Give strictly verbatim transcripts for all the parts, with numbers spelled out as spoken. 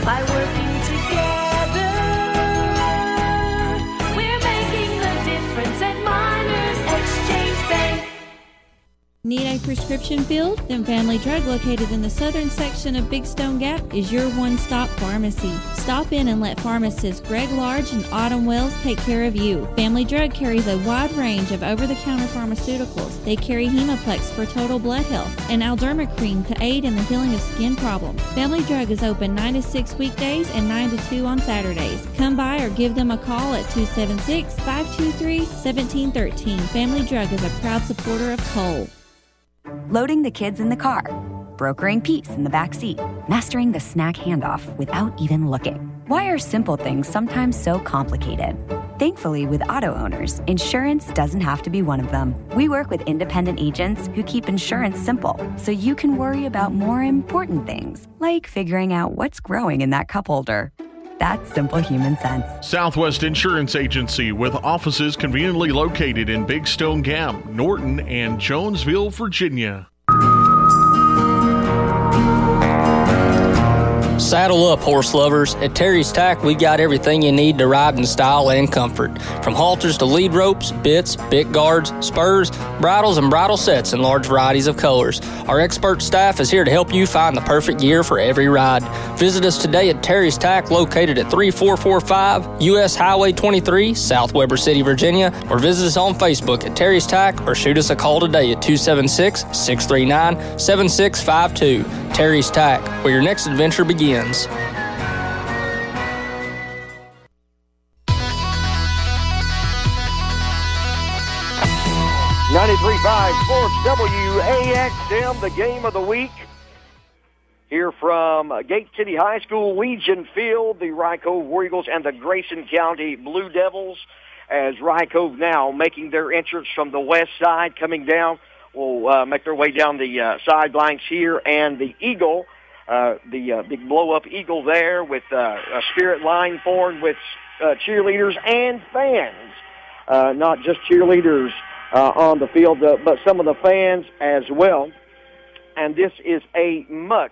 By working together, we're making the difference at Miners Exchange Bank. Need a prescription filled? Then Family Drug, located in the southern section of Big Stone Gap, is your one-stop pharmacy. Stop in and let pharmacists Greg Large and Autumn Wells take care of you. Family Drug carries a wide range of over-the-counter pharmaceuticals. They carry Hemoplex for total blood health and Alderma Cream to aid in the healing of skin problems. Family Drug is open nine to six weekdays and nine to two on Saturdays. Come by or give them a call at two seven six, five two three, one seven one three. Family Drug is a proud supporter of Cole. Loading the kids in the car, brokering peace in the back seat, mastering the snack handoff without even looking. Why are simple things sometimes so complicated? Thankfully, with auto owners, insurance doesn't have to be one of them. We work with independent agents who keep insurance simple, so you can worry about more important things, like figuring out what's growing in that cup holder. That's simple human sense. Southwest Insurance Agency, with offices conveniently located in Big Stone Gap, Norton, and Jonesville, Virginia. Saddle up, horse lovers. At Terry's Tack, we got everything you need to ride in style and comfort. From halters to lead ropes, bits, bit guards, spurs, bridles, and bridle sets in large varieties of colors. Our expert staff is here to help you find the perfect gear for every ride. Visit us today at Terry's Tack, located at thirty-four forty-five U S Highway twenty-three, South Weber City, Virginia, or visit us on Facebook at Terry's Tack, or shoot us a call today at two seven six, six three nine, seven six five two. Terry's Tack, where your next adventure begins. ninety-three point five Sports W A X M, the game of the week. Here from Gate City High School, Legion Field, the Rye Cove War Eagles and the Grayson County Blue Devils, as Rye Cove now making their entrance from the west side, coming down, will uh, make their way down the uh, sidelines here, and the Eagle, uh, the uh, big blow-up Eagle there with uh, a spirit line formed with uh, cheerleaders and fans, uh, not just cheerleaders uh, on the field, uh, but some of the fans as well. And this is a much,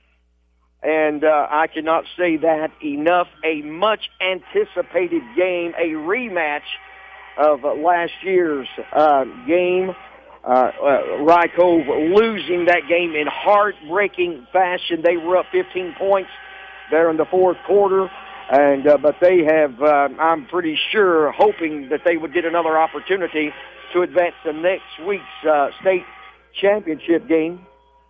and uh, I cannot say that enough, a much-anticipated game, a rematch of uh, last year's uh, game. Uh, uh, Rye Cove losing that game in heartbreaking fashion. They were up fifteen points there in the fourth quarter, and uh, but they have, uh, I'm pretty sure, hoping that they would get another opportunity to advance to next week's uh, state championship game,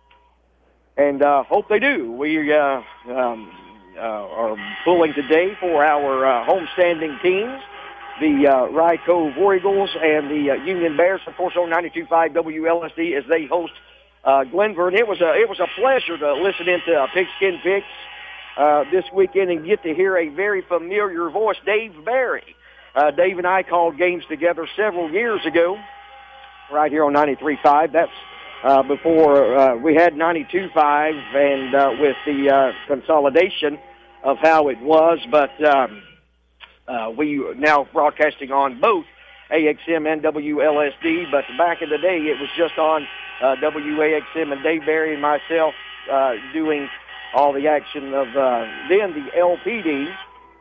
and uh, hope they do. We uh, um, uh, are pulling today for our uh, homestanding teams, the uh, Rye Cove War Eagles and the uh, Union Bears, of course, on ninety-two point five W L S D as they host uh, Glenver. And it was a it was a pleasure to listen into uh, Pigskin Picks uh, this weekend and get to hear a very familiar voice, Dave Barry. Uh, Dave and I called games together several years ago, right here on ninety-three point five. That's uh, before uh, we had ninety-two point five, and uh, with the uh, consolidation of how it was, but. Um, Uh, we now broadcasting on both A X M and W L S D, but back in the day it was just on uh, W A X M, and Dave Barry and myself uh, doing all the action of uh, then the L P D.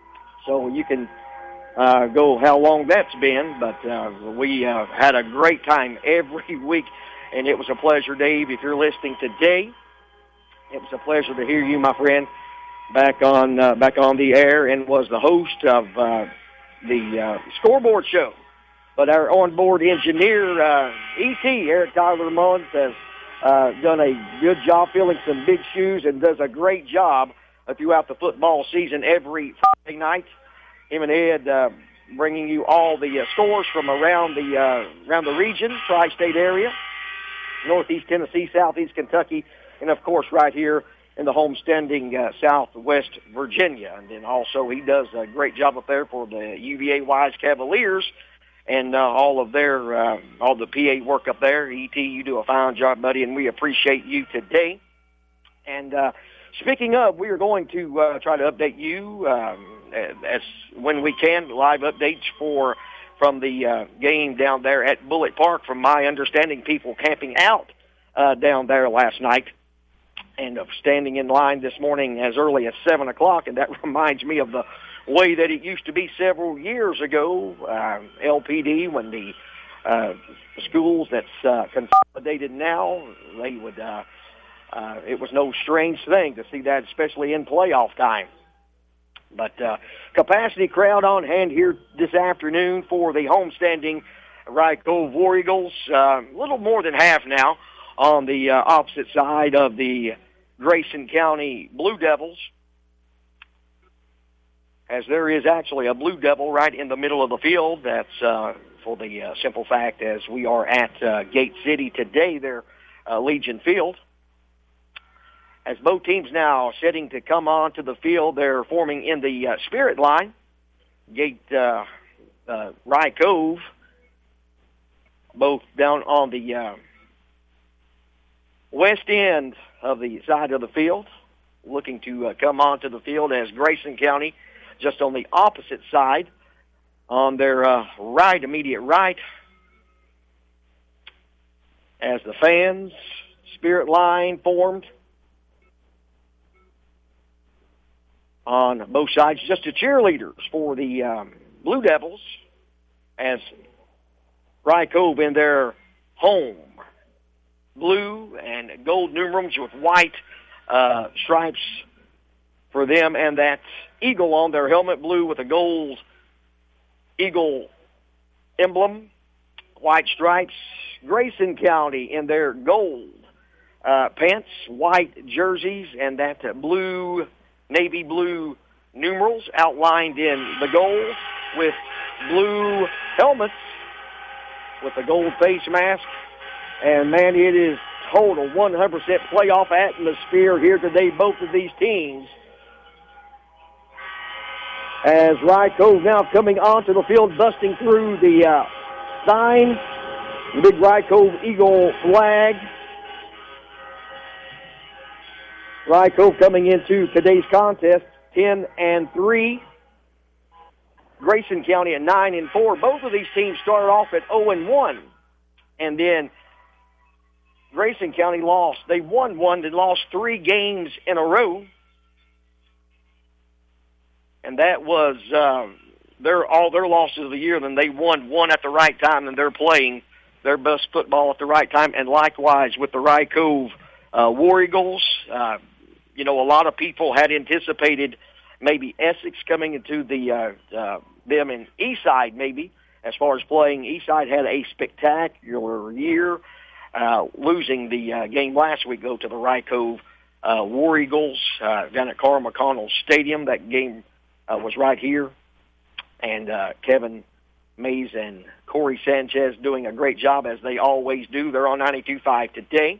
So you can uh, go how long that's been, but uh, we uh, had a great time every week, and it was a pleasure, Dave, if you're listening today. It was a pleasure to hear you, my friend, back on uh, back on the air, and was the host of uh, the uh, scoreboard show. But our onboard engineer, uh, E T, Eric Tyler Mullins, has uh, done a good job filling some big shoes and does a great job uh, throughout the football season every Friday night. Him and Ed uh, bringing you all the uh, scores from around the uh, around the region, tri-state area, Northeast Tennessee, Southeast Kentucky, and, of course, right here in the homestanding uh, Southwest Virginia. And then also he does a great job up there for the U V A Wise Cavaliers and uh, all of their, uh, all the P A work up there. E T, you do a fine job, buddy, and we appreciate you today. And uh, speaking of, we are going to uh, try to update you um, as when we can, live updates for from the uh, game down there at Bullitt Park. From my understanding, people camping out uh, down there last night. and of standing in line this morning as early as seven o'clock, and that reminds me of the way that it used to be several years ago, uh, L P D, when the uh, schools that's uh, consolidated now, they would, uh, uh, it was no strange thing to see that, especially in playoff time. But uh, capacity crowd on hand here this afternoon for the homestanding Rye Cove War Eagles, a uh, little more than half now on the uh, opposite side of the Grayson County Blue Devils, as there is actually a Blue Devil right in the middle of the field. That's uh, for the uh, simple fact as we are at uh, Gate City today, their uh, Legion Field. As both teams now setting to come on to the field, they're forming in the uh, Spirit line. Gate uh, uh, Rye Cove, both down on the uh, west end of the side of the field, looking to uh, come onto the field, as Grayson County just on the opposite side on their uh, right, immediate right, as the fans, Spirit line formed on both sides, just the cheerleaders for the um, Blue Devils, as Rye Cove in their home blue and gold numerals with white uh, stripes for them, and that eagle on their helmet, blue with a gold eagle emblem, white stripes. Grayson County in their gold uh, pants, white jerseys, and that uh, blue, navy blue numerals outlined in the gold with blue helmets with a gold face mask. And, man, it is total one hundred percent playoff atmosphere here today, both of these teams. As Rye Cove now coming onto the field, busting through the uh, sign, the big Rye Cove Eagle flag. Rye Cove coming into today's contest ten and three. Grayson County at nine and four. Both of these teams started off at oh and one. And then Grayson County lost. They won one, then lost three games in a row. And that was uh, their all their losses of the year. Then they won one at the right time, and they're playing their best football at the right time. And likewise with the Rye Cove uh, War Eagles. Uh, you know, a lot of people had anticipated maybe Essex coming into the uh, uh, them in Eastside maybe. As far as playing, Eastside had a spectacular year, uh, losing the uh, game last week, go to the Rye Cove uh, War Eagles uh, down at Carl McConnell Stadium. That game uh, was right here. And uh, Kevin Mays and Corey Sanchez doing a great job, as they always do. They're on ninety-two point five today.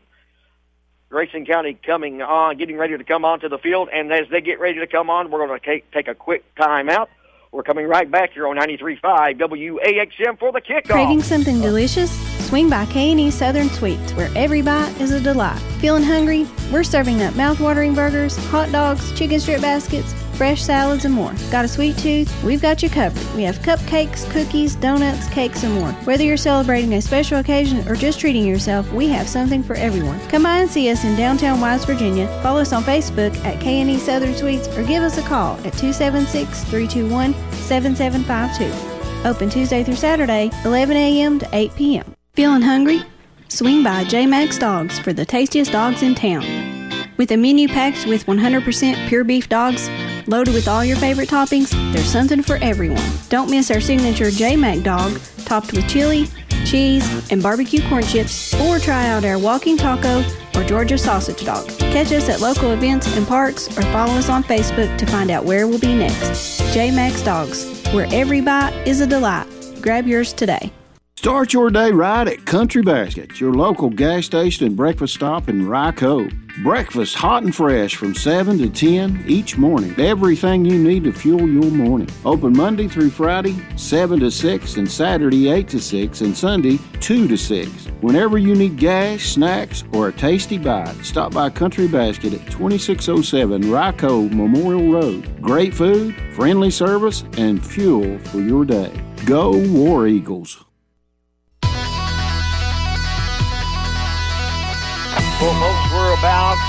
Grayson County coming on, getting ready to come onto the field. And as they get ready to come on, we're going to take, take a quick time out. We're coming right back here on ninety-three point five W A X M for the kickoff. Craving something delicious? Swing by K and E Southern Sweets, where every bite is a delight. Feeling hungry? We're serving up mouth-watering burgers, hot dogs, chicken strip baskets, fresh salads, and more. Got a sweet tooth? We've got you covered. We have cupcakes, cookies, donuts, cakes, and more. Whether you're celebrating a special occasion or just treating yourself, we have something for everyone. Come by and see us in downtown Wise, Virginia. Follow us on Facebook at K and E Southern Sweets, or give us a call at two seven six, three two one, seven seven five two. Open Tuesday through Saturday, eleven a.m. to eight p.m. Feeling hungry? Swing by J Max Dogs for the tastiest dogs in town. With a menu packed with one hundred percent pure beef dogs, loaded with all your favorite toppings, there's something for everyone. Don't miss our signature J Mac dog, topped with chili, cheese, and barbecue corn chips, or try out our walking taco or Georgia sausage dog. Catch us at local events and parks, or follow us on Facebook to find out where we'll be next. J Max Dogs, where every bite is a delight. Grab yours today. Start your day right at Country Basket, your local gas station and breakfast stop in Rye Cove. Breakfast hot and fresh from seven to ten each morning. Everything you need to fuel your morning. Open Monday through Friday, seven to six, and Saturday, eight to six, and Sunday, two to six. Whenever you need gas, snacks, or a tasty bite, stop by Country Basket at twenty-six oh seven Rye Cove Memorial Road. Great food, friendly service, and fuel for your day. Go War Eagles! Well, folks, we're about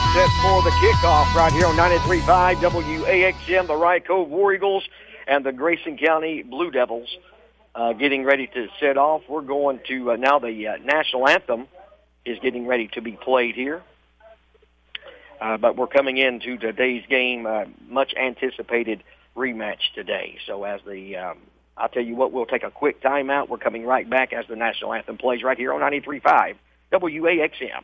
set for the kickoff right here on ninety-three point five W A X M, the Rye Cove War Eagles and the Grayson County Blue Devils uh, getting ready to set off. We're going to, uh, now the uh, national anthem is getting ready to be played here. Uh, but we're coming into today's game, uh, much anticipated rematch today. So as the, um, I'll tell you what, we'll take a quick timeout. We're coming right back as the national anthem plays right here on ninety-three point five W A X M.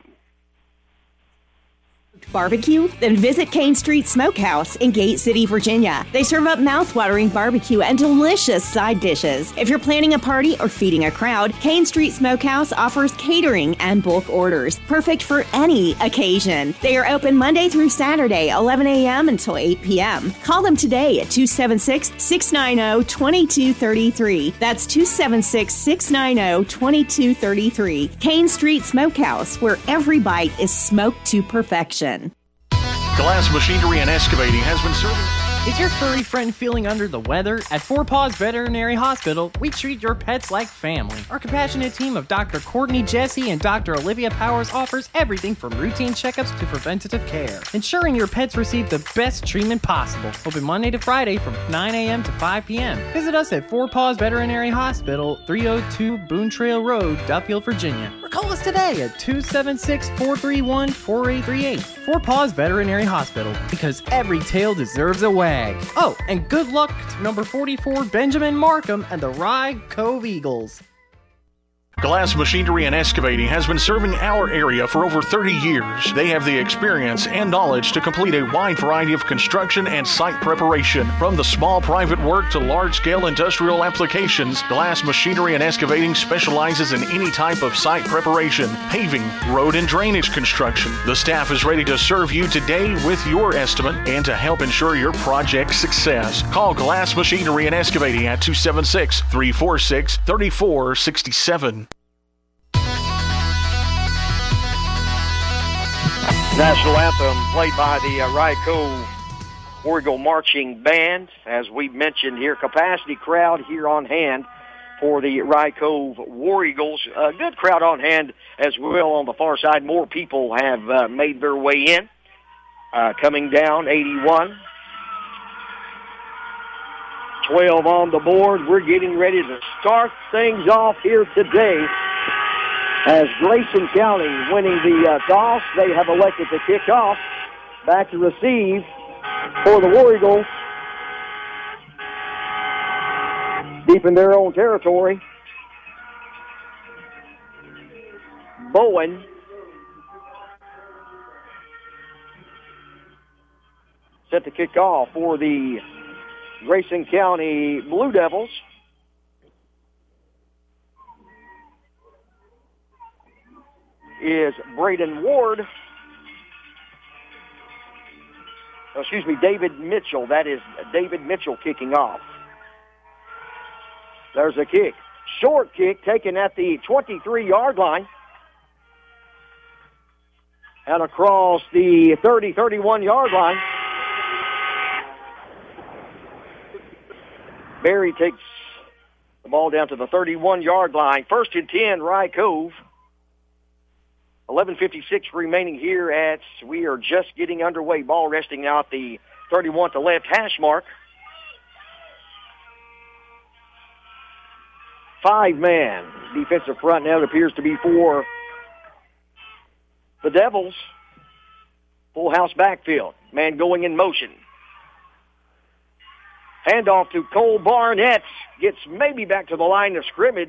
Barbecue? Then visit Cane Street Smokehouse in Gate City, Virginia. They serve up mouth-watering barbecue and delicious side dishes. If you're planning a party or feeding a crowd, Cane Street Smokehouse offers catering and bulk orders, perfect for any occasion. They are open Monday through Saturday, eleven a.m. until eight p.m. Call them today at two seven six, six nine zero, two two three three. That's two seven six, six nine zero, two two three three. Cane Street Smokehouse, where every bite is smoked to perfection. Glass Machinery and Excavating has been serving. Is your furry friend feeling under the weather? At Four Paws Veterinary Hospital, we treat your pets like family. Our compassionate team of Doctor Courtney Jesse and Doctor Olivia Powers offers everything from routine checkups to preventative care, ensuring your pets receive the best treatment possible. Open Monday to Friday from nine a.m. to five p.m. Visit us at Four Paws Veterinary Hospital, three oh two Boone Trail Road, Duffield, Virginia. Or call us today at two seven six, four three one, four eight three eight. Four Paws Veterinary Hospital, because every tail deserves a wag. Oh, and good luck to number forty-four Benjamin Markham and the Rye Cove Eagles. Glass Machinery and Excavating has been serving our area for over thirty years. They have the experience and knowledge to complete a wide variety of construction and site preparation. From the small private work to large-scale industrial applications, Glass Machinery and Excavating specializes in any type of site preparation, paving, road and drainage construction. The staff is ready to serve you today with your estimate and to help ensure your project's success. Call Glass Machinery and Excavating at two seven six, three four six, three four six seven. National anthem played by the uh, Rye Cove War Eagle Marching Band. As we mentioned here, capacity crowd here on hand for the Rye Cove War Eagles. A good crowd on hand as well on the far side. More people have uh, made their way in. Uh, coming down, eighty-one. twelve on the board. We're getting ready to start things off here today. As Grayson County winning the uh, toss, they have elected to kick off. Back to receive for the War Eagles. Deep in their own territory. Bowen. Set to kick off for the Grayson County Blue Devils. Is Braden Ward. Oh, excuse me, David Mitchell. That is David Mitchell kicking off. There's a kick. Short kick taken at the twenty-three-yard line. And across the thirty, thirty-one-yard line. Barry takes the ball down to the thirty-one-yard line. First and ten, Rye Cove. eleven fifty-six remaining here as we are just getting underway. Ball resting now at the thirty-one to left hash mark. Five-man defensive front now. It appears to be for the Devils. Full house backfield. Man going in motion. Handoff to Cole Barnett. Gets maybe back to the line of scrimmage.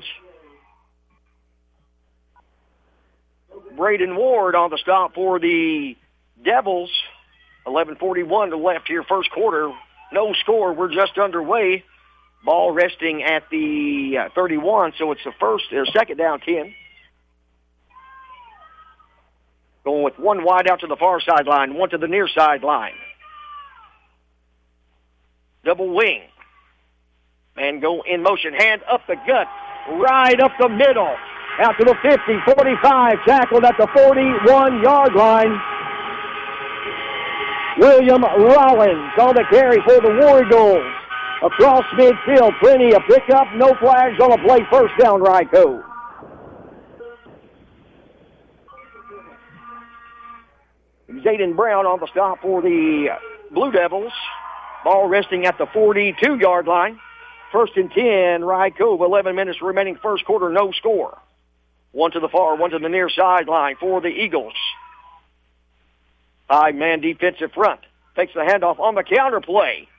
Braden Ward on the stop for the Devils. eleven forty-one to left here, first quarter. No score. We're just underway. Ball resting at the uh, thirty-one, so it's the first or second down ten. Going with one wide out to the far sideline, one to the near sideline. Double wing. Man go in motion, hand up the gut, right up the middle. Out to the fifty, forty-five, tackled at the forty-one-yard line. William Rollins on the carry for the War Eagles. Across midfield, plenty of pickup, no flags on the play, first down, Rye Cove. Jaden Brown on the stop for the Blue Devils. Ball resting at the forty-two-yard line. First and ten, Rye Cove. eleven minutes remaining first quarter, no score. One to the far, one to the near sideline for the Eagles. Five-man defensive front. Takes the handoff on the counter play.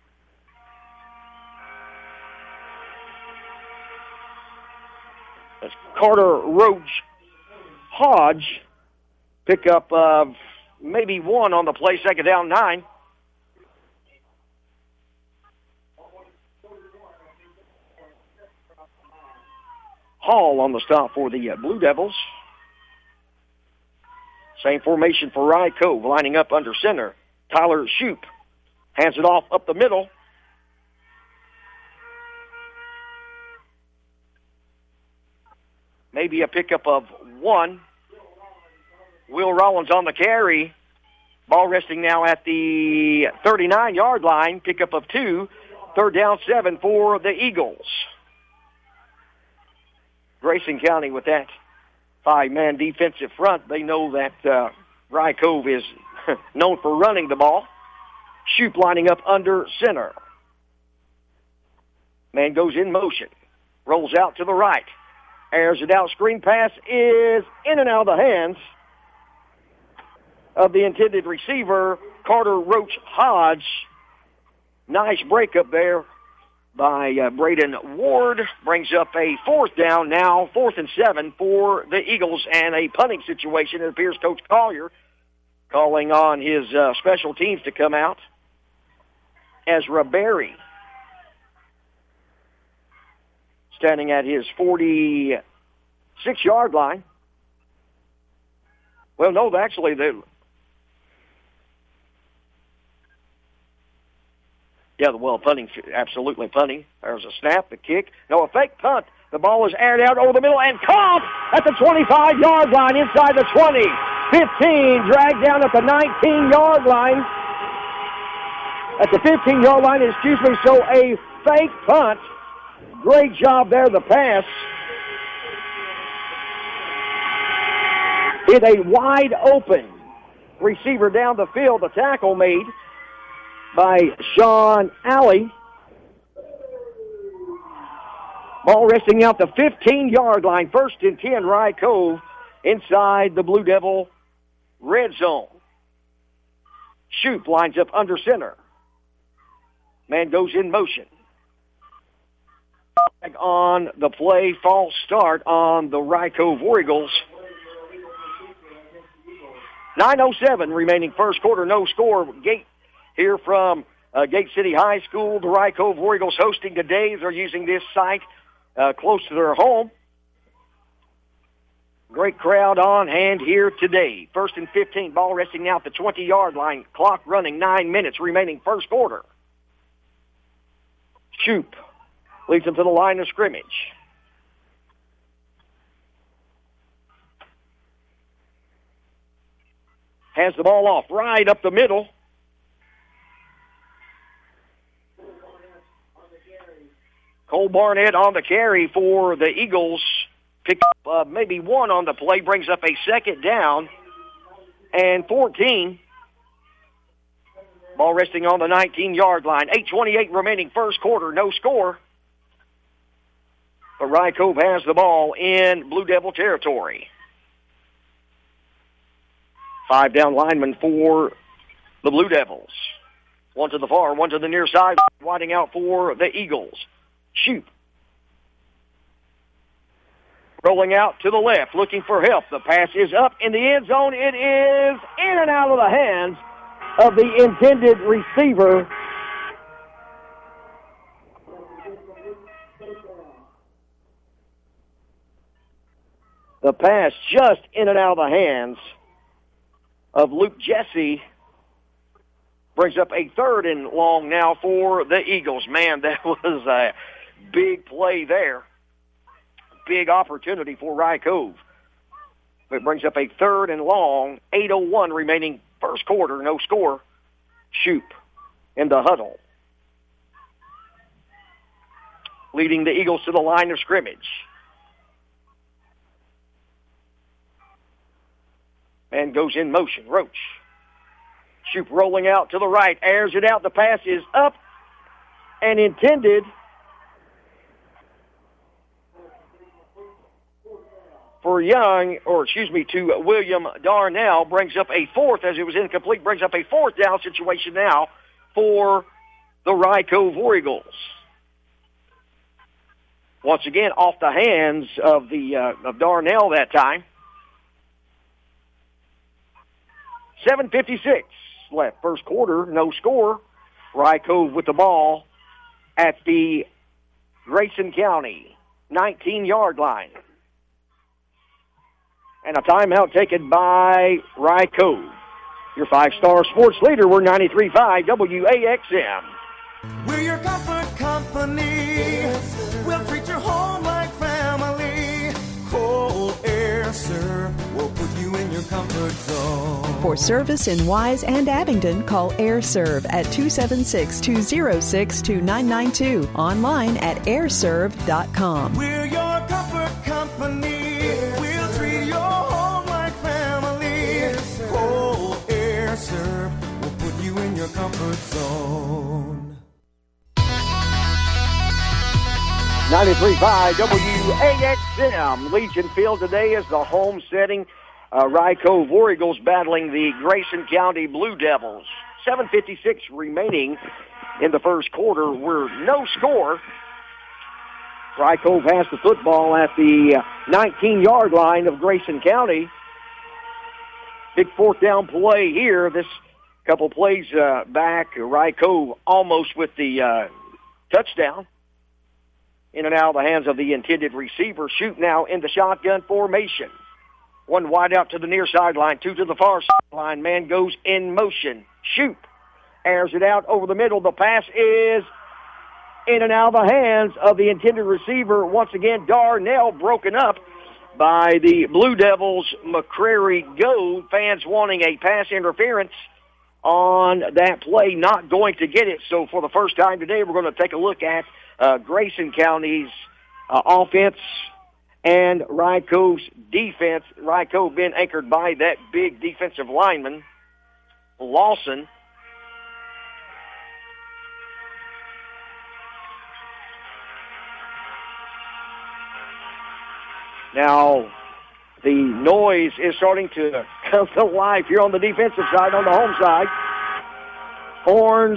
That's Carter Roach Hodge. Pickup of maybe one on the play, second down, nine. Hall on the stop for the uh, Blue Devils. Same formation for Rye Cove, lining up under center. Tyler Shoup hands it off up the middle. Maybe a pickup of one. Will Rollins on the carry. Ball resting now at the thirty-nine-yard line. Pickup of two. Third down, seven for the Eagles. Grayson County with that five-man defensive front. They know that uh, Rye Cove is known for running the ball. Shoup lining up under center. Man goes in motion. Rolls out to the right. Airs it out. Screen pass is in and out of the hands of the intended receiver, Carter Roach Hodge. Nice break up there by uh, Braden Ward. Brings up a fourth down now, fourth and seven for the Eagles, and a punting situation. It appears Coach Collier calling on his uh, special teams to come out. Ezra Berry standing at his forty-six-yard line. Well, no, actually, they... Yeah, well, punting, absolutely punting. There's a snap, the kick. No, a fake punt. The ball is aired out over the middle and caught at the twenty-five-yard line inside the twenty. fifteen, dragged down at the nineteen-yard line. At the fifteen-yard line, excuse me, so a fake punt. Great job there, the pass. Hit a wide open receiver down the field. The tackle made by Sean Alley. Ball resting out the fifteen-yard line. First and ten, Rye Cove inside the Blue Devil red zone. Shoup lines up under center. Man goes in motion. On the play, false start on the Rye Cove War Eagles. nine oh seven remaining first quarter, no score. Gate here from uh, Gate City High School. The Rye Cove War Eagles hosting today. They're using this site uh, close to their home. Great crowd on hand here today. First and fifteen, ball resting now at the twenty-yard line. Clock running, nine minutes remaining first quarter. Shoup leads them to the line of scrimmage. Has the ball off right up the middle. Cole Barnett on the carry for the Eagles. Pick up uh, maybe one on the play, brings up a second down and fourteen. Ball resting on the nineteen-yard line. eight twenty-eight remaining first quarter, no score. But Rye Cove has the ball in Blue Devil territory. Five down linemen for the Blue Devils. One to the far, one to the near side, winding out for the Eagles. Shoup. Rolling out to the left, looking for help. The pass is up in the end zone. It is in and out of the hands of the intended receiver. The pass just in and out of the hands of Luke Jesse. Brings up a third and long now for the Eagles. Man, that was a big play there. Big opportunity for Rye Cove. It brings up a third and long. eight oh one remaining first quarter, no score. Shoup in the huddle. Leading the Eagles to the line of scrimmage. Man goes in motion. Roach Shoop rolling out to the right, airs it out. The pass is up and intended for Young, or excuse me, to William Darnell. Brings up a fourth, as it was incomplete, brings up a fourth down situation now for the Rye Cove War Eagles. Once again, off the hands of the uh, of Darnell that time. seven fifty-six left. First quarter, no score. Rye Cove with the ball at the Grayson County nineteen-yard line. And a timeout taken by Rye Cove. Your five-star sports leader, we're ninety-three point five W A X M. We're your comfort company. We'll treat your home like family. Cold Air Serve will put you in your comfort zone. For service in Wise and Abingdon, call Air Serve at two seven six, two oh six, two nine nine two. Online at air serve dot com. We're your comfort company. We'll treat your home like family. Cold Air Serve will put you in your comfort zone. ninety-three point five W A X M. Legion Field today is the home setting. Uh, Rye Cove War Eagles battling the Grayson County Blue Devils. seven fifty-six remaining in the first quarter. We're no score. Rye Cove has the football at the nineteen-yard line of Grayson County. Big fourth down play here. This couple plays uh, back, Rye Cove almost with the uh, touchdown. In and out of the hands of the intended receiver. Shoot now in the shotgun formation. One wide out to the near sideline, two to the far sideline. Man goes in motion. Shoot. Airs it out over the middle. The pass is in and out of the hands of the intended receiver. Once again, Darnell broken up by the Blue Devils. McCrary Gold. Fans wanting a pass interference on that play. Not going to get it. So for the first time today, we're going to take a look at Uh, Grayson County's uh, offense and Rye Cove's defense. Rye Cove being anchored by that big defensive lineman, Lawson. Now, the noise is starting to come to life here on the defensive side, on the home side. Horns,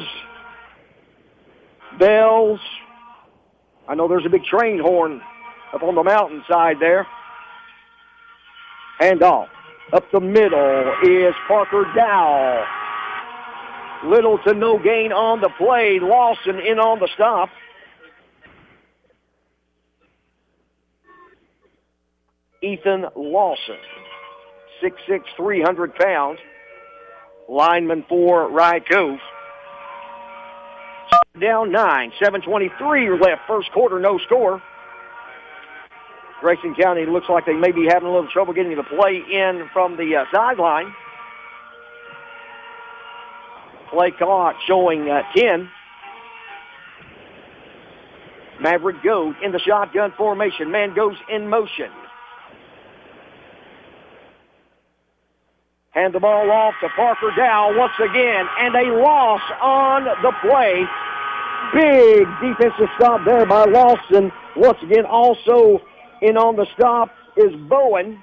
bells. I know there's a big train horn up on the mountainside there. Handoff. Up the middle is Parker Dow. Little to no gain on the play. Lawson in on the stop. Ethan Lawson, six six, three hundred pounds. Lineman for Rye Cove. Down nine, seven twenty-three left. First quarter, no score. Grayson County looks like they may be having a little trouble getting the play in from the uh, sideline. Play clock showing uh, ten. Maverick goes in the shotgun formation. Man goes in motion. Hand the ball off to Parker Dow once again, and a loss on the play. Big defensive stop there by Lawson. Once again, also in on the stop is Bowen.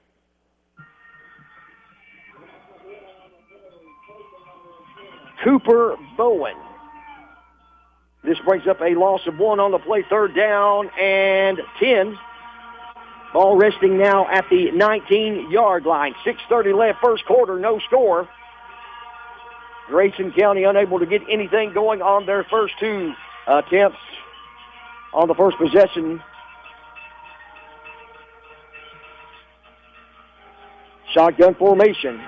Cooper Bowen. This brings up a loss of one on the play. Third down and ten. Ball resting now at the nineteen-yard line. six thirty left, first quarter, no score. Grayson County unable to get anything going on their first two attempts on the first possession. Shotgun formation.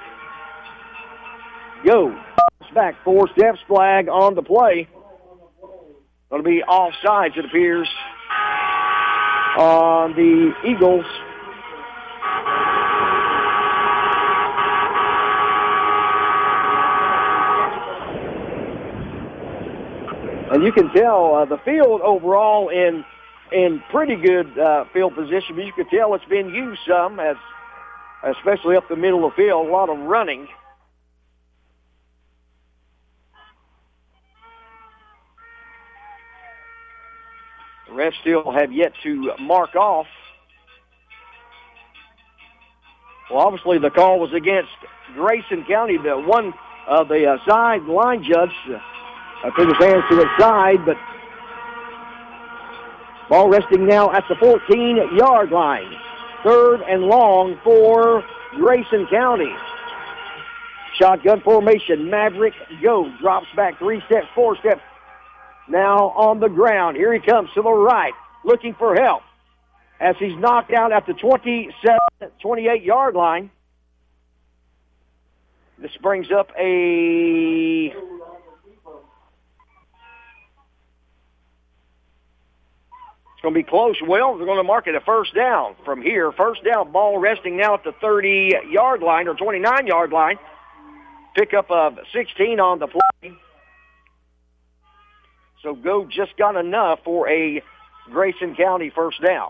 Go. Back four steps, flag on the play. Going to be offsides, it appears, on the Eagles. And you can tell uh, the field overall in in pretty good uh, field position, but you can tell it's been used some, as especially up the middle of the field, a lot of running. The refs still have yet to mark off. Well, obviously the call was against Grayson County. The one of uh, the uh, sideline judge uh, took his hands to his side, but ball resting now at the fourteen-yard line. Third and long for Grayson County. Shotgun formation. Maverick Go drops back three steps, four steps. Now on the ground. Here he comes to the right, looking for help as he's knocked out at the twenty-seven, twenty-eight-yard line. This brings up a It's going to be close. Well, they're going to mark it a first down from here. First down, ball resting now at the thirty-yard line or twenty-nine-yard line. Pickup of sixteen on the play. So Go just got enough for a Grayson County first down.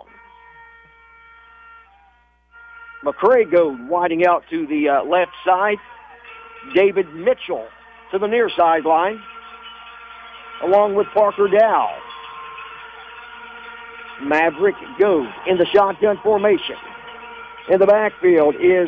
McCray Go winding out to the uh, left side. David Mitchell to the near sideline, along with Parker Dow. Maverick goes in the shotgun formation. In the backfield is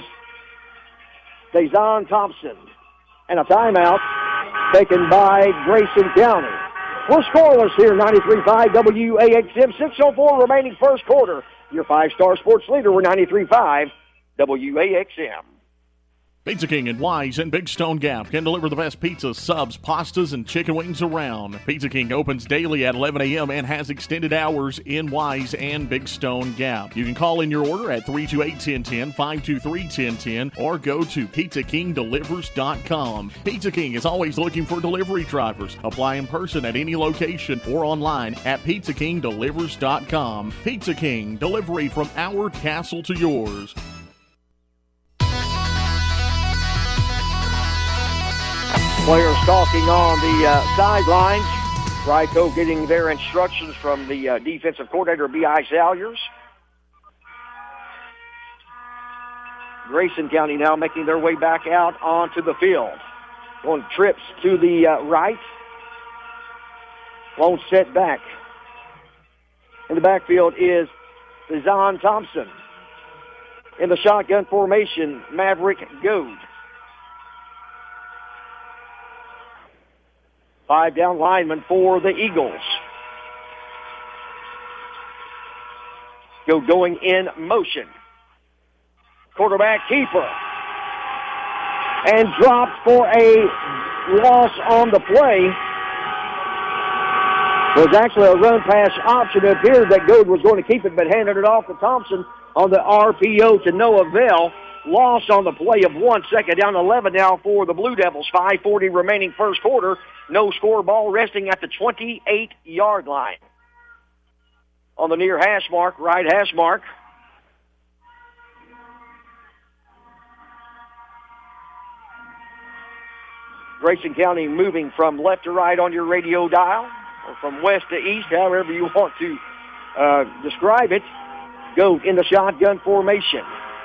Dazon Thompson. And a timeout taken by Grayson County. We're scoreless here, ninety-three five W A X M. six oh four remaining first quarter. Your five-star sports leader, we're ninety-three five W A X M. Pizza King and Wise in Big Stone Gap can deliver the best pizza, subs, pastas, and chicken wings around. Pizza King opens daily at eleven a.m. and has extended hours in Wise and Big Stone Gap. You can call in your order at three two eight, one zero one zero, five two three, one zero one zero, or go to pizza king delivers dot com. Pizza King is always looking for delivery drivers. Apply in person at any location or online at pizza king delivers dot com. Pizza King, delivery from our castle to yours. Players talking on the uh, sidelines. Ryco getting their instructions from the uh, defensive coordinator, B I. Salyers. Grayson County now making their way back out onto the field. Going trips to the uh, right. Lone set back. In the backfield is Dazon Thompson. In the shotgun formation, Maverick Goode. Five down linemen for the Eagles. Go going in motion. Quarterback keeper. And dropped for a loss on the play. It was actually a run-pass option. It appeared that Goode was going to keep it, but handed it off to Thompson on the R P O to no avail. Loss on the play of one second, down eleven now for the Blue Devils. five forty remaining first quarter. No score, ball resting at the twenty-eight-yard line. On the near hash mark, right hash mark. Grayson County moving from left to right on your radio dial, or from west to east, however you want to uh, describe it. Go in the shotgun formation.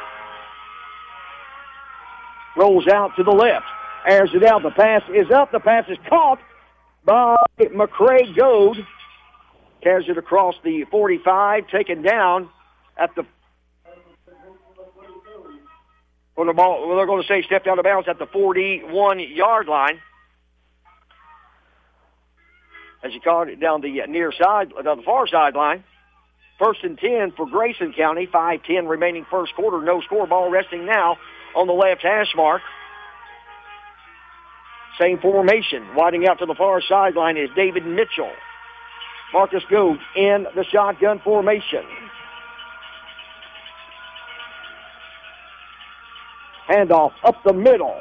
Rolls out to the left. Airs it out. The pass is up. The pass is caught by McCray Goode. Carries it across the forty-five. Taken down at the... Well, the ball, well, they're going to say stepped out of bounds at the forty-one-yard line. As he caught it down the near side, down the far sideline. First and ten for Grayson County. five ten remaining first quarter. No score. Ball resting now on the left hash mark. Same formation. Winding out to the far sideline is David Mitchell. Marcus Goode in the shotgun formation. Handoff up the middle.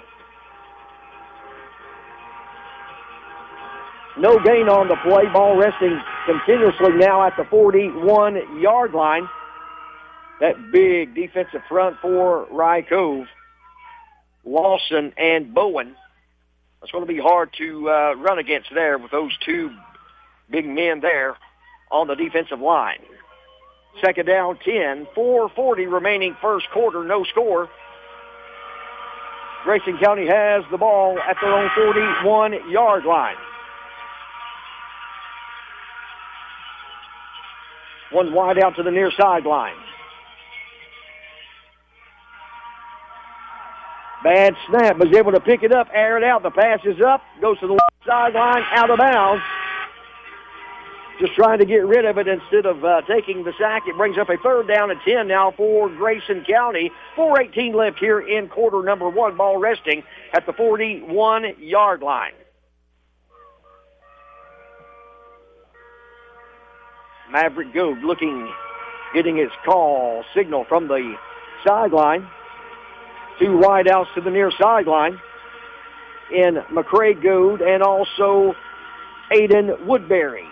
No gain on the play. Ball resting continuously now at the forty-one-yard line. That big defensive front for Rye Cove. Lawson and Bowen. It's going to be hard to uh, run against there with those two big men there on the defensive line. Second down, ten. four forty remaining first quarter, no score. Grayson County has the ball at their own forty-one-yard line. One wide out to the near sideline. Bad snap. Was able to pick it up, air it out. The pass is up. Goes to the left sideline, out of bounds. Just trying to get rid of it instead of uh, taking the sack. It brings up a third down and ten now for Grayson County. four eighteen left here in quarter number one. Ball resting at the forty-one-yard line. Maverick Goode looking, getting his call signal from the sideline. Two wide outs to the near sideline in McCray Goode and also Aiden Woodbury.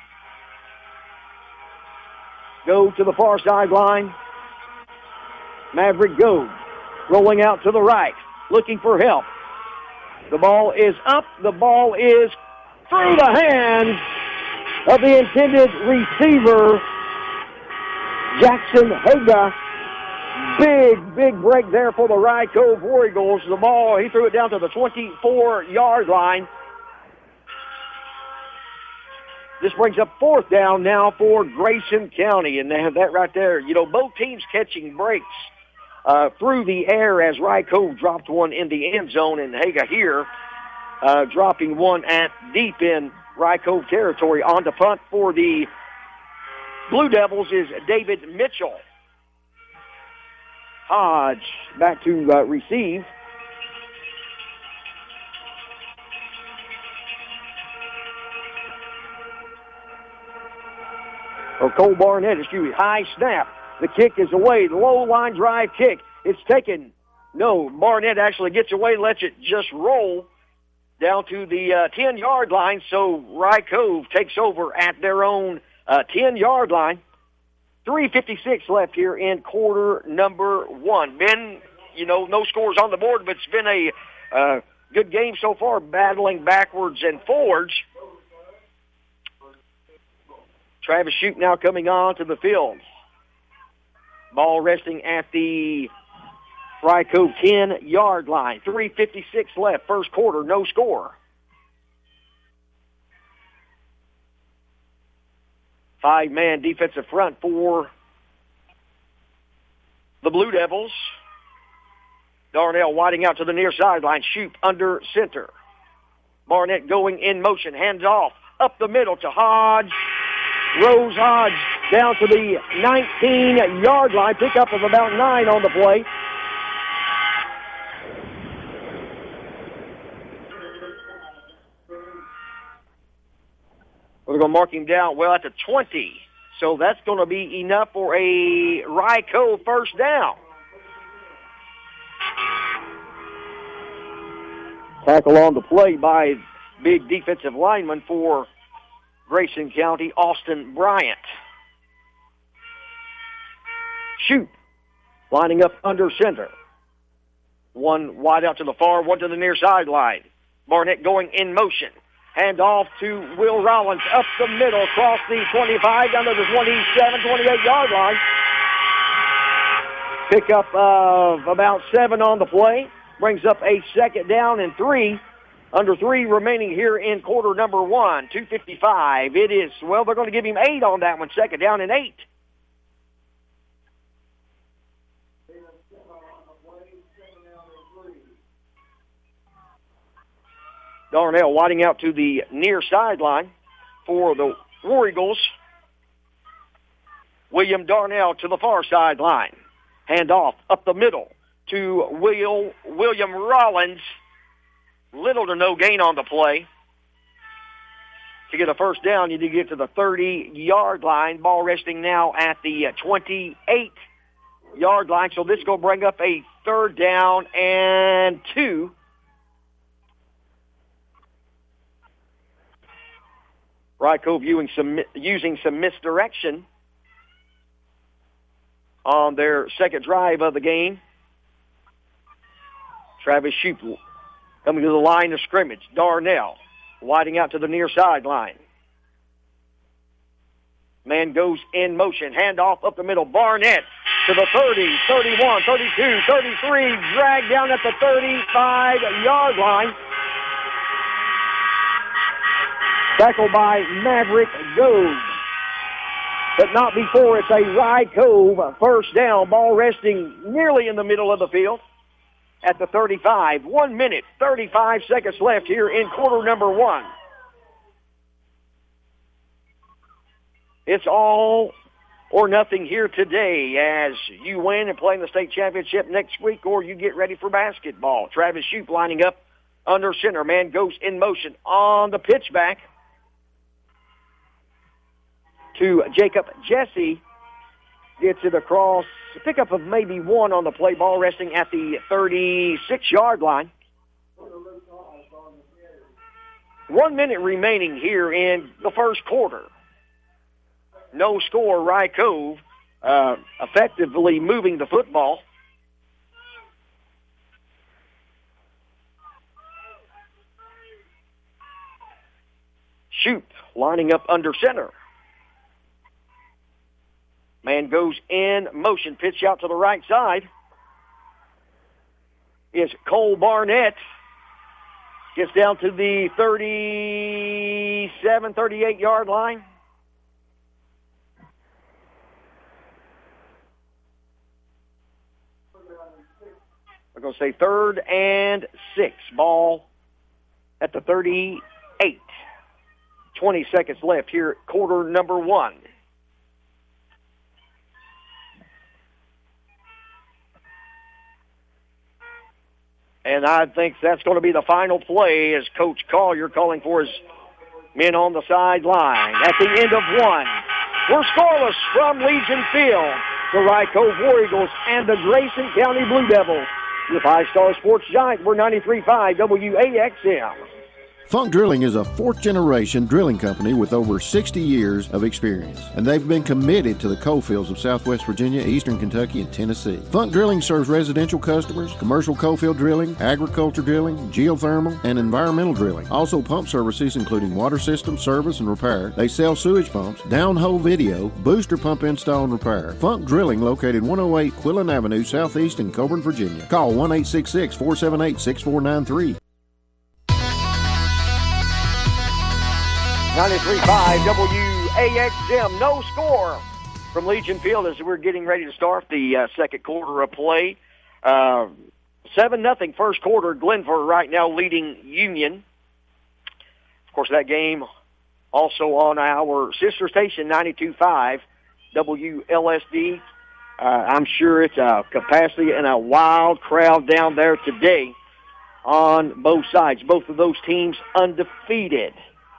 Go to the far sideline. Maverick Goode rolling out to the right, looking for help. The ball is up. The ball is through the hands of the intended receiver, Jackson Haga. Big, big break there for the Rye Cove War Eagles. The ball, he threw it down to the twenty-four-yard line. This brings up fourth down now for Grayson County, and they have that right there. You know, both teams catching breaks uh, through the air as Rye Cove dropped one in the end zone, and Haga here uh, dropping one at deep in Rye Cove territory. On to punt for the Blue Devils is David Mitchell. Hodge back to uh, receive. Or Cole Barnett, excuse me, high snap. The kick is away. The low line drive kick. It's taken. No, Barnett actually gets away, lets it just roll down to the uh, ten-yard line. So Rye Cove takes over at their own uh, ten-yard line. three fifty-six left here in quarter number one. Ben, you know, no scores on the board, but it's been a uh, good game so far, battling backwards and forwards. Travis Shute now coming on to the field. Ball resting at the Rye Cove ten-yard line. three fifty-six left, first quarter, no score. Five-man defensive front for the Blue Devils. Darnell widening out to the near sideline. Shute under center. Barnett going in motion. Hands off up the middle to Hodge. Rose Hodge down to the nineteen-yard line. Pickup of about nine on the play. We're going to mark him down, well, at the twenty. So that's going to be enough for a Rye Cove first down. Tackle on the play by big defensive lineman for Grayson County, Austin Bryant. Shute lining up under center. One wide out to the far, one to the near sideline. Barnett going in motion. Hand off to Will Rollins up the middle, across the twenty-five, down to the twenty-seven, twenty-eight-yard line. Pickup of about seven on the play. Brings up a second down and three. Under three remaining here in quarter number one. two fifty-five. It is, well, they're going to give him eight on that one. Second down and eight. Darnell widening out to the near sideline for the War Eagles. William Darnell to the far sideline. Hand off up the middle to Will, William Rollins. Little to no gain on the play. To get a first down, you need to get to the thirty-yard line. Ball resting now at the twenty-eight-yard line. So this is going to bring up a third down and two. Rye Cove using some, using some misdirection on their second drive of the game. Travis Shute coming to the line of scrimmage. Darnell widening out to the near sideline. Man goes in motion. Handoff up the middle. Barnett to the thirty, thirty-one, thirty-two, thirty-three. Dragged down at the thirty-five-yard line. Tackled by Maverick Goode. but not before it's a Rye Cove first down. Ball resting nearly in the middle of the field at the thirty-five. One minute, thirty-five seconds left here in quarter number one. It's all or nothing here today as you win and play in the state championship next week, or you get ready for basketball. Travis Shoup lining up under center. Man goes in motion on the pitch back to Jacob Jesse. Gets it across. A pickup of maybe one on the play. Ball resting at the thirty-six-yard line. One minute remaining here in the first quarter. No score, Rye Cove uh, effectively moving the football. Shoup lining up under center. Man goes in motion. Pitch out to the right side. Is Cole Barnett. Gets down to the thirty-seven, thirty-eight-yard line. We're going to say third and six. Ball at the thirty-eight. twenty seconds left here, quarter number one. And I think that's going to be the final play as Coach Collier calling for his men on the sideline. At the end of one, we're scoreless from Legion Field. The Rye Cove War Eagles and the Grayson County Blue Devils. With High Star Sports Giant, we're ninety-three point five W A X M. Funk Drilling is a fourth-generation drilling company with over sixty years of experience, and they've been committed to the coal fields of Southwest Virginia, Eastern Kentucky, and Tennessee. Funk Drilling serves residential customers, commercial coal field drilling, agriculture drilling, geothermal, and environmental drilling. Also pump services including water system service and repair. They sell sewage pumps, downhole video, booster pump install and repair. Funk Drilling located one oh eight Quillen Avenue, Southeast in Coburn, Virginia. Call one eight six six, four seven eight, six four nine three. ninety-three point five W A X M. No score from Legion Field as we're getting ready to start the uh, second quarter of play. Uh, seven nothing first quarter. Glenvar right now leading Union. Of course, that game also on our sister station, ninety-two point five W L S D. Uh, I'm sure it's a capacity and a wild crowd down there today on both sides. Both of those teams undefeated.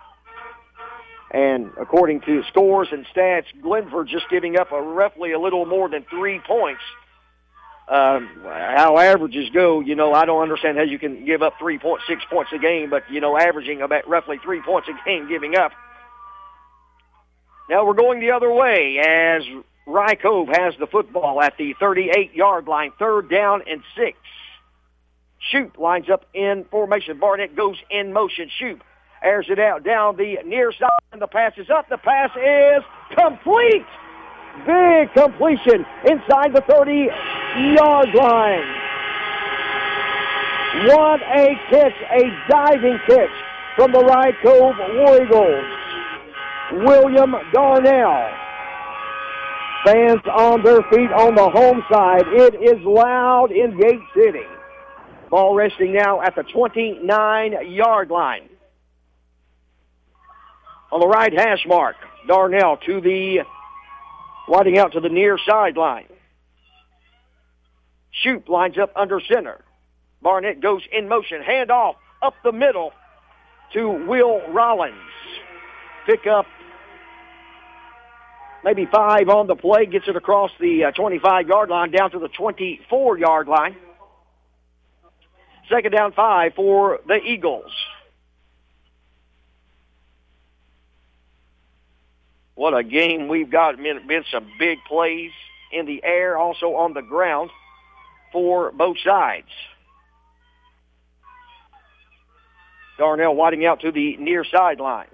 And according to scores and stats, Glenvar just giving up a roughly a little more than three points. Um, how averages go, you know, I don't understand how you can give up three point six points a game, but, you know, averaging about roughly three points a game giving up. Now we're going the other way as Rye Cove has the football at the thirty-eight-yard line, third down and six. Shoup lines up in formation. Barnett goes in motion. Shoup airs it out down the near side, and the pass is up. The pass is complete. Big completion inside the thirty-yard line. What a catch, a diving catch from the Rye Cove War Eagles. William Darnell. Fans on their feet on the home side. It is loud in Gate City. Ball resting now at the twenty-nine-yard line. On the right hash mark, Darnell to the, winding out to the near sideline. Shoup lines up under center. Barnett goes in motion, handoff up the middle to Will Rollins. Pick up maybe five on the play, gets it across the uh, twenty-five-yard line down to the twenty-four-yard line. Second down five for the Eagles. What a game we've got. Been, been some big plays in the air, also on the ground for both sides. Darnell winding out to the near sideline.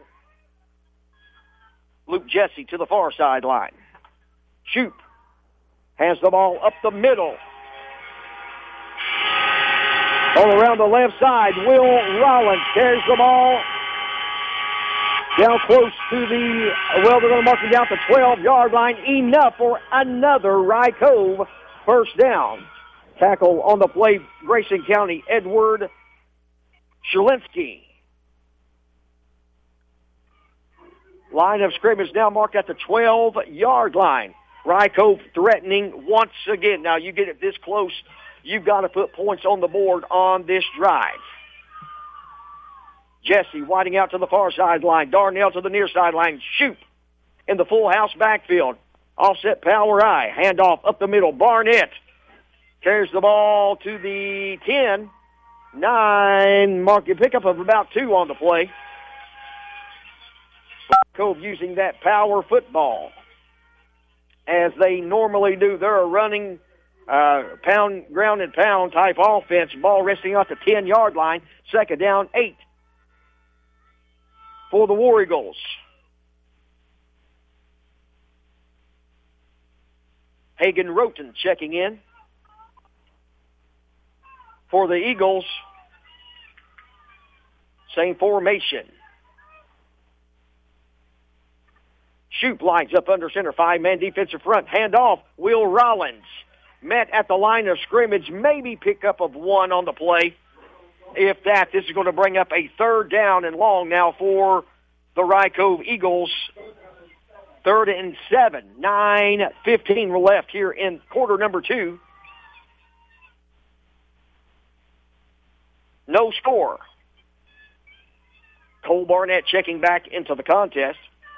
Luke Jesse to the far sideline. Shoup has the ball up the middle. All around the left side, Will Rollins carries the ball Down close to the, well, they're going to mark it down to twelve-yard line. Enough for another Rye Cove first down. Tackle on the play, Grayson County, Edward Shalinsky. Line of scrimmage now marked at the twelve-yard line. Rye Cove threatening once again. Now, you get it this close, you've got to put points on the board on this drive. Jesse widening out to the far sideline. Darnell to the near sideline. Shoot in the full house backfield. Offset power I. Handoff up the middle. Barnett carries the ball to the ten. Nine. Market pickup of about two on the play. Cove using that power football as they normally do. They're a running uh, pound, ground and pound type offense. Ball resting off the ten-yard line. Second down, eight for the War Eagles. Hagen Roten checking in for the Eagles. Same formation. Shoop lines up under center. Five-man defensive front. Handoff. Will Rollins met at the line of scrimmage. Maybe pickup of one on the play. If that, this is going to bring up a third down and long now for the Rye Cove Eagles. Third and seven. nine fifteen were left here in quarter number two. No score. Cole Barnett checking back into the contest.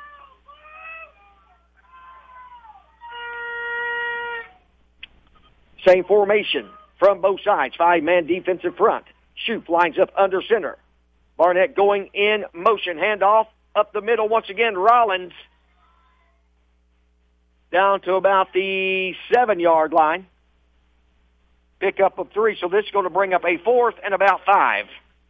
Same formation from both sides. Five-man defensive front. Shoop lines up under center. Barnett going in motion. Handoff up the middle once again. Rollins down to about the seven-yard line. Pickup of three, so this is going to bring up a fourth and about five.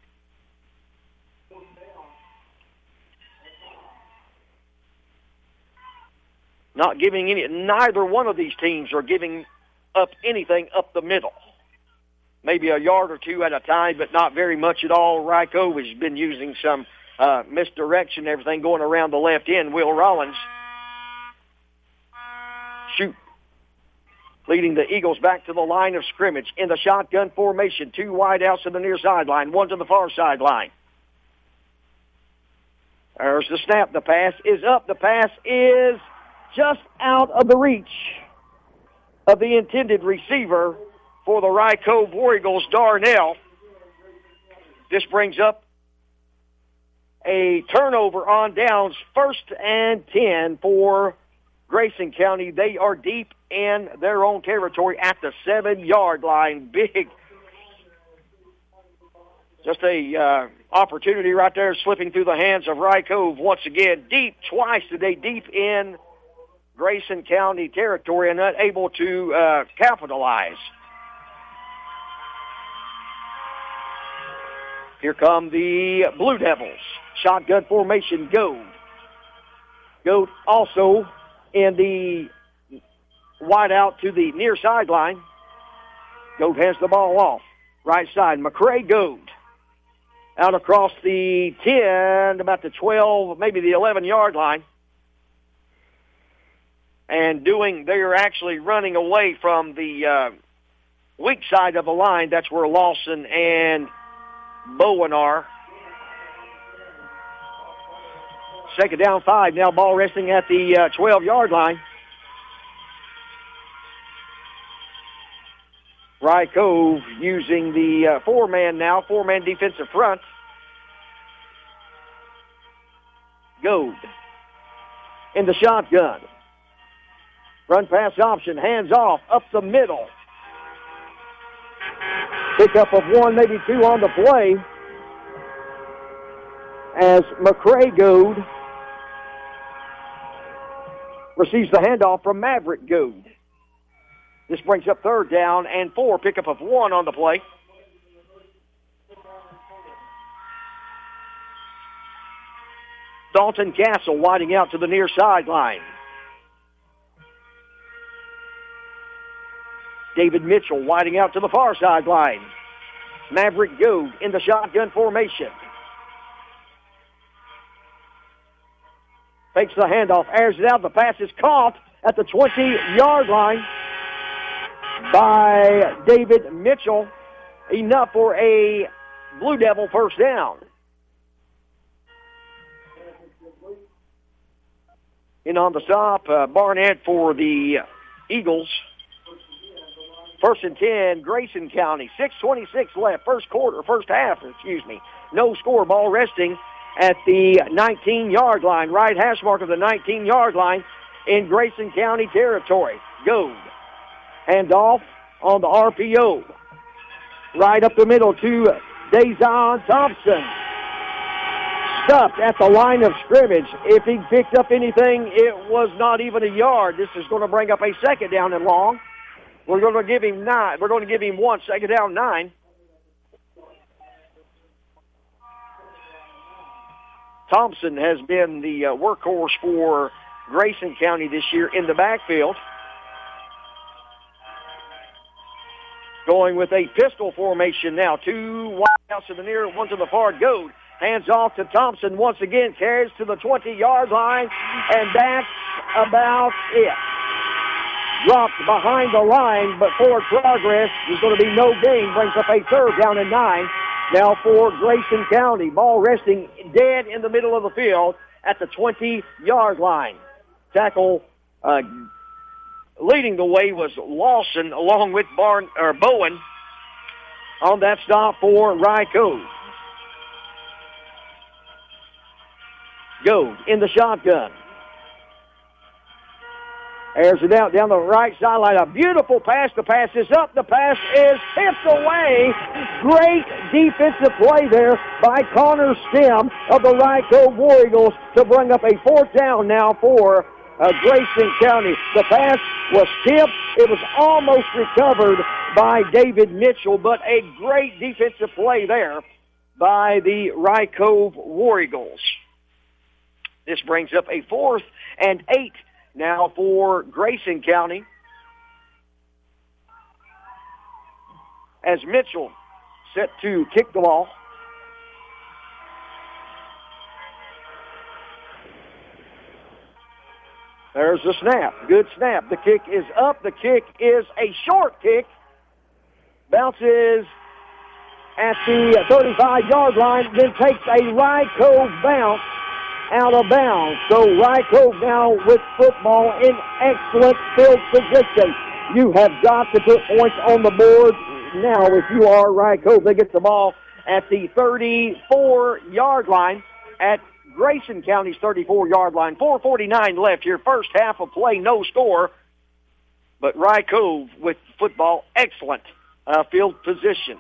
Not giving any, neither one of these teams are giving up anything up the middle. Maybe a yard or two at a time, but not very much at all. Rye Cove has been using some uh, misdirection, everything going around the left end. Will Rollins shoot, leading the Eagles back to the line of scrimmage in the shotgun formation. Two wide outs to the near sideline, one to the far sideline. There's the snap. The pass is up. The pass is just out of the reach of the intended receiver for the Rye Cove War Eagles, Darnell. This brings up a turnover on downs, first and ten for Grayson County. They are deep in their own territory at the seven-yard line. Big, just a uh, opportunity right there slipping through the hands of Rye Cove once again. Deep twice today, deep in Grayson County territory and not able to uh, capitalize. Here come the Blue Devils. Shotgun formation, Goad. Goad also in the wide out to the near sideline. Goad has the ball off. Right side, McCray Goad. Out across the ten, about the twelve, maybe the eleven-yard line. And doing, they're actually running away from the uh, weak side of the line. That's where Lawson and Bowen are. Second down, five. Now ball resting at the uh, twelve-yard line. Rye Cove using the uh, four-man now, four-man defensive front. Goad in the shotgun. Run pass option, hands off, up the middle. Pickup of one, maybe two on the play. As McCray Goad receives the handoff from Maverick Goad. This brings up third down and four. Pickup of one on the play. Dalton Castle widening out to the near sideline. David Mitchell widening out to the far sideline. Maverick Goad in the shotgun formation. Takes the handoff, airs it out. The pass is caught at the twenty-yard line by David Mitchell. Enough for a Blue Devil first down. In on the stop, uh, Barnett for the Eagles. First and ten, Grayson County. six twenty-six left, first quarter, first half, excuse me. No score, ball resting at the nineteen-yard line, right hash mark of the nineteen-yard line in Grayson County territory. Goad. Handoff on the R P O. Right up the middle to Dazon Thompson. Stuffed at the line of scrimmage. If he picked up anything, it was not even a yard. This is going to bring up a second down and long. We're going to give him nine. We're going to give him one, second down, nine. Thompson has been the uh, workhorse for Grayson County this year in the backfield. Going with a pistol formation now. Two wide outs to the near, one to the far. Goad. Hands off to Thompson once again. Carries to the twenty-yard line, and that's about it. Dropped behind the line, but forward progress. There's going to be no gain. Brings up a third down and nine. Now for Grayson County. Ball resting dead in the middle of the field at the twenty-yard line. Tackle uh, leading the way was Lawson along with Barn or Bowen on that stop for Ryko. Goad in the shotgun. Airs it out down the right sideline. A beautiful pass. The pass is up. The pass is tipped away. Great defensive play there by Connor Stem of the Ryko War Eagles to bring up a fourth down now for uh, Grayson County. The pass was tipped. It was almost recovered by David Mitchell, but a great defensive play there by the Ryko War Eagles. This brings up a fourth and eight now for Grayson County. As Mitchell set to kick the ball. There's the snap. Good snap. The kick is up. The kick is a short kick. Bounces at the thirty-five-yard line, then takes a Ryko bounce out of bounds. So Ryko now with football in excellent field position. You have got to put points on the board now if you are Ryko. They get the ball at the thirty-four-yard line at Grayson County's thirty-four-yard line. four forty-nine left here. First half of play, no score. But Ryko with football, excellent uh, field position.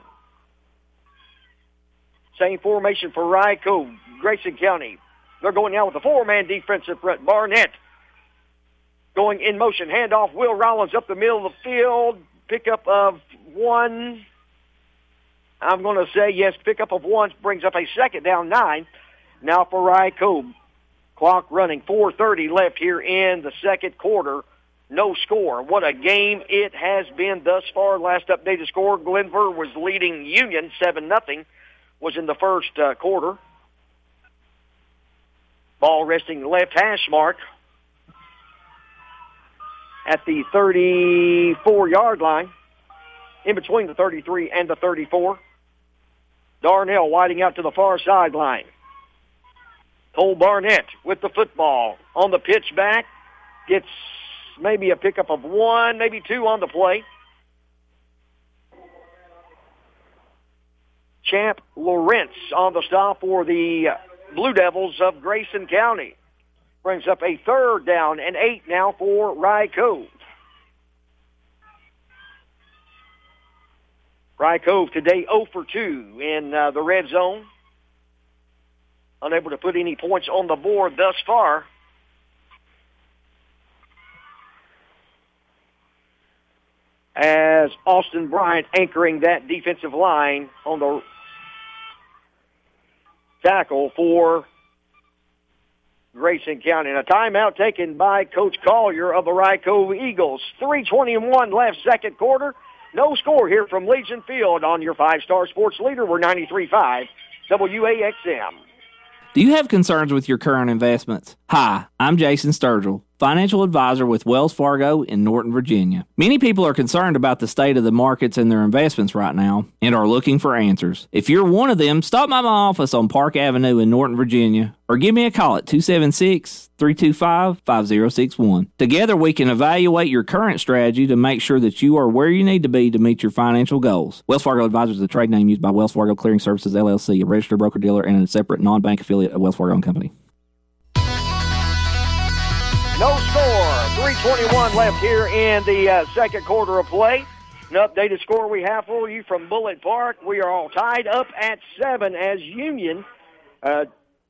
Same formation for Ryko. Grayson County. They're going now with the four-man defensive front. Barnett going in motion. Handoff. Will Rollins up the middle of the field. Pickup of one. I'm going to say yes. Pickup of one brings up a second down, nine. Now for Ryko. Clock running. four thirty left here in the second quarter. No score. What a game it has been thus far. Last updated score, Glenver was leading Union seven nothing. Was in the first uh, quarter. Ball resting the left hash mark at the thirty-four-yard line, in between the thirty-three and the thirty-four. Darnell widening out to the far sideline. Cole Barnett with the football on the pitch back. Gets maybe a pickup of one, maybe two on the play. Champ Lawrence on the stop for the Blue Devils of Grayson County. Brings up a third down and eight now for Ryko. Ryko today zero for two in uh, the red zone. Unable to put any points on the board thus far. As Austin Bryant anchoring that defensive line on the tackle for Grayson County. And a timeout taken by Coach Collier of the Ryko Eagles. three twenty-one left, second quarter. No score here from Legion Field on your five-star sports leader. We're ninety-three point five W A X M. Do you have concerns with your current investments? Hi, I'm Jason Sturgill, financial advisor with Wells Fargo in Norton, Virginia. Many people are concerned about the state of the markets and their investments right now and are looking for answers. If you're one of them, stop by my office on Park Avenue in Norton, Virginia, or give me a call at two seven six, three two five, five zero six one. Together, we can evaluate your current strategy to make sure that you are where you need to be to meet your financial goals. Wells Fargo Advisors is a trade name used by Wells Fargo Clearing Services, L L C, a registered broker-dealer and a separate non-bank affiliate of Wells Fargo and Company. No score. three twenty-one left here in the uh, second quarter of play. An updated score we have for you from Bullitt Park. We are all tied up at seven as Union uh,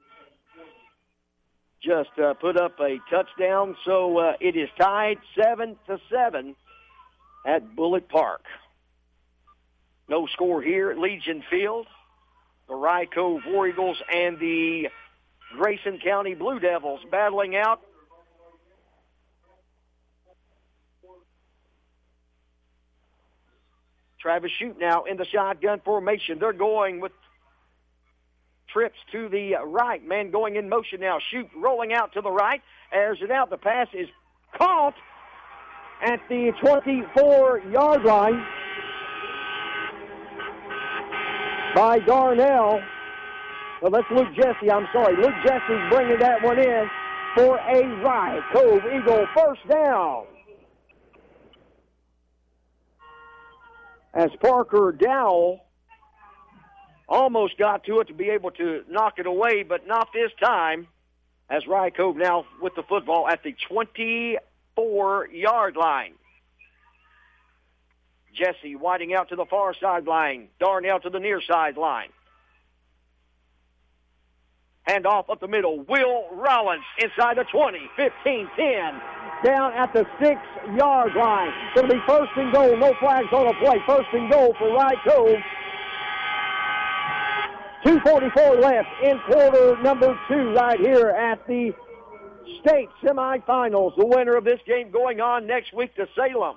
just uh, put up a touchdown. So uh, it is tied seven to seven at Bullitt Park. No score here at Legion Field. The Rye Cove War Eagles and the Grayson County Blue Devils battling out. Travis Shute now in the shotgun formation. They're going with trips to the right. Man going in motion now. Shute rolling out to the right. Airs it out. The pass is caught at the twenty-four-yard line by Darnell. Well, that's Luke Jesse. I'm sorry. Luke Jesse's bringing that one in for a Rye Cove Eagle first down. As Parker Dowell almost got to it to be able to knock it away, but not this time, as Rye Cove now with the football at the twenty-four-yard line. Jesse widening out to the far sideline. Darnell to the near sideline. Hand off up the middle. Will Rollins inside the twenty, fifteen, ten. Down at the six-yard line. Going to be first and goal. No flags on the play. First and goal for Rye Cove. two forty-four left in quarter number two right here at the state semifinals. The winner of this game going on next week to Salem.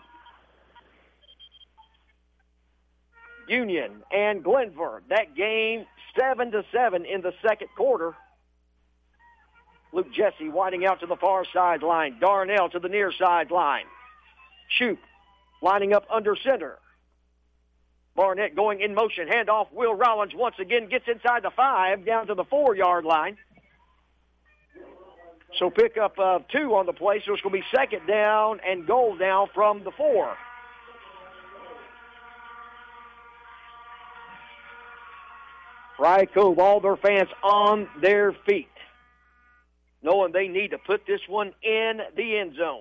Union and Glenvar. That game seven to seven in the second quarter. Luke Jesse widening out to the far sideline. Darnell to the near sideline. Shute lining up under center. Barnett going in motion. Handoff. Will Rollins once again gets inside the five down to the four-yard line. So pick up uh, two on the play. So it's going to be second down and goal now from the four. Rye Cove, all their fans on their feet, knowing they need to put this one in the end zone.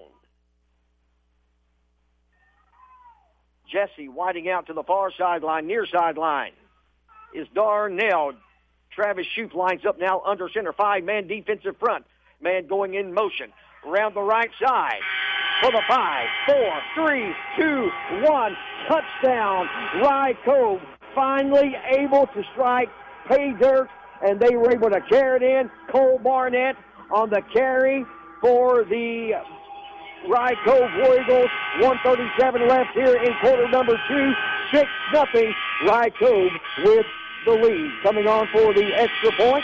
Jesse widening out to the far sideline, near sideline is Darnell. Travis Shute lines up now under center, five-man defensive front. Man going in motion around the right side for the five, four, three, two, one, touchdown. Rye Cove finally able to strike pay dirt, and they were able to carry it in. Cole Barnett on the carry for the Rye Cove War Eagles. one thirty-seven left here in quarter number two. six nothing. Rye Cove with the lead. Coming on for the extra point.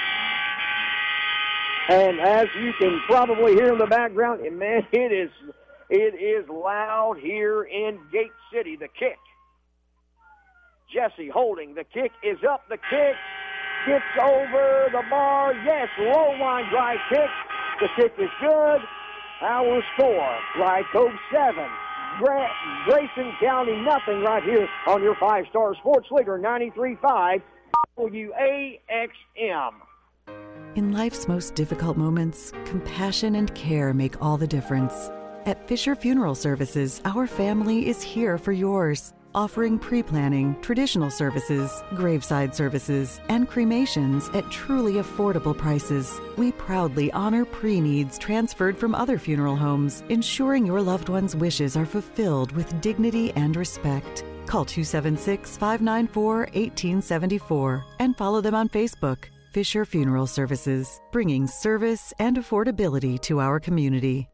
And as you can probably hear in the background, and man, it is, it is loud here in Gate City. The kick. Jesse holding. The kick is up. The kick gets over the bar. Yes, low line drive kick. The kick is good. Our score, Rye Cove seven, Gra- Grayson County nothing right here on your five-star sports leader, ninety-three point five W A X M. In life's most difficult moments, compassion and care make all the difference. At Fisher Funeral Services, our family is here for yours, offering pre-planning, traditional services, graveside services, and cremations at truly affordable prices. We proudly honor pre-needs transferred from other funeral homes, ensuring your loved one's wishes are fulfilled with dignity and respect. Call two seven six, five nine four, one eight seven four and follow them on Facebook. Fisher Funeral Services, bringing service and affordability to our community.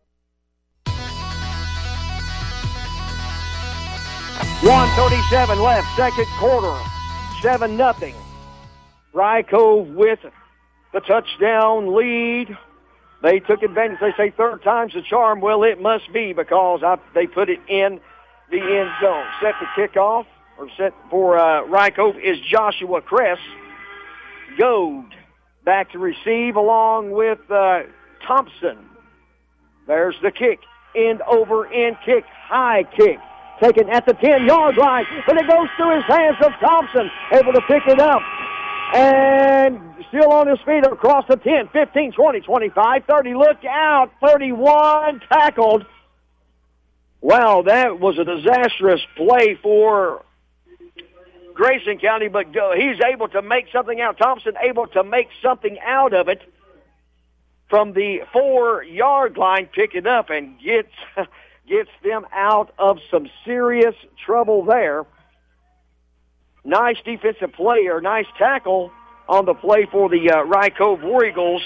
one thirty-seven left, second quarter, seven nothing. Rye Cove with the touchdown lead. They took advantage. They say third time's the charm. Well, it must be because I, they put it in the end zone. Set to kick off, or set for uh, Rycove is Joshua Kress. Goad back to receive along with uh, Thompson. There's the kick. End over end kick. High kick. Taken at the ten-yard line. But it goes through his hands of Thompson. Able to pick it up. And still on his feet across the ten, fifteen, twenty, twenty-five, thirty. Look out. thirty-one. Tackled. Wow, that was a disastrous play for Grayson County, but go, he's able to make something out. Thompson able to make something out of it from the four-yard line, pick it up and gets, gets them out of some serious trouble there. Nice defensive play, or nice tackle on the play for the uh, Rycove War Eagles.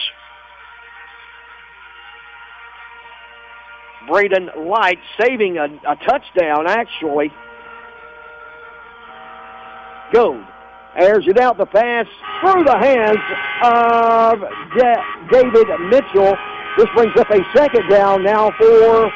Braden Light saving a, a touchdown, actually. Goad airs it out the pass through the hands of Da- David Mitchell. This brings up a second down now for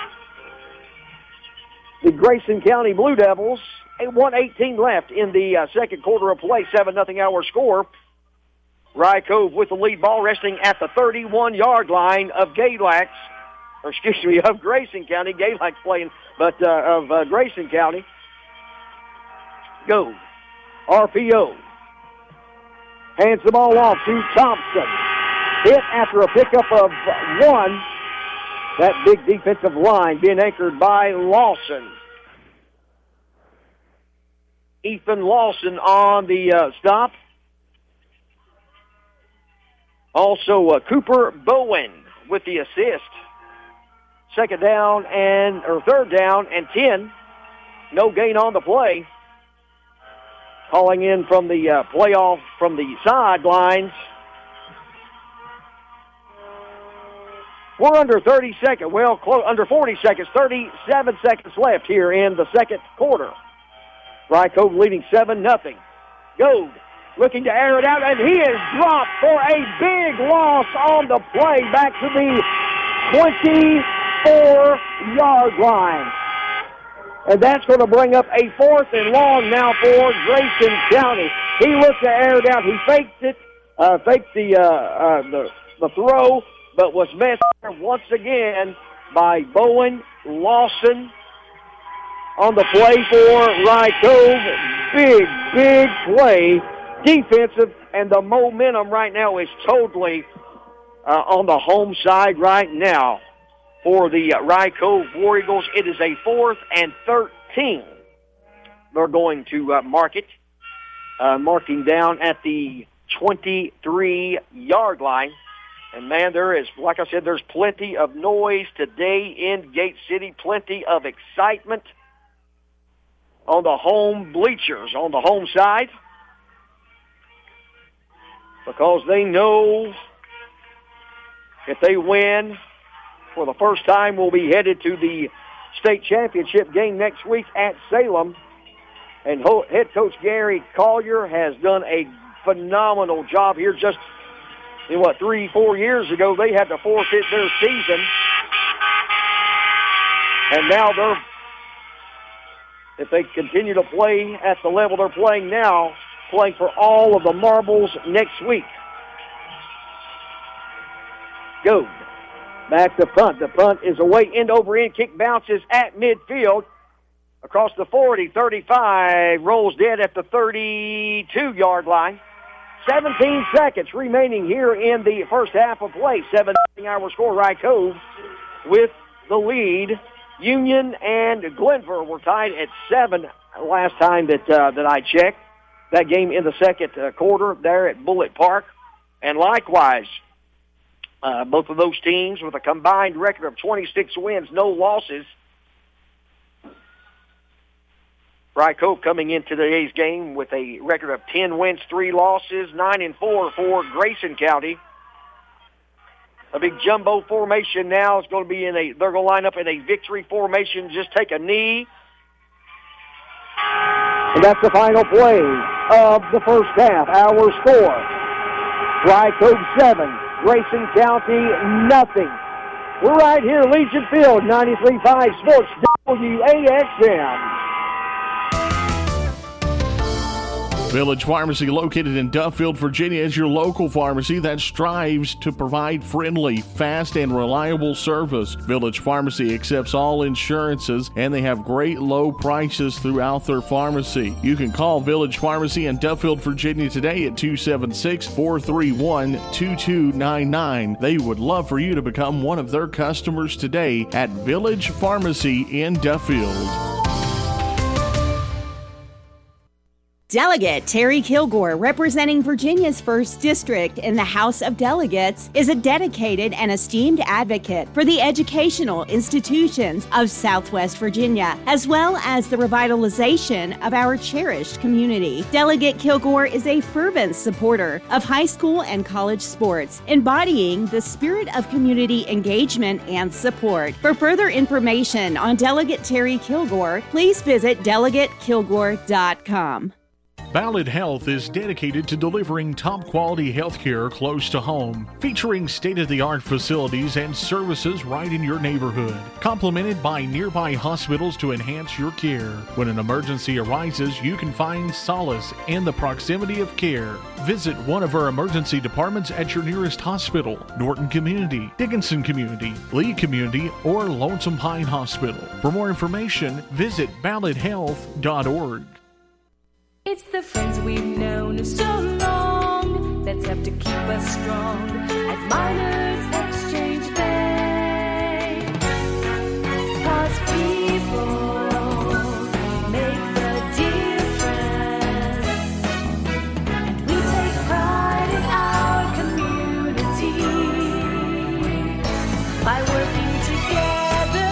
the Grayson County Blue Devils. one eighteen left in the uh, second quarter of play. seven nothing our score. Rycove with the lead ball resting at the thirty-one-yard line of Galax, or excuse me, of Grayson County. Galax playing, but uh, of uh, Grayson County. Goad. R P O. Hands the ball off to Thompson. Hit after a pickup of one. That big defensive line being anchored by Lawson. Ethan Lawson on the uh, stop. Also uh, Cooper Bowen with the assist. Second down and, or third down and ten. No gain on the play. Calling in from the uh, playoff from the sidelines. We're under thirty seconds, well, close, under forty seconds, thirty-seven seconds left here in the second quarter. Rycove leading seven nothing. Goad looking to air it out, and he is dropped for a big loss on the play back to the twenty-four-yard line. And that's going to bring up a fourth and long now for Grayson County. He looked to air it out. He faked it, uh, faked the, uh, uh, the the throw, but was missed once again by Bowen Lawson on the play for Rycove. Big, big play, defensive, and the momentum right now is totally uh, on the home side right now. For the uh, Rycove War Eagles, it is a fourth and thirteen. They're going to uh, mark it, uh, marking down at the twenty-three-yard line. And, man, there is, like I said, there's plenty of noise today in Gate City, plenty of excitement on the home bleachers, on the home side, because they know if they win, for the first time, we'll be headed to the state championship game next week at Salem. And ho- head coach Gary Collier has done a phenomenal job here. Just in what, three, four years ago, they had to forfeit their season. And now they're, if they continue to play at the level they're playing now, playing for all of the marbles next week. Go. Back to punt. The punt is away, end over end. Kick bounces at midfield. Across the forty, thirty-five, rolls dead at the thirty-two-yard line. seventeen seconds remaining here in the first half of play. seven nothing our score. Rycove with the lead. Union and Glenver were tied at seven last time that uh, that I checked. That game in the second uh, quarter there at Bullitt Park. And likewise, Uh, both of those teams with a combined record of twenty-six wins, no losses. Rycove coming into today's game with a record of ten wins, three losses, nine and four for Grayson County. A big jumbo formation now is going to be in a, they're going to line up in a victory formation. Just take a knee. And that's the final play of the first half. Our score, Dry Cove seven, Grayson County nothing. We're right here, Legion Field, ninety-three point five Sports W A X M. Village Pharmacy, located in Duffield, Virginia, is your local pharmacy that strives to provide friendly, fast, and reliable service. Village Pharmacy accepts all insurances, and they have great low prices throughout their pharmacy. You can call Village Pharmacy in Duffield, Virginia today at two seven six, four three one, two two nine nine. They would love for you to become one of their customers today at Village Pharmacy in Duffield. Delegate Terry Kilgore, representing Virginia's first District in the House of Delegates, is a dedicated and esteemed advocate for the educational institutions of Southwest Virginia, as well as the revitalization of our cherished community. Delegate Kilgore is a fervent supporter of high school and college sports, embodying the spirit of community engagement and support. For further information on Delegate Terry Kilgore, please visit delegate kilgore dot com. Ballad Health is dedicated to delivering top-quality health care close to home, featuring state-of-the-art facilities and services right in your neighborhood, complemented by nearby hospitals to enhance your care. When an emergency arises, you can find solace in the proximity of care. Visit one of our emergency departments at your nearest hospital, Norton Community, Dickinson Community, Lee Community, or Lonesome Pine Hospital. For more information, visit ballad health dot org. It's the friends we've known so long that's helped to keep us strong at Miners Exchange Bank. 'Cause people make the difference, and we take pride in our community by working together.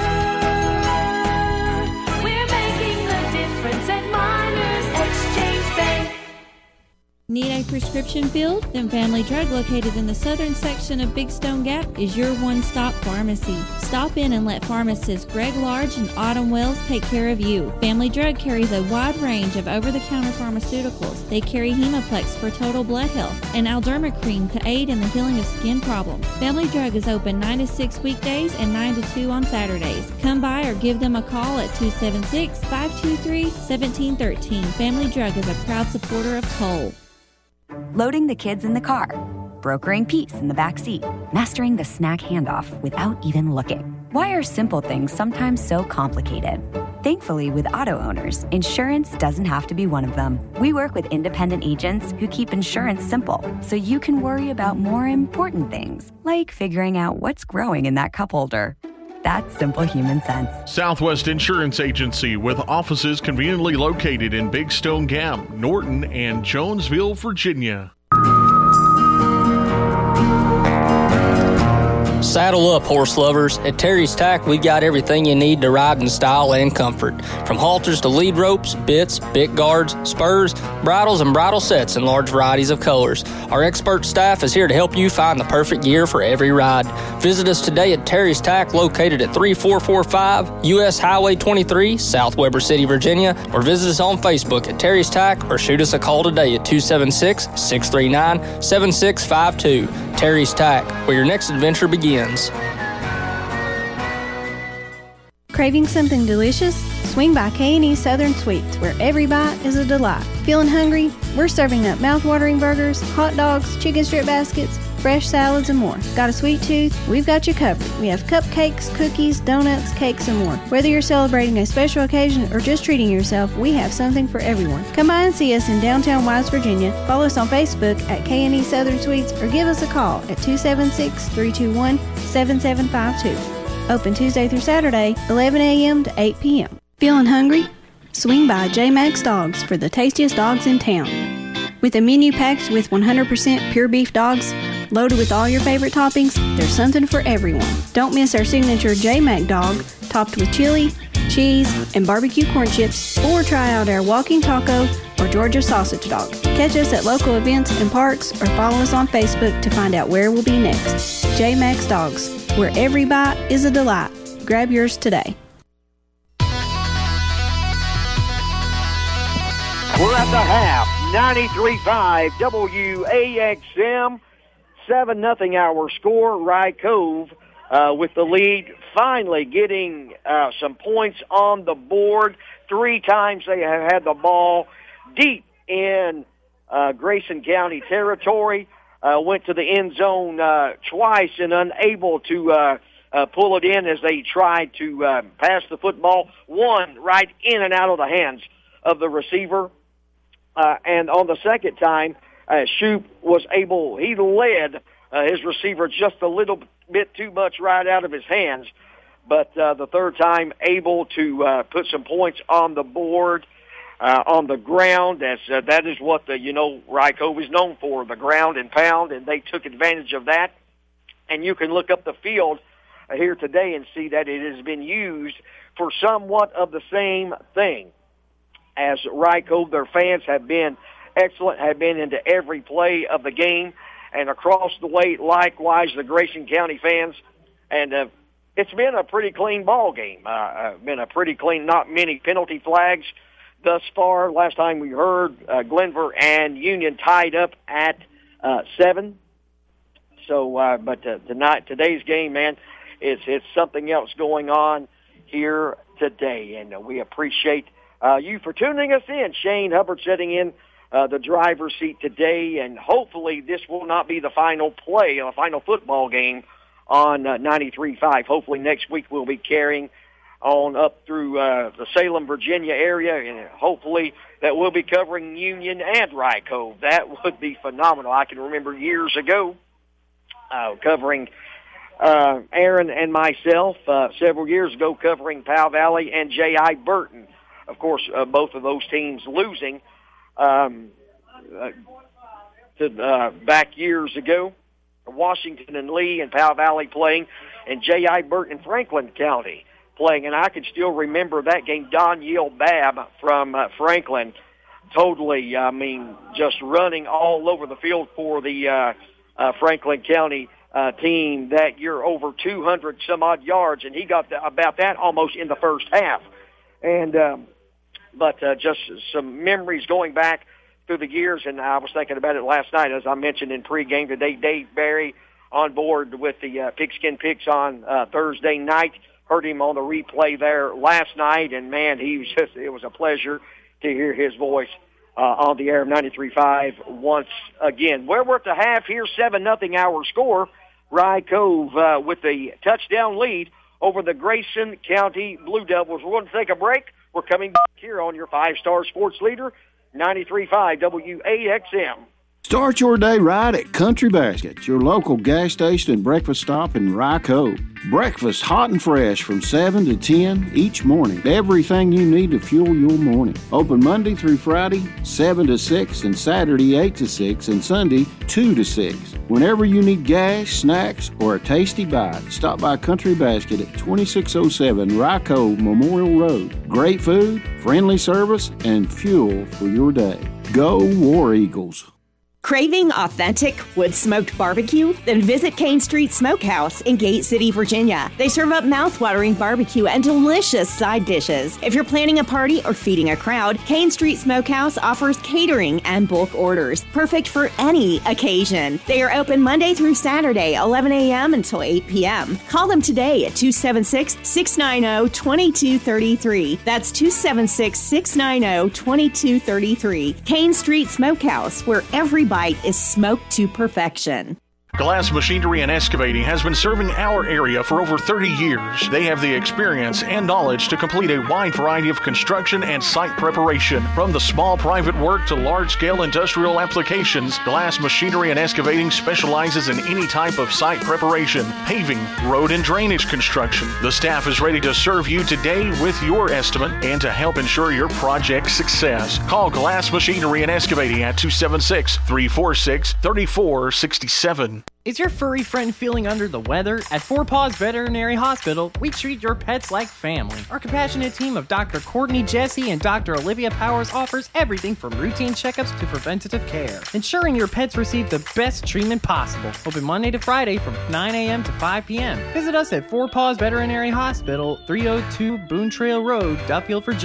We're making the difference at Miners Exchange Bank. Need a prescription filled? Then Family Drug, located in the southern section of Big Stone Gap, is your one-stop pharmacy. Stop in and let pharmacists Greg Large and Autumn Wells take care of you. Family Drug carries a wide range of over-the-counter pharmaceuticals. They carry Hemoplex for total blood health and Alderma cream to aid in the healing of skin problems. Family Drug is open nine to six weekdays and nine to two on Saturdays. Come by or give them a call at two seven six, five two three, one seven one three. Family Drug is a proud supporter of Cole. Loading the kids in the car, brokering peace in the back seat, mastering the snack handoff without even looking. Why are simple things sometimes so complicated? Thankfully, with auto owners, insurance doesn't have to be one of them. We work with independent agents who keep insurance simple, so you can worry about more important things, like figuring out what's growing in that cup holder. That's simple human sense. Southwest Insurance Agency, with offices conveniently located in Big Stone Gap, Norton, and Jonesville, Virginia. Saddle up, horse lovers. At Terry's Tack, we got everything you need to ride in style and comfort. From halters to lead ropes, bits, bit guards, spurs, bridles, and bridle sets in large varieties of colors. Our expert staff is here to help you find the perfect gear for every ride. Visit us today at Terry's Tack, located at three four four five U S Highway twenty-three, South Weber City, Virginia, or visit us on Facebook at Terry's Tack, or shoot us a call today at two seven six, six three nine, seven six five two. Terry's Tack, where your next adventure begins. Craving something delicious? Swing by K and E Southern Sweets, where every bite is a delight. Feeling hungry? We're serving up mouth-watering burgers, hot dogs, chicken strip baskets, fresh salads, and more. Got a sweet tooth? We've got you covered. We have cupcakes, cookies, donuts, cakes, and more. Whether you're celebrating a special occasion or just treating yourself, we have something for everyone. Come by and see us in downtown Wise, Virginia. Follow us on Facebook at K and E Southern Sweets, or give us a call at two seven six, three two one, seven seven five two. Open Tuesday through Saturday, eleven a.m. to eight p.m. Feeling hungry? Swing by J Max Dogs for the tastiest dogs in town. With a menu packed with one hundred percent pure beef dogs, loaded with all your favorite toppings, there's something for everyone. Don't miss our signature J Mac dog, topped with chili, cheese, and barbecue corn chips, or try out our walking taco or Georgia sausage dog. Catch us at local events and parks, or follow us on Facebook to find out where we'll be next. J Max Dogs, where every bite is a delight. Grab yours today. We're at the half. ninety-three point five W A X M. seven nothing our score. Rye Cove uh, with the lead, finally getting uh, some points on the board. Three times they have had the ball deep in uh, Grayson County territory. Uh, went to the end zone uh, twice and unable to uh, uh, pull it in as they tried to uh, pass the football. One right in and out of the hands of the receiver. Uh, and on the second time, uh, Shoup was able, he led uh, his receiver just a little bit too much right out of his hands. But uh, the third time, able to uh, put some points on the board. Uh, on the ground, as uh, that is what the you know Rye Cove is known for, the ground and pound, and they took advantage of that. And you can look up the field uh, here today and see that it has been used for somewhat of the same thing. As Rye Cove, their fans have been excellent, have been into every play of the game, and across the way, likewise, the Grayson County fans, and uh, it's been a pretty clean ball game. Uh, uh, been a pretty clean, not many penalty flags thus far. Last time we heard, uh, Glenver and Union tied up at uh, seven. So, uh, but uh, tonight, today's game, man, it's it's something else going on here today, and uh, we appreciate uh, you for tuning us in. Shane Hubbard sitting in uh, the driver's seat today, and hopefully this will not be the final play, the final football game on uh, ninety-three point five. Hopefully next week we'll be carrying on up through uh, the Salem, Virginia area, and hopefully that we'll be covering Union and Rye Cove. That would be phenomenal. I can remember years ago uh, covering uh, Aaron and myself, uh, several years ago covering Powell Valley and J I. Burton. Of course, uh, both of those teams losing um, uh, to uh, back years ago. Washington and Lee and Powell Valley playing, and J I. Burton and Franklin County playing, and I can still remember that game. Don Yale Babb from uh, Franklin, totally, I mean, just running all over the field for the uh, uh, Franklin County uh, team that year, over two hundred some odd yards, and he got the, about that almost in the first half. And um, but uh, just some memories going back through the years, and I was thinking about it last night, as I mentioned in pregame today. Dave Barry on board with the uh, Pigskin Picks on uh, Thursday night. Heard him on the replay there last night, and man, he was just, it was a pleasure to hear his voice uh, on the air of ninety-three point five once again. Well, we're at the half here, seven nothing our score. Rye Cove uh, with the touchdown lead over the Grayson County Blue Devils. We're going to take a break. We're coming back here on your five-star sports leader, ninety-three point five W A X M. Start your day right at Country Basket, your local gas station and breakfast stop in Rye Cove. Breakfast hot and fresh from seven to ten each morning. Everything you need to fuel your morning. Open Monday through Friday, seven to six, and Saturday, eight to six, and Sunday, two to six. Whenever you need gas, snacks, or a tasty bite, stop by Country Basket at twenty-six oh seven Rye Cove Memorial Road. Great food, friendly service, and fuel for your day. Go War Eagles. Craving authentic wood-smoked barbecue? Then visit Cane Street Smokehouse in Gate City, Virginia. They serve up mouth-watering barbecue and delicious side dishes. If you're planning a party or feeding a crowd, Cane Street Smokehouse offers catering and bulk orders, perfect for any occasion. They are open Monday through Saturday, eleven a.m. until eight p.m. Call them today at two seven six, six nine zero, two two three three. That's two seven six, six nine zero, two two three three. Cane Street Smokehouse, where every bite is smoked to perfection. Glass Machinery and Excavating has been serving our area for over thirty years. They have the experience and knowledge to complete a wide variety of construction and site preparation. From the small private work to large-scale industrial applications, Glass Machinery and Excavating specializes in any type of site preparation, paving, road and drainage construction. The staff is ready to serve you today with your estimate and to help ensure your project's success. Call Glass Machinery and Excavating at two seven six, three four six, three four six seven. Is your furry friend feeling under the weather? At Four Paws Veterinary Hospital, we treat your pets like family. Our compassionate team of Doctor Courtney Jesse and Doctor Olivia Powers offers everything from routine checkups to preventative care, ensuring your pets receive the best treatment possible. Open Monday to Friday from nine a.m. to five p.m. Visit us at Four Paws Veterinary Hospital, three oh two Boone Trail Road, Duffield, Virginia. We're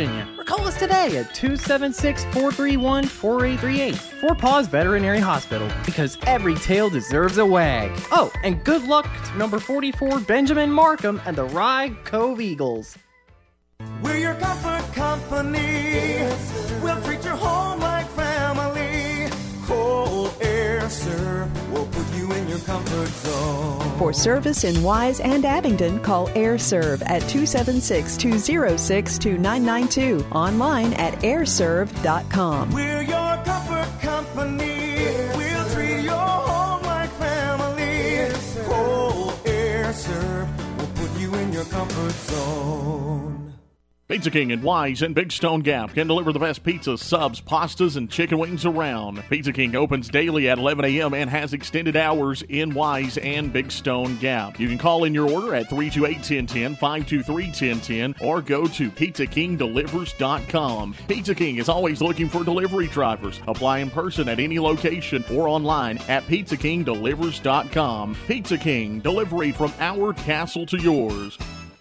call us today at two seven six, four three one, four eight three eight. Four Paws Veterinary Hospital, because every tail deserves a wag. Oh, and good luck to number forty-four, Benjamin Markham and the Rye Cove Eagles. We're your comfort company. We'll treat your home like family. Cold Air Serve will put you in your comfort zone. For service in Wise and Abingdon, call AirServe at two seven six, two zero six, two nine nine two. Online at air serve dot com. We're your comfort company. We'll treat your home like family. Cold Air Serve will put you in your comfort zone. Pizza King in Wise and Big Stone Gap can deliver the best pizzas, subs, pastas, and chicken wings around. Pizza King opens daily at eleven a.m. and has extended hours in Wise and Big Stone Gap. You can call in your order at three two eight, one zero one zero, five two three, one zero one zero or go to pizza king delivers dot com. Pizza King is always looking for delivery drivers. Apply in person at any location or online at pizza king delivers dot com. Pizza King, delivery from our castle to yours.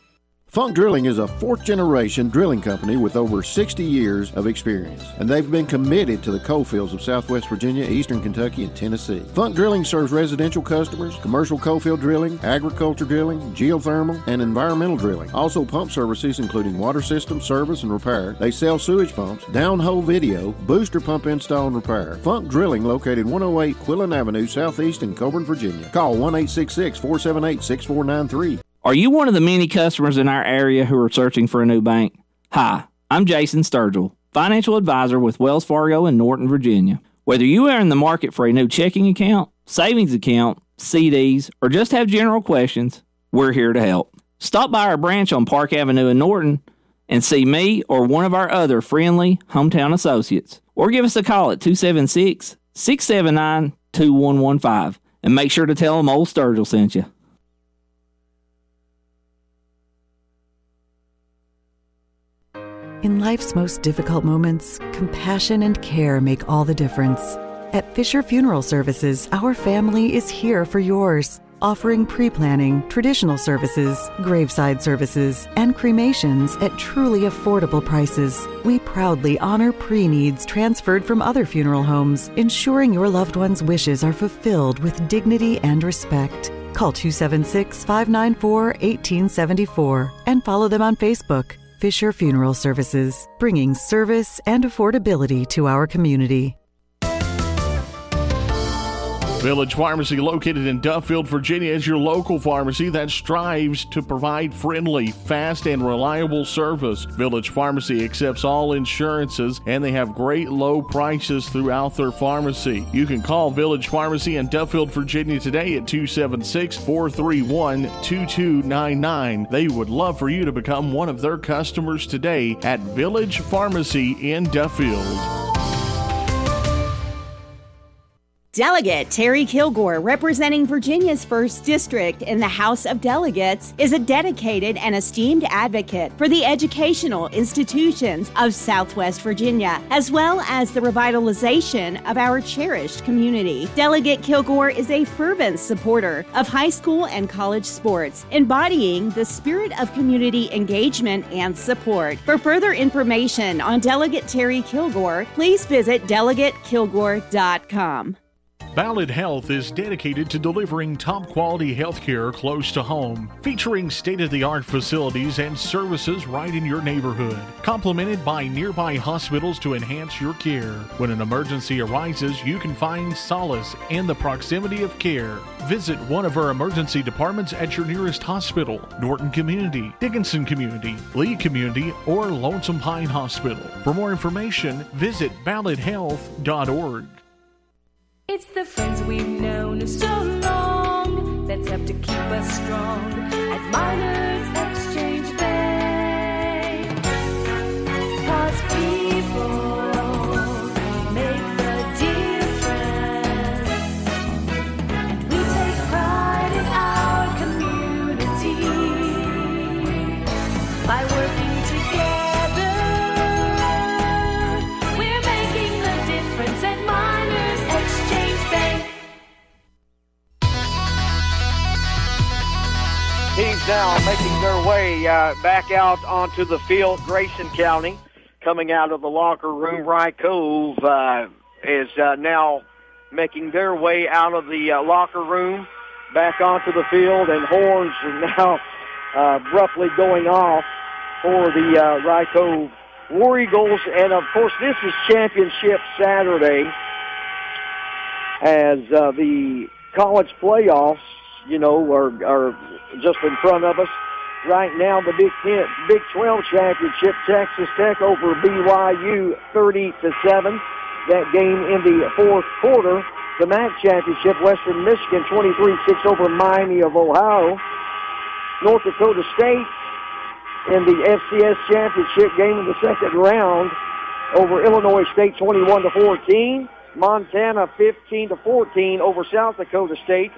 Funk Drilling is a fourth-generation drilling company with over sixty years of experience, and they've been committed to the coal fields of Southwest Virginia, Eastern Kentucky, and Tennessee. Funk Drilling serves residential customers, commercial coal field drilling, agriculture drilling, geothermal, and environmental drilling. Also pump services including water system service and repair. They sell sewage pumps, downhole video, booster pump install and repair. Funk Drilling located one oh eight Quillen Avenue, Southeast in Coburn, Virginia. Call one eight six six, four seven eight, six four nine three. Are you one of the many customers in our area who are searching for a new bank? Hi, I'm Jason Sturgill, financial advisor with Wells Fargo in Norton, Virginia. Whether you are in the market for a new checking account, savings account, C Ds, or just have general questions, we're here to help. Stop by our branch on Park Avenue in Norton and see me or one of our other friendly hometown associates. Or give us a call at two seven six, six seven nine, two one one five and make sure to tell them old Sturgill sent you. In life's most difficult moments, compassion and care make all the difference. At Fisher Funeral Services, our family is here for yours, offering pre-planning, traditional services, graveside services, and cremations at truly affordable prices. We proudly honor pre-needs transferred from other funeral homes, ensuring your loved one's wishes are fulfilled with dignity and respect. Call two seven six, five nine four, one eight seven four and follow them on Facebook. Fisher Funeral Services, bringing service and affordability to our community. Village Pharmacy, located in Duffield, Virginia, is your local pharmacy that strives to provide friendly, fast, and reliable service. Village Pharmacy accepts all insurances, and they have great low prices throughout their pharmacy. You can call Village Pharmacy in Duffield, Virginia today at two seven six, four three one, two two nine nine. They would love for you to become one of their customers today at Village Pharmacy in Duffield. Delegate Terry Kilgore, representing Virginia's first District in the House of Delegates, is a dedicated and esteemed advocate for the educational institutions of Southwest Virginia, as well as the revitalization of our cherished community. Delegate Kilgore is a fervent supporter of high school and college sports, embodying the spirit of community engagement and support. For further information on Delegate Terry Kilgore, please visit delegate kilgore dot com. Ballad Health is dedicated to delivering top-quality health care close to home, featuring state-of-the-art facilities and services right in your neighborhood, complemented by nearby hospitals to enhance your care. When an emergency arises, you can find solace in the proximity of care. Visit one of our emergency departments at your nearest hospital, Norton Community, Dickinson Community, Lee Community, or Lonesome Pine Hospital. For more information, visit ballad health dot org. It's the friends we've known so long that's helped to keep us strong at Miners Exchange Bank. 'Cause people make the difference, and we take pride in our community by working together. We're making the difference at Miners Exchange Bank. Teams now making their way uh, back out onto the field. Grayson County coming out of the locker room. Rye Cove uh, is uh, now making their way out of the uh, locker room back onto the field, and horns are now uh, roughly going off for the uh, Rye Cove War Eagles. And, of course, this is Championship Saturday as uh, the college playoffs, you know, are, are just in front of us. Right now, the Big Ten, Big twelve championship, Texas Tech over B Y U thirty to seven. That game in the fourth quarter. The M A C championship, Western Michigan twenty-three six over Miami of Ohio. North Dakota State in the F C S championship game in the second round over Illinois State twenty-one to fourteen. Montana fifteen to fourteen over South Dakota State.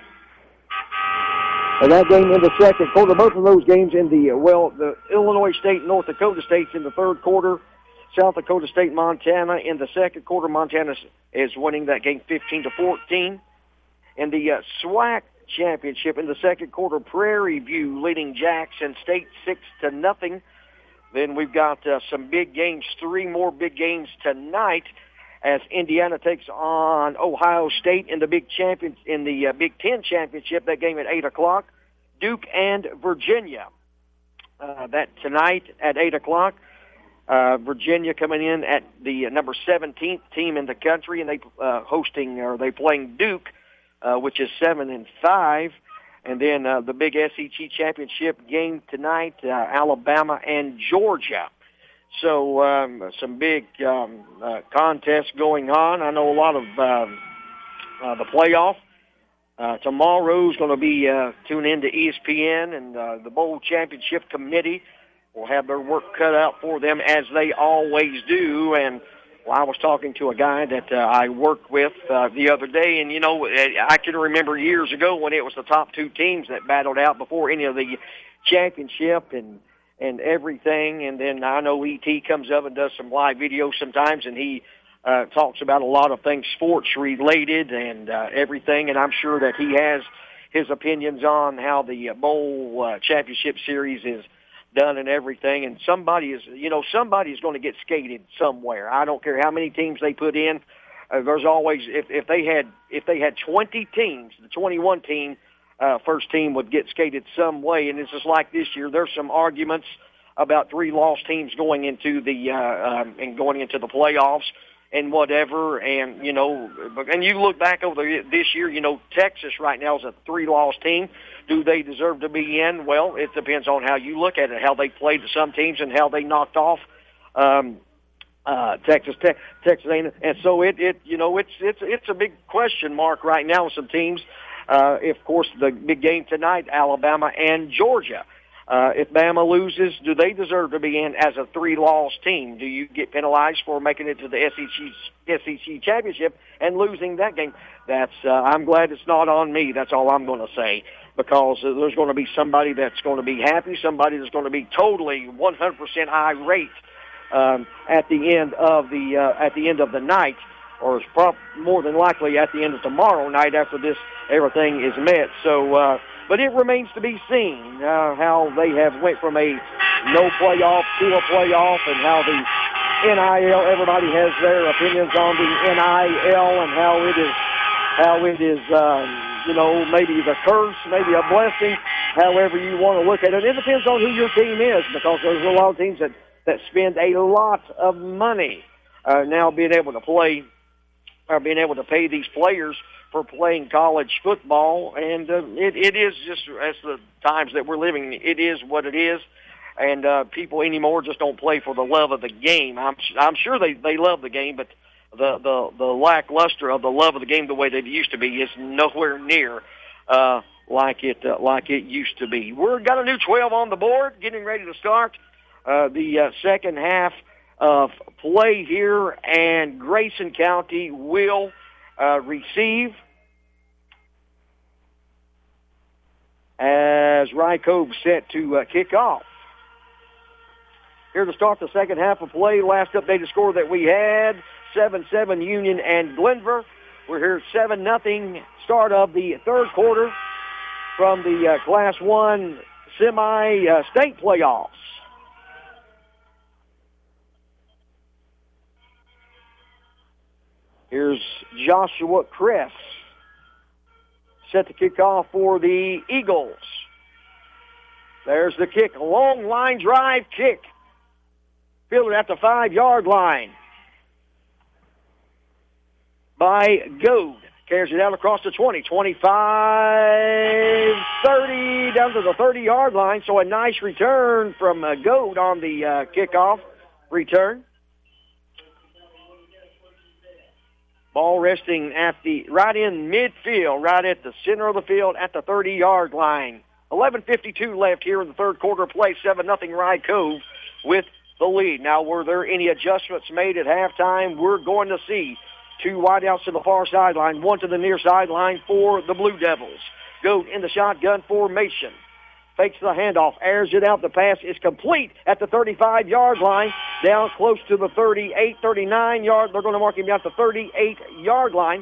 And that game in the second quarter, both of those games in the, well, the Illinois State, North Dakota State's in the third quarter. South Dakota State, Montana in the second quarter. Montana is winning that game fifteen to fourteen. In the uh, SWAC championship in the second quarter, Prairie View leading Jackson State six to nothing. Then we've got uh, some big games, three more big games tonight as Indiana takes on Ohio State in the Big Champion in the uh, Big Ten championship. That game at eight o'clock. Duke and Virginia. Uh, that tonight at eight o'clock. Uh, Virginia coming in at the uh, number seventeenth team in the country, and they uh, hosting or they playing Duke, uh, which is seven and five. And then uh, the big S E C championship game tonight, uh, Alabama and Georgia. So um, some big um, uh, contests going on. I know a lot of um, uh, the playoff. Uh, tomorrow's going to be uh, tune in to E S P N, and uh, the Bowl Championship Committee will have their work cut out for them as they always do. And well, I was talking to a guy that uh, I worked with uh, the other day, and, you know, I can remember years ago when it was the top two teams that battled out before any of the championship and and everything. And then I know E T comes up and does some live videos sometimes, and he uh, talks about a lot of things sports-related and uh, everything, and I'm sure that he has his opinions on how the Bowl uh, Championship Series is done and everything. And somebody is, you know, somebody's going to get skated somewhere. I don't care how many teams they put in. Uh, there's always, if, if they had if they had twenty teams, the twenty-one team, uh, first team would get skated some way. And it's just like this year. There's some arguments about three lost teams going into the uh, um, and going into the playoffs and whatever. And you know, and you look back over the, this year. You know, Texas right now is a three-loss team. Do they deserve to be in? Well, it depends on how you look at it, how they played to some teams and how they knocked off um, uh, Texas Tech, Texas A and M. And so it, it, you know, it's it's it's a big question mark right now with some teams. Uh, if, of course, the big game tonight, Alabama and Georgia. Uh, if Bama loses, do they deserve to be in as a three-loss team? Do you get penalized for making it to the S E C, S E C championship and losing that game? That's uh, I'm glad it's not on me. That's all I'm going to say. Because uh, there's going to be somebody that's going to be happy, somebody that's going to be totally one hundred percent irate um, at the end of the uh, at the end of the night, or prob- more than likely at the end of tomorrow night after this everything is met. So, uh, but it remains to be seen uh, how they have went from a no playoff to a playoff, and how the N I L. Everybody has their opinions on the N I L and how it is how it is. Um, You know, maybe the curse, maybe a blessing, however you want to look at it. It depends on who your team is, because there's a lot of teams that, that spend a lot of money uh, now being able to play, or being able to pay these players for playing college football. And uh, it, it is just, as the times that we're living, it is what it is. And uh, people anymore just don't play for the love of the game. I'm, I'm sure they, they love the game, but The, the the lackluster of the love of the game the way that it used to be is nowhere near uh, like it uh, like it used to be. We've got a new twelve on the board, getting ready to start uh, the uh, second half of play here, and Grayson County will uh, receive as Rye Cove set to uh, kick off. Here to start the second half of play, last updated score that we had, seven seven Union and Glenver. We're here seven nothing start of the third quarter from the uh, Class one semi-state uh, playoffs. Here's Joshua Kress, set to kick off for the Eagles. There's the kick, a long line drive kick. Fielded at the five-yard line by Goad. Carries it out across the twenty, twenty-five, thirty, down to the thirty-yard line. So a nice return from uh, Goad on the uh, kickoff return. Ball resting at the right in midfield, right at the center of the field at the thirty-yard line. eleven fifty-two left here in the third quarter play. seven nothing Rye Cove with the lead. Now, were there any adjustments made at halftime? We're going to see two wideouts to the far sideline, one to the near sideline for the Blue Devils. Go in the shotgun formation. Fakes the handoff, airs it out. The pass is complete at the thirty-five-yard line, down close to the thirty-eight, thirty-nine yard. They're going to mark him down at the thirty-eight-yard line.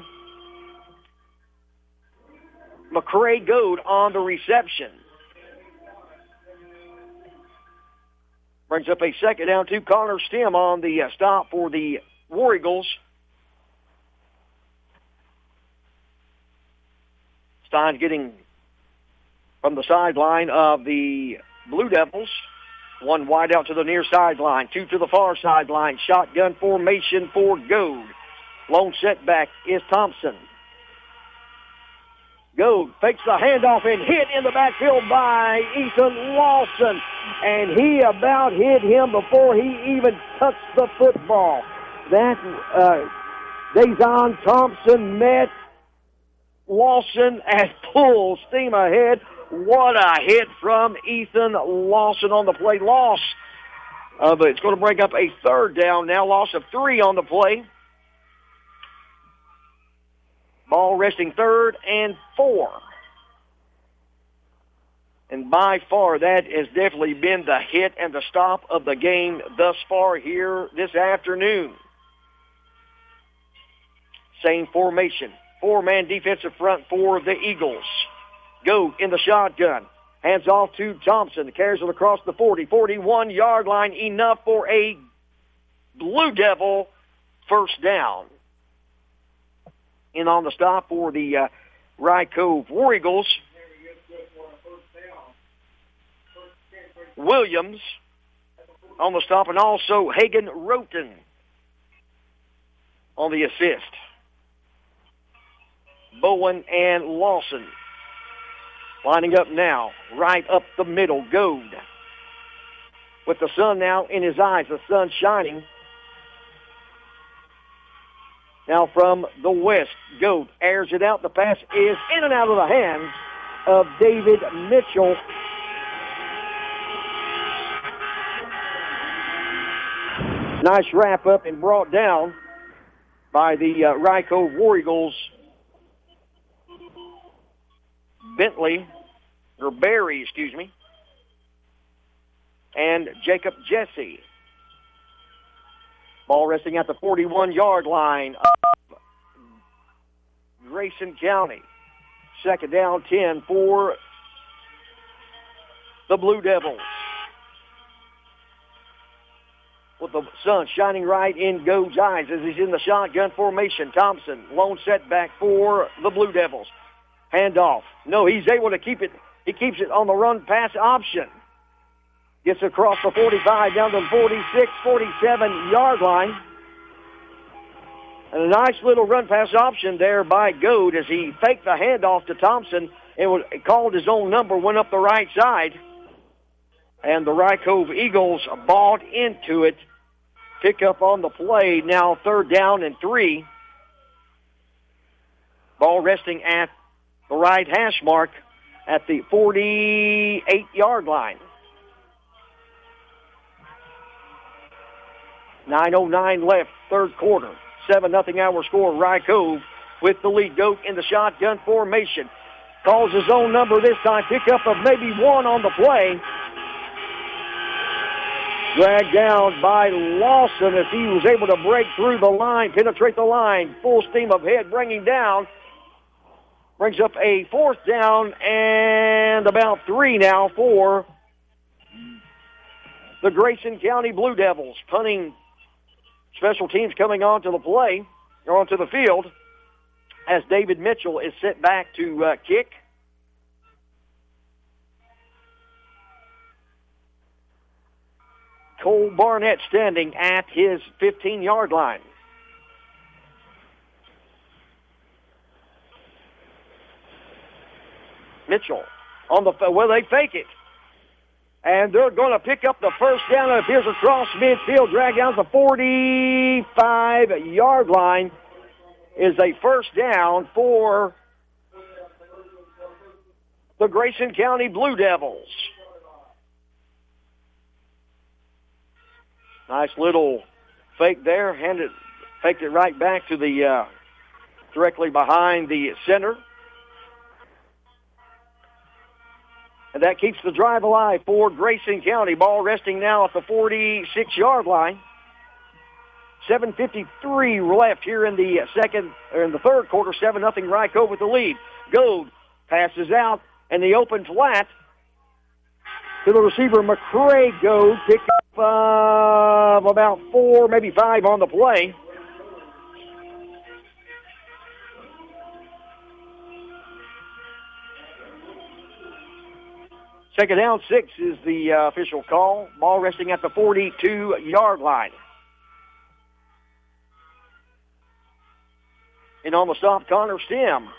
McCray Goad on the reception. Brings up a second down to Connor Stem on the uh, stop for the War Eagles. Stein getting from the sideline of the Blue Devils. One wide out to the near sideline, two to the far sideline. Shotgun formation for Goad. Lone setback is Thompson. Goad fakes the handoff and hit in the backfield by Ethan Lawson. And he about hit him before he even touched the football. That uh, Dazon Thompson met Lawson and pulled steam ahead. What a hit from Ethan Lawson on the play. Loss of it. It's going to break up a third down now. Loss of three on the play. Ball resting third and four. And by far, that has definitely been the hit and the stop of the game thus far here this afternoon. Same formation. Four-man defensive front for the Eagles. Go in the shotgun. Hands off to Thompson. Carries it across the forty, forty-one-yard line. Enough for a Blue Devil first down. In on the stop for the uh, Rye Cove War Eagles. Williams on the stop, and also Hagan Roten on the assist. Bowen and Lawson lining up now, right up the middle. Goad with the sun now in his eyes, the sun shining. Now from the west, Goad airs it out. The pass is in and out of the hands of David Mitchell. Nice wrap up and brought down by the uh, Rye Cove War Eagles. Bentley, or Barry, excuse me, and Jacob Jesse. Ball resting at the forty-one-yard line of Grayson County. Second down, ten for the Blue Devils. With the sun shining right in Goad's eyes as he's in the shotgun formation. Thompson, lone setback for the Blue Devils. Handoff. No, he's able to keep it. He keeps it on the run pass option. Gets across the forty-five down to the forty-six, forty-seven-yard line. And a nice little run pass option there by Goad as he faked the handoff to Thompson and called his own number, went up the right side. And the Rye Cove Eagles bought into it. Pick up on the play. Now third down and three. Ball resting at the right hash mark at the forty-eight-yard line. nine oh nine left, third quarter. seven nothing our score. Rye Cove with the lead. Goat in the shotgun formation. Calls his own number this time. Pick up of maybe one on the play. Dragged down by Lawson as he was able to break through the line, penetrate the line. Full steam ahead, bringing down. Brings up a fourth down and about three now for the Grayson County Blue Devils. Punting special teams coming on to the play. onto the field as David Mitchell is sent back to uh, kick. Cole Barnett standing at his fifteen-yard line. Mitchell on the, well, they fake it. And they're going to pick up the first down. It appears across midfield, drag down to the forty-five-yard line is a first down for the Grayson County Blue Devils. Nice little fake there. Handed, faked it right back to the, uh, directly behind the center. And that keeps the drive alive for Grayson County. Ball resting now at the forty-six-yard line. seven fifty-three left here in the second, or in the third quarter. seven nothing Ryko with the lead. Gold passes out and the open flat to the receiver McCray. Gold pick up uh, about four, maybe five on the play. Second down, six is the uh, official call. Ball resting at the forty-two-yard line. And on the stop, Connor Stem.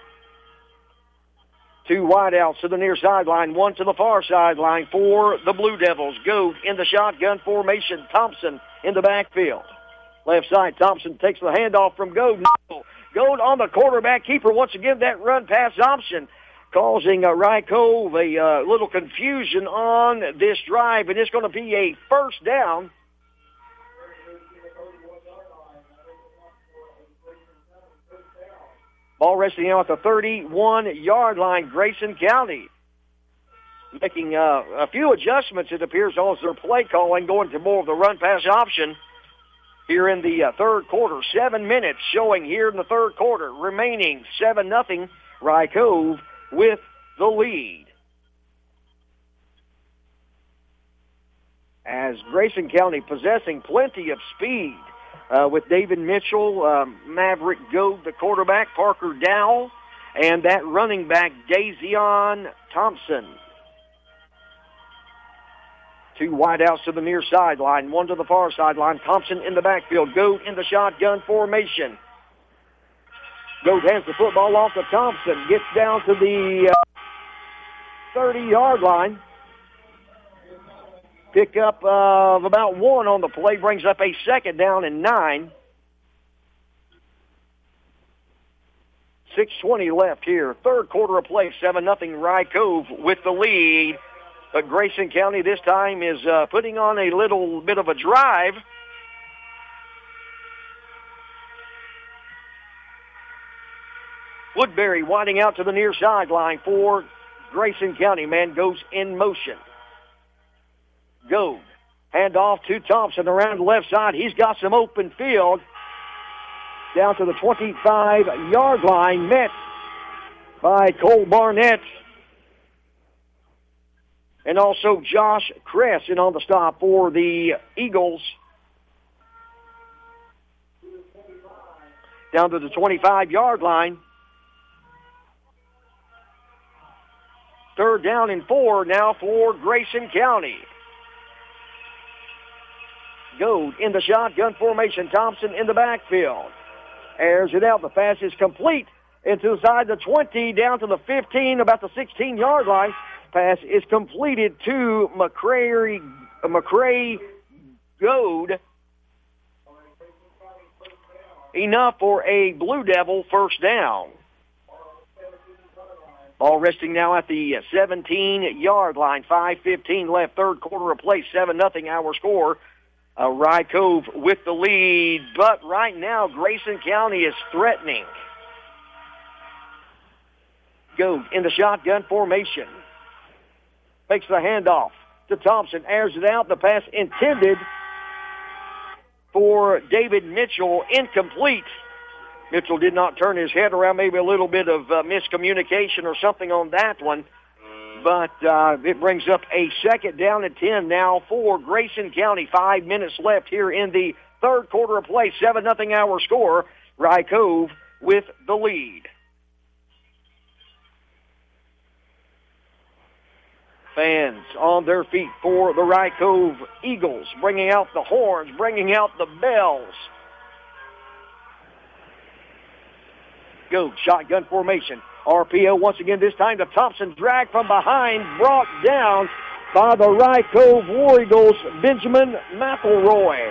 Two wideouts to the near sideline, one to the far sideline for the Blue Devils. Goat in the shotgun formation. Thompson in the backfield. Left side, Thompson takes the handoff from Goat. No. Goat on the quarterback keeper. Once again, that run pass option, causing uh, Ryko a uh, little confusion on this drive, and it's going to be a first down. Ball resting now at the thirty-one-yard line, Grayson County. Making uh, a few adjustments, it appears, on their play calling, going to more of the run-pass option here in the uh, third quarter. Seven minutes showing here in the third quarter, remaining seven nothing Ryko with the lead. As Grayson County possessing plenty of speed uh, with David Mitchell, um, Maverick Goad, the quarterback, Parker Dowell, and that running back, Dazion Thompson. Two wideouts to the near sideline, one to the far sideline. Thompson in the backfield. Goad in the shotgun formation. Goat hands the football off to Thompson. Gets down to the uh, thirty-yard line. Pick up of uh, about one on the play. Brings up a second down and nine. six twenty left here. Third quarter of play. seven nothing Rye Cove with the lead. But Grayson County this time is uh, putting on a little bit of a drive. Woodbury winding out to the near sideline for Grayson County. Man goes in motion. Goad. Hand off to Thompson around the left side. He's got some open field. Down to the twenty-five-yard line. Met by Cole Barnett. And also Josh Kress in on the stop for the Eagles. Down to the twenty-five-yard line. Third down and four now for Grayson County. Goad in the shotgun formation. Thompson in the backfield. Airs it out. The pass is complete into the side of the twenty, down to the fifteen, about the sixteen-yard line. Pass is completed to McCray, uh, McCray Goad. Enough for a Blue Devil first down. Ball resting now at the seventeen-yard line. five fifteen left, third quarter of play. seven nothing our score. Uh, Rye Cove with the lead. But right now, Grayson County is threatening. Goad in the shotgun formation. Makes the handoff to Thompson. Airs it out. The pass intended for David Mitchell. Incomplete. Mitchell did not turn his head around. Maybe a little bit of uh, miscommunication or something on that one. But uh, it brings up a second down and ten now for Grayson County. Five minutes left here in the third quarter of play. seven nothing our score. Rye Cove with the lead. Fans on their feet for the Rye Cove Eagles, bringing out the horns, bringing out the bells. Go, shotgun formation. R P O once again, this time to Thompson, drag from behind, brought down by the Rye Cove War Eagles, Benjamin McElroy.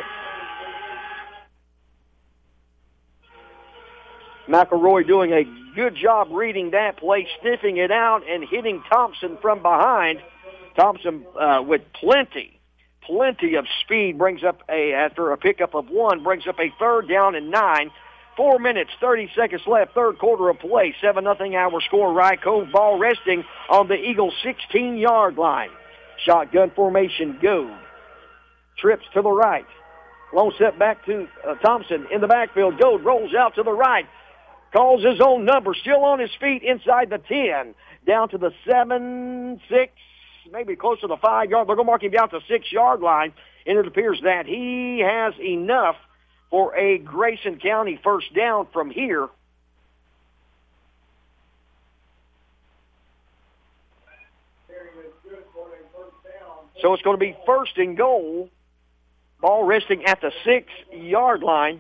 McElroy doing a good job reading that play, sniffing it out, and hitting Thompson from behind. Thompson uh, with plenty, plenty of speed, brings up a, after a pickup of one, brings up a third down and nine. Four minutes, thirty seconds left, third quarter of play. seven nothing our score. Rye Cove ball resting on the Eagles' sixteen-yard line. Shotgun formation, go. Trips to the right. Long step back to uh, Thompson in the backfield. Goad rolls out to the right. Calls his own number. Still on his feet inside the ten. Down to the seven, six, maybe close to the five-yard. They're going to mark him down to the six-yard line. And it appears that he has enough for a Grayson County first down from here. So it's going to be first and goal. Ball resting at the six-yard line.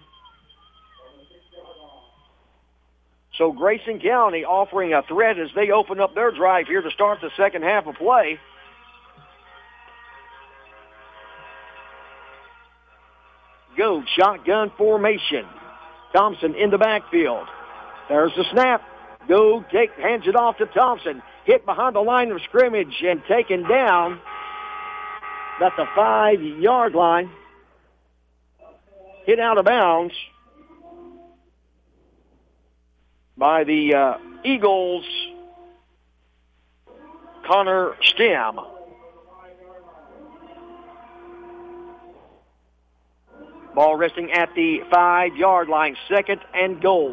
So Grayson County offering a threat as they open up their drive here to start the second half of play. Go, shotgun formation. Thompson in the backfield. There's the snap. Go, take, hands it off to Thompson. Hit behind the line of scrimmage and taken down at the five-yard line. Hit out of bounds by the uh, Eagles, Connor Stem. Ball resting at the five-yard line, second and goal.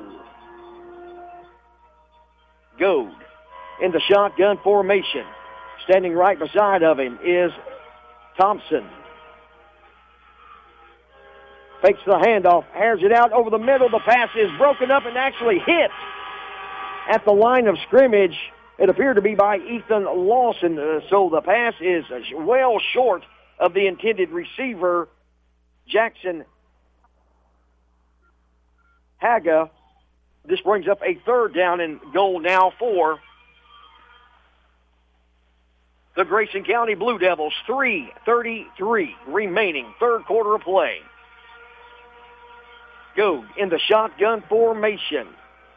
Goad in the shotgun formation. Standing right beside of him is Thompson. Fakes the handoff, airs it out over the middle. The pass is broken up and actually hit at the line of scrimmage. It appeared to be by Ethan Lawson, uh, so the pass is well short of the intended receiver, Jackson Haga. This brings up a third down and goal now for the Grayson County Blue Devils. three thirty-three remaining, third quarter of play. Go in the shotgun formation.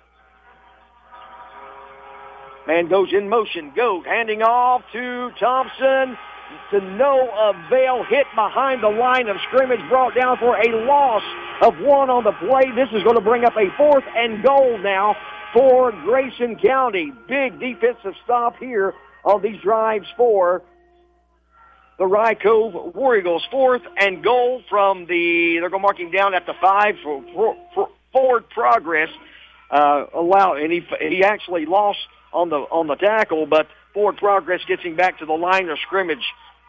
Man goes in motion. Go handing off to Thompson. To no avail. Hit behind the line of scrimmage. Brought down for a loss of one on the play. This is going to bring up a fourth and goal now for Grayson County. Big defensive stop here on these drives for the Rye Cove War Eagles. Fourth and goal from the, they're going to mark him down at the five for, for, for forward progress. Uh, allow, and he, he actually lost on the, on the tackle, but forward progress gets him back to the line of scrimmage.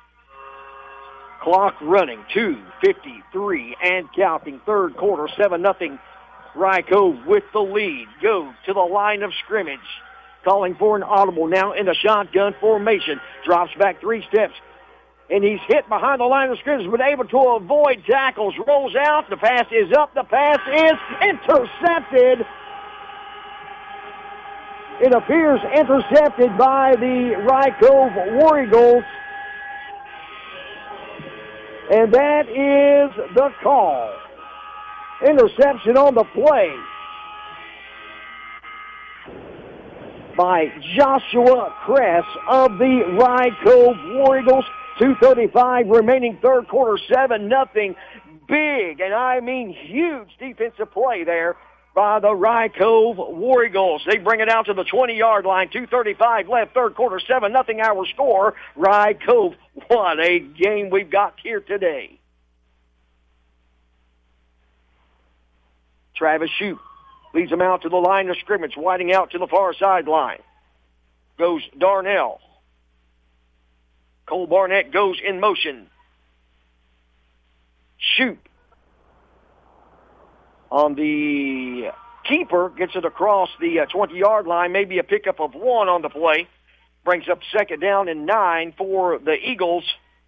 Clock running, two fifty-three and counting. Third quarter, seven nothing. Rye Cove with the lead. Go to the line of scrimmage. Calling for an audible now in the shotgun formation. Drops back three steps. And he's hit behind the line of scrimmage, but able to avoid tackles. Rolls out. The pass is up. The pass is intercepted. It appears intercepted by the Rye Cove War Eagles. And that is the call. Interception on the play by Joshua Kress of the Rye Cove War Eagles. two thirty-five remaining, third quarter, seven nothing. Big, and I mean huge defensive play there by the Rye Cove War Eagles. They bring it out to the twenty-yard line. two thirty-five left, third quarter, seven nothing our score. Rye Cove, what a game we've got here today. Travis Shute leads them out to the line of scrimmage, widening out to the far sideline. Goes Darnell. Cole Barnett goes in motion. Shute. on the keeper, gets it across the twenty-yard line, maybe a pickup of one on the play. Brings up second down and nine for the Eagles.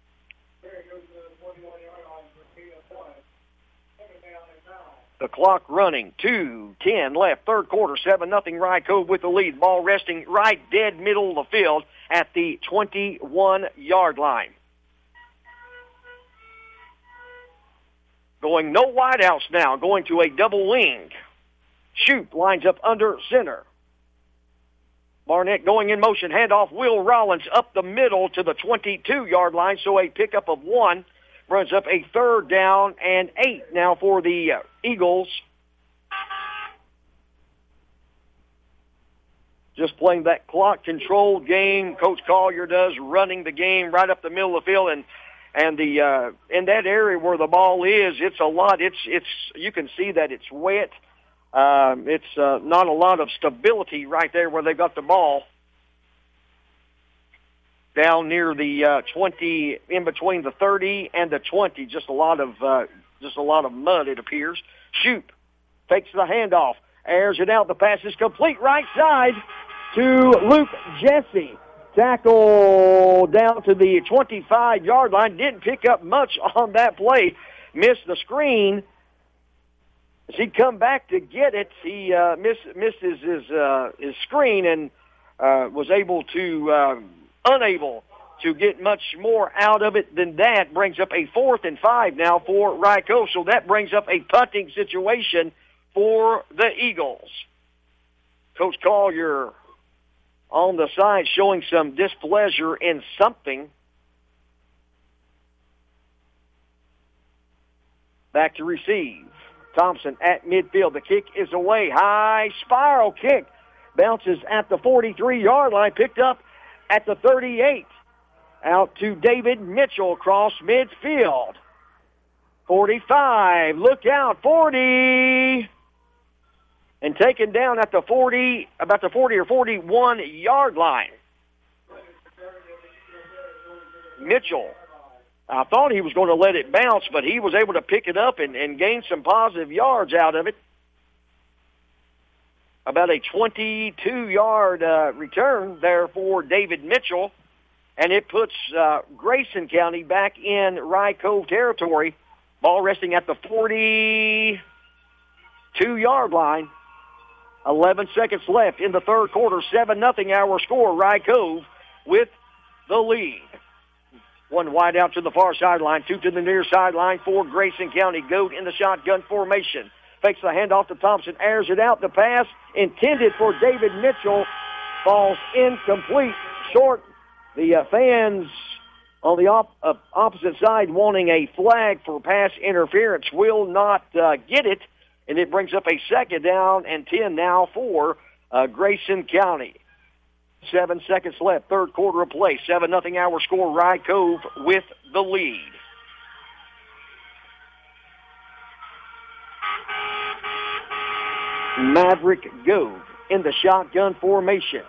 The clock running, two ten left, third quarter, seven nothing Rye Cove with the lead. Ball resting right dead middle of the field at the twenty-one-yard line. Going no wideouts now, going to a double wing. Shoot lines up under center. Barnett going in motion, handoff, Will Rollins up the middle to the twenty-two-yard line, so a pickup of one. Runs up a third down and eight now for the uh, Eagles. Just playing that clock-controlled game. Coach Collier does, running the game right up the middle of the field, and and the uh, in that area where the ball is, it's a lot. It's it's you can see that it's wet. Um, it's uh, not a lot of stability right there where they got the ball. Down near the uh, twenty, in between the thirty and the twenty, just a lot of uh, just a lot of mud, it appears. Shoot, takes the handoff, airs it out. The pass is complete, right side to Luke Jesse. Tackle down to the twenty-five-yard line. Didn't pick up much on that play. Missed the screen. As he come back to get it, he uh, missed missed his his, uh, his screen and uh, was able to. Uh, unable to get much more out of it than that. Brings up a fourth and five now for Rye Cove. So that brings up a punting situation for the Eagles. Coach Collier on the side showing some displeasure in something. Back to receive. Thompson at midfield. The kick is away. High spiral kick. Bounces at the forty-three-yard line. Picked up at the thirty-eight, out to David Mitchell across midfield. forty-five, look out, forty, and taken down at the forty, about the forty or forty-one-yard line. Mitchell, I thought he was going to let it bounce, but he was able to pick it up and, and gain some positive yards out of it. About a twenty-two-yard uh, return there for David Mitchell, and it puts uh, Grayson County back in Rye Cove territory. Ball resting at the forty-two-yard line. eleven seconds left in the third quarter. seven nothing our score. Rye Cove with the lead. One wide out to the far sideline, two to the near sideline for Grayson County. Goat in the shotgun formation. Fakes the handoff to Thompson, airs it out. The pass intended for David Mitchell falls incomplete, short. The uh, fans on the op- uh, opposite side wanting a flag for pass interference will not uh, get it, and it brings up a second down and ten now for uh, Grayson County. Seven seconds left, third quarter of play. seven nothing our score. Rye Cove with the lead. Maverick Gove in the shotgun formation.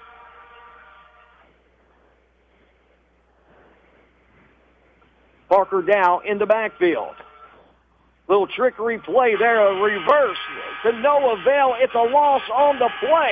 Parker Dow in the backfield. Little trickery play there, a reverse to no avail. It's a loss on the play.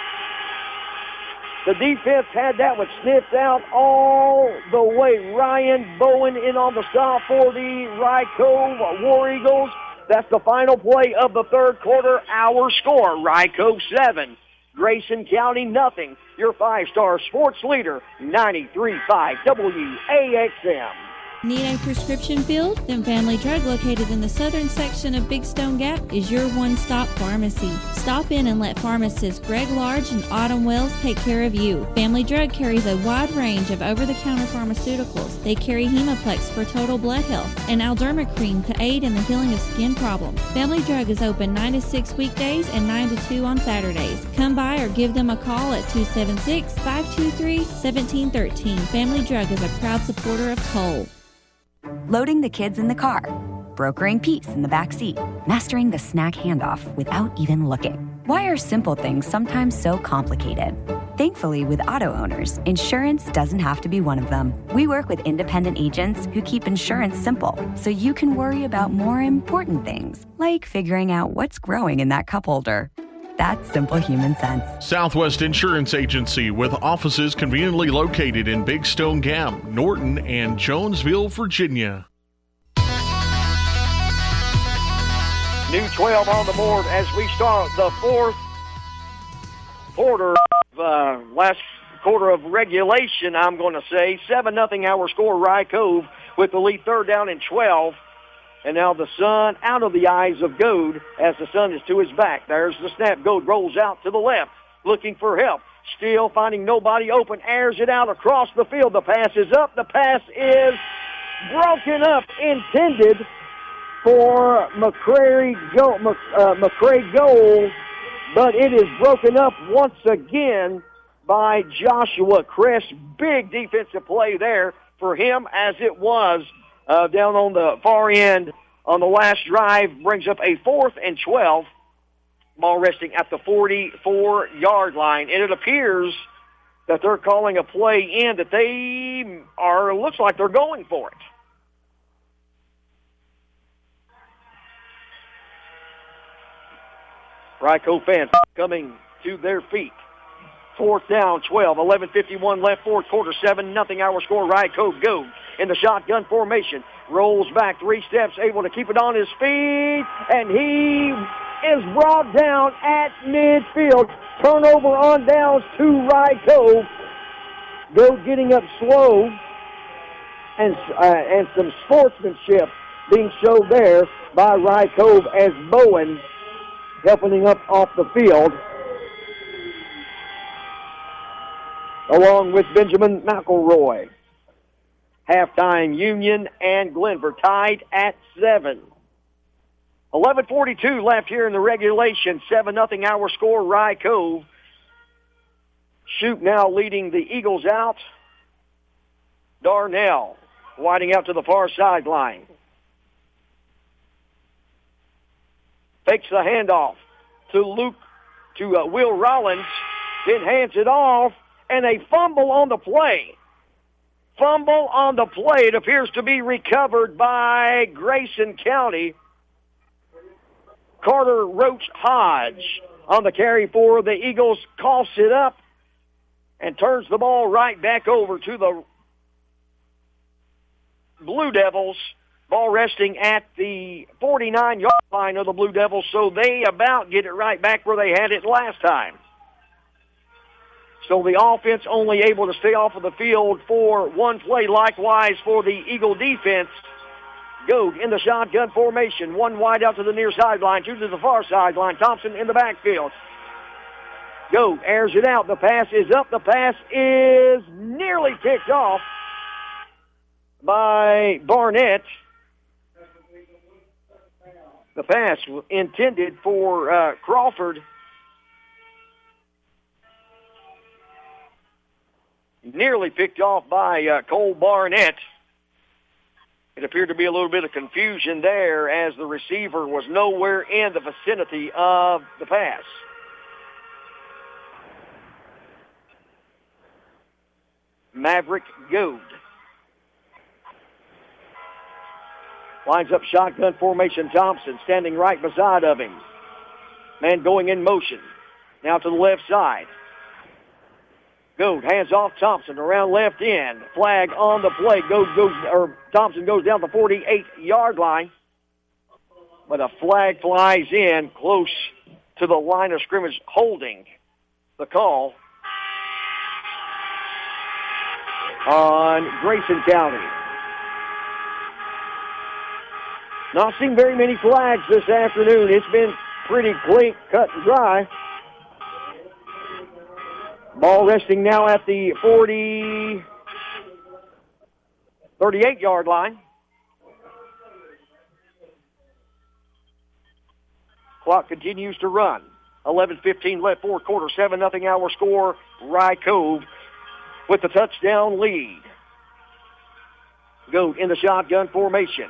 The defense had that one sniffed out all the way. Ryan Bowen in on the stop for the Rye Cove War Eagles. That's the final play of the third quarter. Our score, Rye Cove seven, Grayson County nothing. Your five-star sports leader, ninety-three point five W A X M. Need a prescription filled? Then Family Drug, located in the southern section of Big Stone Gap, is your one-stop pharmacy. Stop in and let pharmacists Greg Large and Autumn Wells take care of you. Family Drug carries a wide range of over-the-counter pharmaceuticals. They carry Hemoplex for total blood health and Alderma Cream to aid in the healing of skin problems. Family Drug is open nine to six weekdays and nine to two on Saturdays. Come by or give them a call at two seven six, five two three, one seven one three. Family Drug is a proud supporter of Cole. Loading the kids in the car, brokering peace in the back seat, mastering the snack handoff without even looking. Why are simple things sometimes so complicated? Thankfully, with auto owners, insurance doesn't have to be one of them. We work with independent agents who keep insurance simple, so you can worry about more important things, like figuring out what's growing in that cup holder. That's simple human sense. Southwest Insurance Agency, with offices conveniently located in Big Stone Gap, Norton, and Jonesville, Virginia. New twelve on the board as we start the fourth quarter. Uh, last quarter of regulation, I'm going to say. seven nothing our score, Rye Cove with the lead, third down and twelve. And now the sun out of the eyes of Goad as the sun is to his back. There's the snap. Goad rolls out to the left, looking for help. Still finding nobody open, airs it out across the field. The pass is up. The pass is broken up, intended for McCrary goal, uh, McCray goal. But it is broken up once again by Joshua Crest. Big defensive play there for him, as it was uh, down on the far end on the last drive. Brings up a fourth and twelve. Ball resting at the forty-four-yard line. And it appears that they're calling a play in that they are, looks like they're going for it. Rye Cove fans coming to their feet. Fourth down, twelve, eleven fifty-one left, fourth quarter, seven nothing our score. Rye Cove goes in the shotgun formation. Rolls back three steps, able to keep it on his feet, and he is brought down at midfield. Turnover on downs to Rye Cove. Goes getting up slow, and, uh, and some sportsmanship being showed there by Rye Cove as Bowen helping up off the field, along with Benjamin McElroy. Halftime, Union and Glenver tied at seven. eleven forty-two left here in the regulation. seven nothing our score, Rye Cove. Shoup now leading the Eagles out. Darnell widening out to the far sideline. Fakes the handoff to Luke, to uh, Will Rollins, then hands it off, and a fumble on the play. Fumble on the play. It appears to be recovered by Grayson County. Carter Roach Hodge on the carry for the Eagles, coughs it up and turns the ball right back over to the Blue Devils. Ball resting at the forty-nine-yard line of the Blue Devils, so they about get it right back where they had it last time. So the offense only able to stay off of the field for one play. Likewise for the Eagle defense. Goad in the shotgun formation. One wide out to the near sideline, two to the far sideline. Thompson in the backfield. Goad airs it out. The pass is up. The pass is nearly picked off by Barnett. The pass intended for uh, Crawford. Nearly picked off by uh, Cole Barnett. It appeared to be a little bit of confusion there as the receiver was nowhere in the vicinity of the pass. Maverick Goad lines up shotgun formation. Thompson standing right beside of him. Man going in motion. Now to the left side. Goad hands off Thompson around left end. Flag on the play. Goad goes, or Thompson goes down the forty-eight-yard line. But a flag flies in close to the line of scrimmage, holding the call on Grayson County. Not seeing very many flags this afternoon. It's been pretty clean, cut and dry. Ball resting now at the forty, thirty-eight-yard line. Clock continues to run. eleven fifteen left, fourth quarter, seven nothing our score. Rye Cove with the touchdown lead. Goad in the shotgun formation.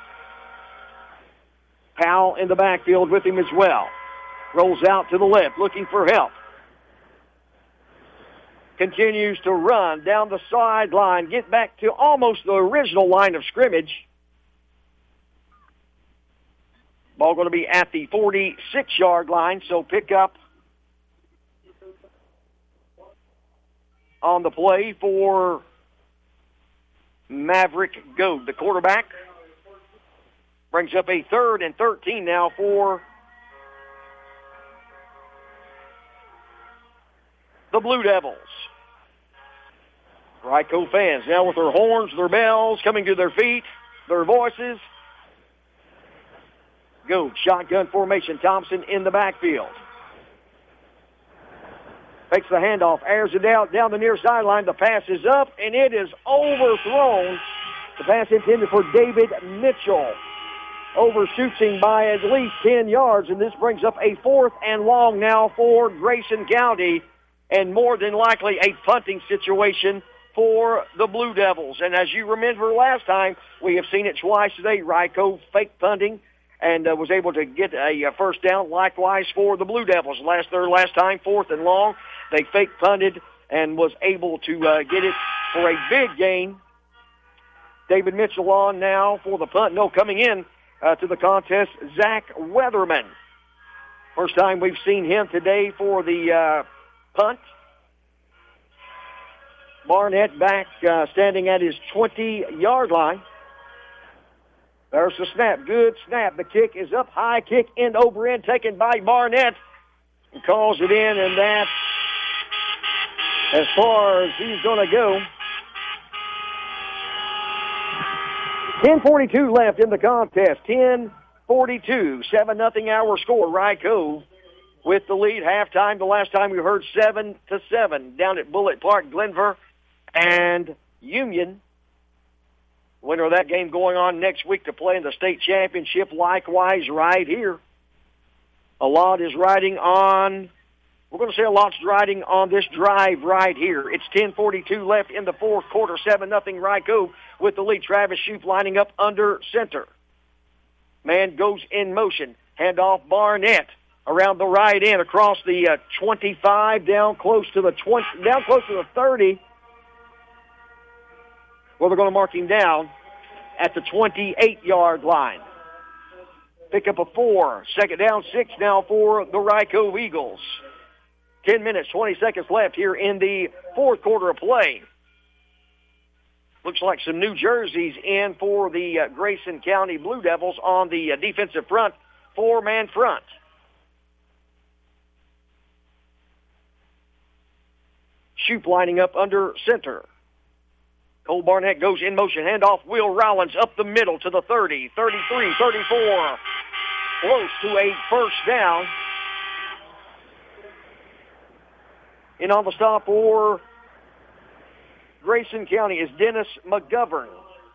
Powell in the backfield with him as well. Rolls out to the left, looking for help. continues to run down the sideline, get back to almost the original line of scrimmage. Ball going to be at the forty-six-yard line, so pick up on the play for Maverick Goad. The quarterback brings up a third and thirteen now for the Blue Devils. Ryco fans now with their horns, their bells coming to their feet, their voices. Go shotgun formation. Thompson in the backfield. Takes the handoff, airs it out down the near sideline. The pass is up, and it is overthrown. The pass intended for David Mitchell. Overshooting by at least ten yards, and this brings up a fourth and long now for Grayson County, and more than likely a punting situation for the Blue Devils. And as you remember last time, we have seen it twice today. Ryco fake punting and uh, was able to get a, a first down. Likewise for the Blue Devils. Last their last time, fourth and long, they fake punted and was able to uh, get it for a big gain. David Mitchell on now for the punt. No, coming in uh, to the contest, Zach Weatherman. First time we've seen him today for the uh, punt. Barnett back uh, standing at his twenty-yard line. There's the snap. Good snap. The kick is up high. Kick end over end taken by Barnett. He calls it in, and that's as far as he's going to go. ten forty-two left in the contest. ten forty-two. seven nothing our score. Ryco with the lead. Halftime, the last time we heard seven to seven down at Bullitt Park, Glenver and Union. Winner of that game going on next week to play in the state championship. Likewise, right here. A lot is riding on, we're going to say a lot's riding on this drive right here. It's ten forty-two left in the fourth quarter. seven nothing Ryco with the lead. Travis Shoup lining up under center. Man goes in motion. Handoff Barnett around the right end across the uh, twenty-five, down close to the twenty, down close to the thirty. Well, they're going to mark him down at the twenty-eight-yard line. Pick up a four. Second down, six now for the Ryco Eagles. Ten minutes, twenty seconds left here in the fourth quarter of play. Looks like some new jerseys in for the uh, Grayson County Blue Devils on the uh, defensive front, four-man front. Shoup lining up under center. Cole Barnett goes in motion. Handoff, Will Rollins up the middle to the thirty, thirty-three, thirty-four. Close to a first down. In on the stop for Grayson County is Dennis McGovern.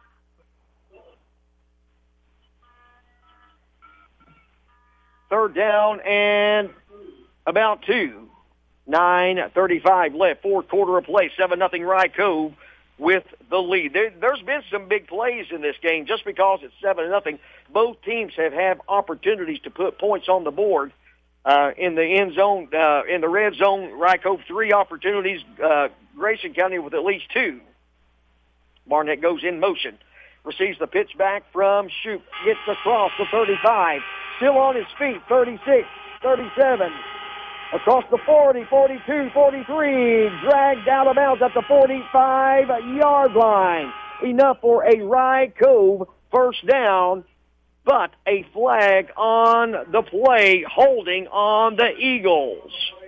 Third down and about two. nine thirty-five left. Fourth quarter of play. seven nothing Ryco with the lead. There, there's been some big plays in this game. Just because it's seven nothing, both teams have had opportunities to put points on the board. Uh, in the end zone, uh, in the red zone, Ryco three opportunities. Uh, Grayson County with at least two. Barnett goes in motion. Receives the pitch back from Shoup. Gets across the thirty-five. Still on his feet. thirty-six, thirty-seven. Across the forty, forty-two, forty-three. Dragged out of bounds at the forty-five-yard line. Enough for a Ryco first down, but a flag on the play holding on the Eagles.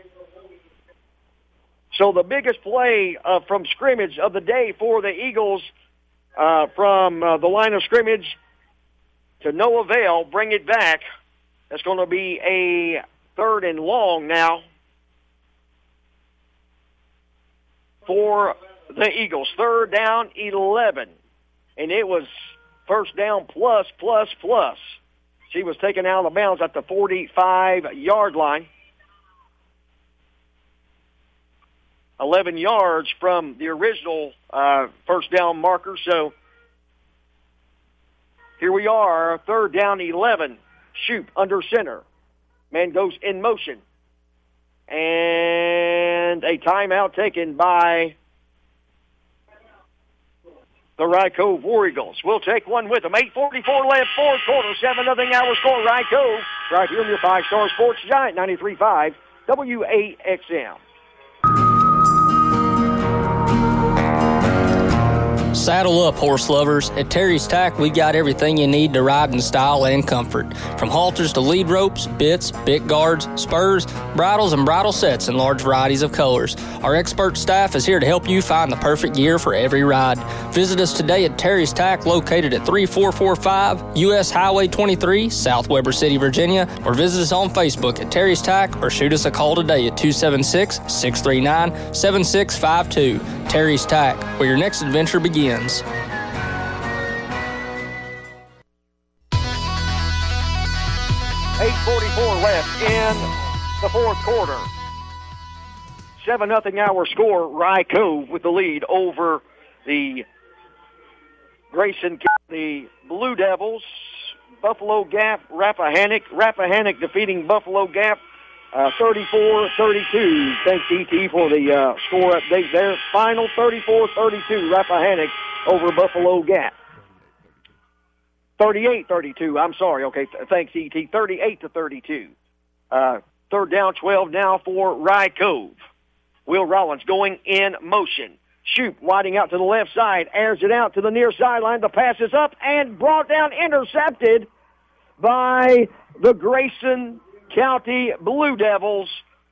So the biggest play uh, from scrimmage of the day for the Eagles uh, from uh, the line of scrimmage to no avail. Bring it back. That's going to be a third and long now for the Eagles. Third down, eleven. And it was first down plus, plus, plus. She was taken out of bounds at the forty-five-yard line. eleven yards from the original uh, first down marker. So here we are, third down, eleven. Shoup under center. Man goes in motion. And a timeout taken by the Rye Cove War Eagles. We'll take one with them. eight forty-four left, fourth quarter, seven nothing our score, Rye Cove. Right here in your five-star sports giant, ninety-three point five W A X M. Saddle up, horse lovers. At Terry's Tack, we got everything you need to ride in style and comfort. From halters to lead ropes, bits, bit guards, spurs, bridles, and bridle sets in large varieties of colors. Our expert staff is here to help you find the perfect gear for every ride. Visit us today at Terry's Tack, located at three four four five U S Highway twenty-three, South Weber City, Virginia, or visit us on Facebook at Terry's Tack, or shoot us a call today at two seven six, six three nine, seven six five two. Terry's Tack, where your next adventure begins. eight forty-four left in the fourth quarter. seven nothing our score. Rye Cove with the lead over the Grayson County Blue Devils. Buffalo Gap, Rappahannock. Rappahannock defeating Buffalo Gap uh, thirty-four thirty-two. Thanks, E T, for the uh, score update there. Final thirty-four thirty-two, Rappahannock over Buffalo Gap. thirty-eight thirty-two, I'm sorry. Okay, th- thanks, E T. thirty-eight to thirty-two. Uh, third down, twelve now for Rye Cove. Will Rollins going in motion. Shoop winding out to the left side, airs it out to the near sideline. The pass is up and brought down, intercepted by the Grayson County Blue Devils.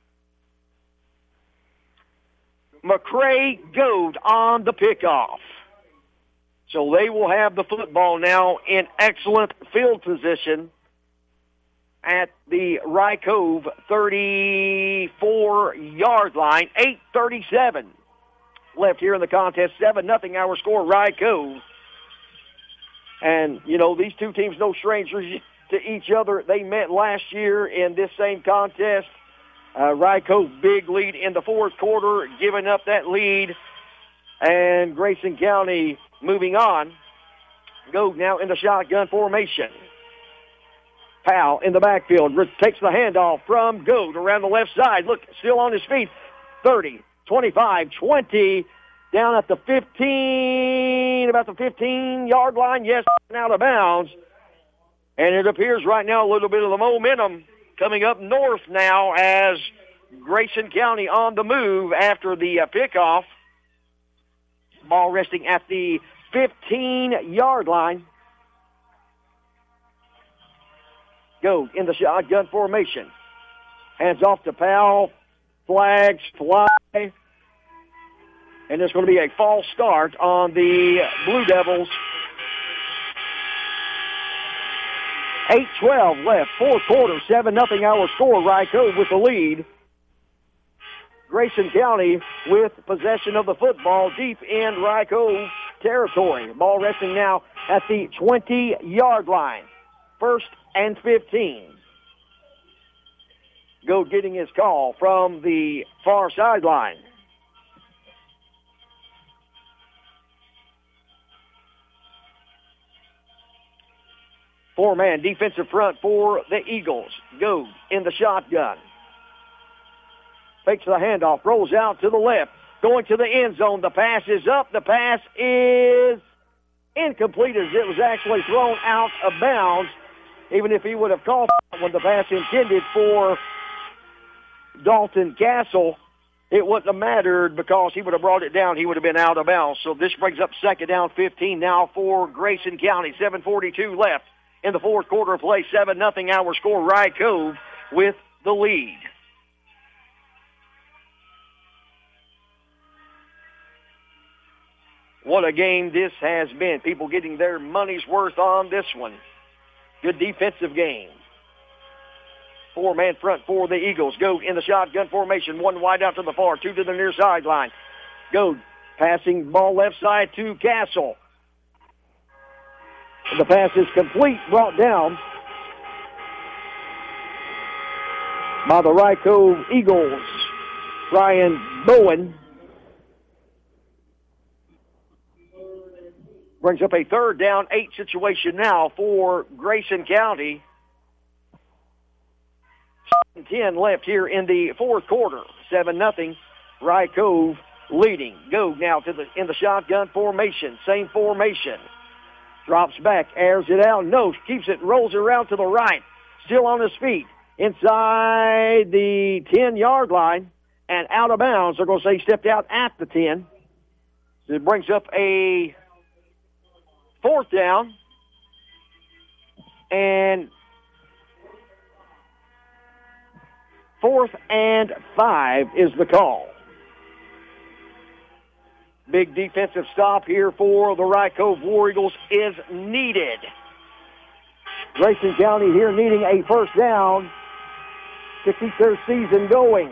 McCray Goad on the pickoff. So they will have the football now in excellent field position at the Rye Cove thirty-four-yard line. eight thirty-seven left here in the contest. seven nothing our score, Rye Cove. And, you know, these two teams no strangers to each other. They met last year in this same contest. Uh, Rye Cove big lead in the fourth quarter, giving up that lead. And Grayson County moving on. Go now in the shotgun formation. Powell in the backfield takes the handoff from Goad around the left side. Look, still on his feet. thirty, twenty-five, twenty, down at the fifteen, about the fifteen-yard line. Yes, out of bounds. And it appears right now a little bit of the momentum coming up north now as Grayson County on the move after the uh, pickoff. Ball resting at the fifteen-yard line. Go in the shotgun formation. Hands off to Powell. Flags fly. And there's going to be a false start on the Blue Devils. eight twelve left, fourth quarter, seven nothing our score. Rye Cove with the lead. Grayson County with possession of the football deep in Rye Cove territory. Ball resting now at the twenty-yard line. First and fifteen. Go getting his call from the far sideline. Four-man defensive front for the Eagles. Go in the shotgun. Fakes the handoff, rolls out to the left, going to the end zone. The pass is up. The pass is incomplete as it was actually thrown out of bounds. Even if he would have caught when the pass intended for Dalton Castle, it wouldn't have mattered because he would have brought it down. He would have been out of bounds. So this brings up second down fifteen now for Grayson County. seven forty-two left in the fourth quarter of play. seven nothing our score. Rye Cove with the lead. What a game this has been. People getting their money's worth on this one. Good defensive game. Four-man front for the Eagles. Go in the shotgun formation. One wide out to the far, two to the near sideline. Go passing ball left side to Castle. The pass is complete, brought down by the Rye Cove Eagles. Ryan Bowen brings up a third down, eight situation now for Grayson County. ten left here in the fourth quarter. seven nothing. Rye Cove leading. Go now to the in the shotgun formation. Same formation. Drops back, airs it out. No, keeps it, rolls it around to the right. Still on his feet. Inside the ten-yard line and out of bounds. They're going to say he stepped out at the ten. So it brings up a fourth down. And fourth and five is the call. Big defensive stop here for the Rye Cove War Eagles is needed. Grayson County here needing a first down to keep their season going.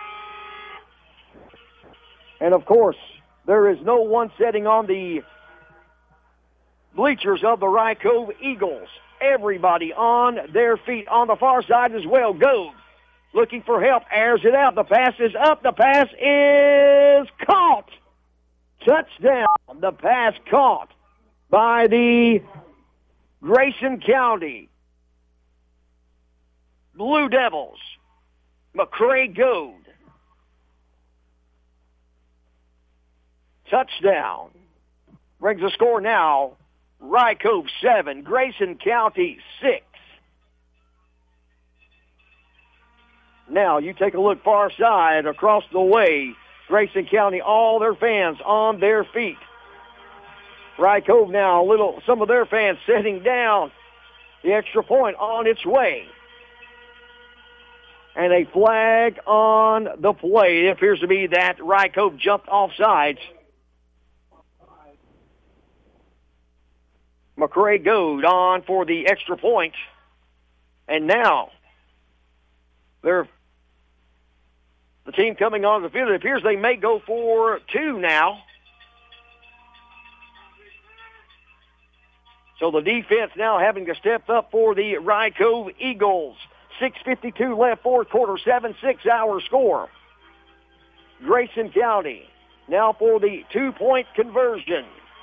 And, of course, there is no one sitting on the bleachers of the Rye Cove Eagles. Everybody on their feet on the far side as well. Goad looking for help, airs it out. The pass is up. The pass is caught. Touchdown. The pass caught by the Grayson County Blue Devils. McCray Goad. Touchdown. Brings the score now. Rye Cove seven, Grayson County six. Now you take a look far side across the way. Grayson County, all their fans on their feet. Rye Cove now, a little, some of their fans sitting down. The extra point on its way. And a flag on the play. It appears to be that Rye Cove jumped off sides. McCray Goad on for the extra point. And now, they're the team coming on the field. It appears they may go for two now. So the defense now having to step up for the Rye Cove Eagles. six fifty-two left, fourth quarter, seven six our score. Grayson County now for the two-point conversion.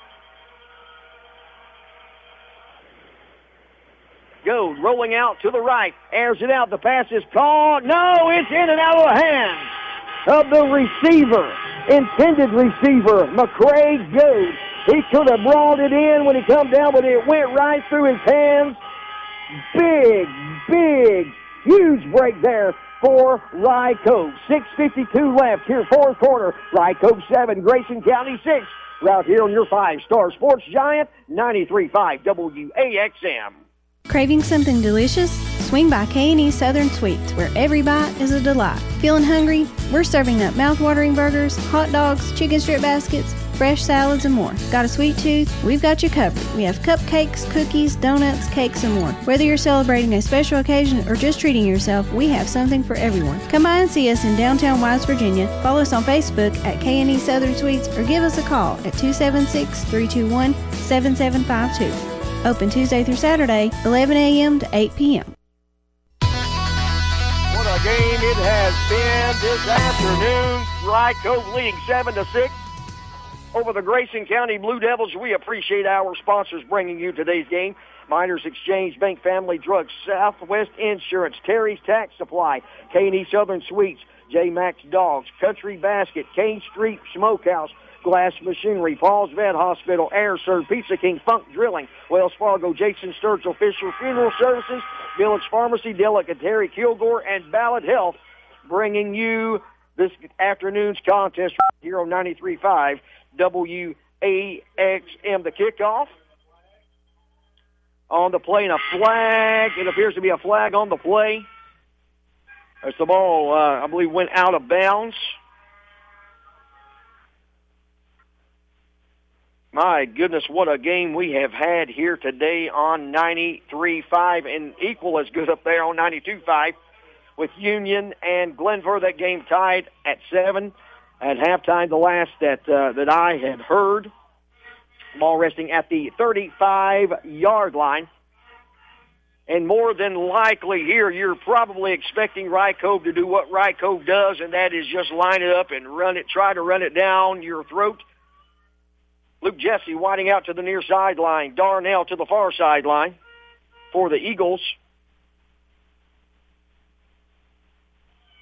Goad rolling out to the right, airs it out. The pass is caught. No, it's in and out of the hands of the receiver, intended receiver, McCray Goad. He could have brought it in when he come down, but it went right through his hands. Big, big, huge break there for Rye Cove. six fifty-two left here, fourth quarter. Rye Cove seven, Grayson County six. Right here on your five-star sports giant, ninety-three point five W A X M. Craving something delicious? Swing by K and E Southern Sweets, where every bite is a delight. Feeling hungry? We're serving up mouth-watering burgers, hot dogs, chicken strip baskets, fresh salads, and more. Got a sweet tooth? We've got you covered. We have cupcakes, cookies, donuts, cakes, and more. Whether you're celebrating a special occasion or just treating yourself, we have something for everyone. Come by and see us in downtown Wise, Virginia. Follow us on Facebook at K and E Southern Sweets or give us a call at two seven six, three two one, seven seven five two. Open Tuesday through Saturday, eleven a.m. to eight p.m. What a game it has been this afternoon. Rye Cove leading seven to six over the Grayson County Blue Devils. We appreciate our sponsors bringing you today's game. Miners Exchange Bank, Family Drugs, Southwest Insurance, Terry's Tax Supply, K and E Southern Sweets, J Max Dogs, Country Basket, Kane Street Smokehouse, Glass Machinery, Paul's Vet Hospital, Air Serve, Pizza King, Funk Drilling, Wells Fargo, Jason Sturgill, Fisher Funeral Services, Village Pharmacy, Delicatary, Kilgore, and Ballad Health, bringing you this afternoon's contest right here on ninety-three point five W A X M. The kickoff on the play, and a flag. It appears to be a flag on the play as the ball, uh, I believe, went out of bounds. My goodness, what a game we have had here today on ninety-three point five, and equal as good up there on ninety-two point five with Union and Glenvar. That game tied at seven at halftime, the last that uh, that I had heard. Ball resting at the thirty-five-yard line. And more than likely here, you're probably expecting Rye Cove to do what Rye Cove does, and that is just line it up and run it, try to run it down your throat. Luke Jesse winding out to the near sideline. Darnell to the far sideline for the Eagles.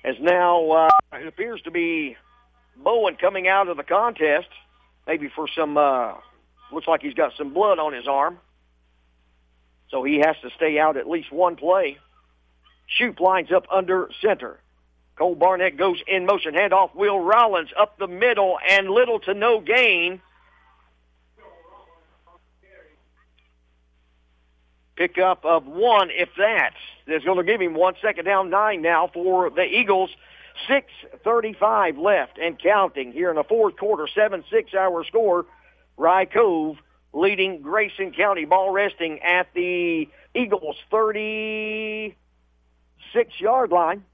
As now uh, it appears to be Bowen coming out of the contest, maybe for some, uh, looks like he's got some blood on his arm. So he has to stay out at least one play. Shoup lines up under center. Cole Barnett goes in motion. Handoff, Will Rollins up the middle, and little to no gain. Pickup of one, if that. That's going to give him one. Second down, nine now for the Eagles. six thirty-five left and counting here in the fourth quarter. seven six our score. Rye Cove leading Grayson County. Ball resting at the Eagles' thirty-six-yard line.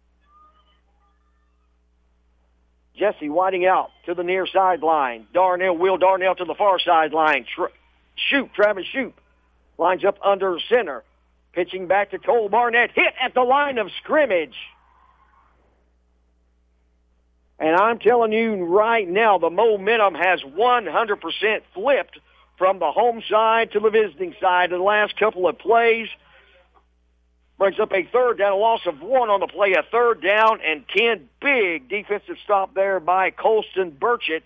Jesse Whiting out to the near sideline. Darnell, Will Darnell to the far sideline. Tra- Shoup, Travis Shoup lines up under center. Pitching back to Cole Barnett. Hit at the line of scrimmage. And I'm telling you right now, the momentum has one hundred percent flipped from the home side to the visiting side in the last couple of plays. Brings up a third down, a loss of one on the play, a third down and ten. Big defensive stop there by Colston Burchett.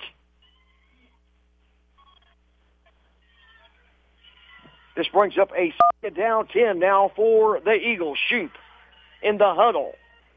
This brings up a second down ten now for the Eagles. Shoup in the huddle.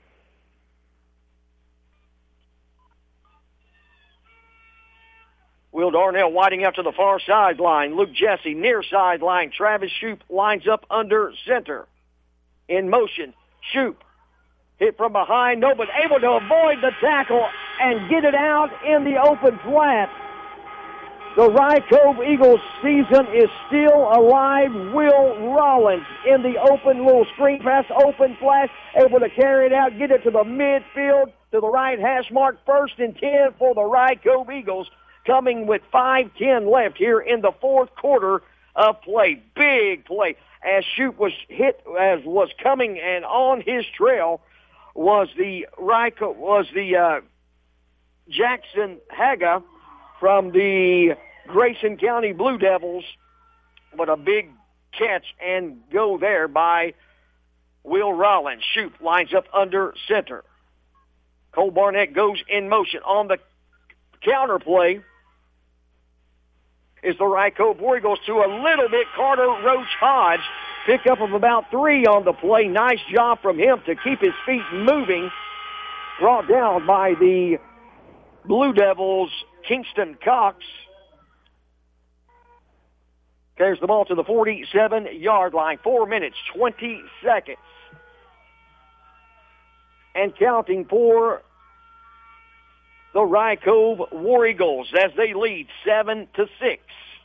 Will Darnell Whiting out to the far sideline. Luke Jesse near sideline. Travis Shoup lines up under center. In motion. Shoup hit from behind. No, but able to avoid the tackle and get it out in the open flat. The Rye Cove Eagles season is still alive. Will Rollins in the open little screen pass, open flash, able to carry it out, get it to the midfield, to the right hash mark. First and ten for the Rye Cove Eagles, coming with five ten left here in the fourth quarter of play. Big play. As Shoup was hit, as was coming and on his trail was the Rye Cove, was the uh, Jackson Haga from the Grayson County Blue Devils, but a big catch and go there by Will Rollins. Shoup lines up under center. Cole Barnett goes in motion. On the counter play is the Rye Cove War Eagles to a little bit. Carter Roach Hodge, pickup of about three on the play. Nice job from him to keep his feet moving. Brought down by the Blue Devils, Kingston Cox. Carries the ball to the forty-seven-yard line. Four minutes, twenty seconds. And counting for the Rye Cove War Eagles as they lead seven to six.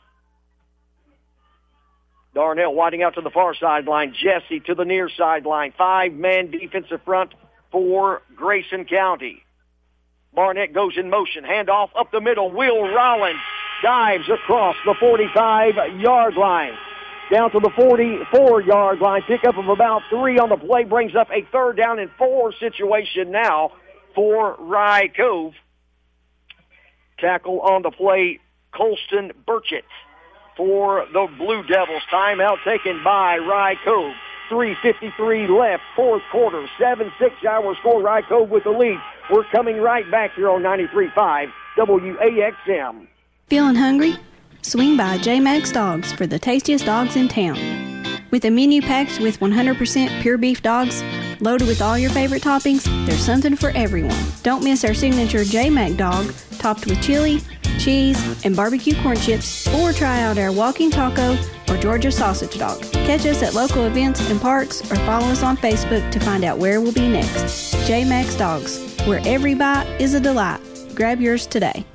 Darnell Whiting out to the far sideline. Jesse to the near sideline. Five-man defensive front for Grayson County. Barnett goes in motion. Handoff up the middle. Will Rollins dives across the forty-five-yard line. Down to the forty-four-yard line. Pickup of about three on the play brings up a third down and four situation now for Rye Cove. Tackle on the play, Colston Burchett for the Blue Devils. Timeout taken by Rye Cove. three fifty-three left, fourth quarter, seven six our score. Rye Cove with the lead. We're coming right back here on ninety-three point five W A X M. Feeling hungry? Swing by J-Max Dogs for the tastiest dogs in town. With a menu packed with one hundred percent pure beef dogs, loaded with all your favorite toppings, there's something for everyone. Don't miss our signature J-Mac dog, topped with chili, cheese, and barbecue corn chips, or try out our walking taco or Georgia sausage dog. Catch us at local events and parks, or follow us on Facebook to find out where we'll be next. J-Max Dogs, where every bite is a delight. Grab yours today.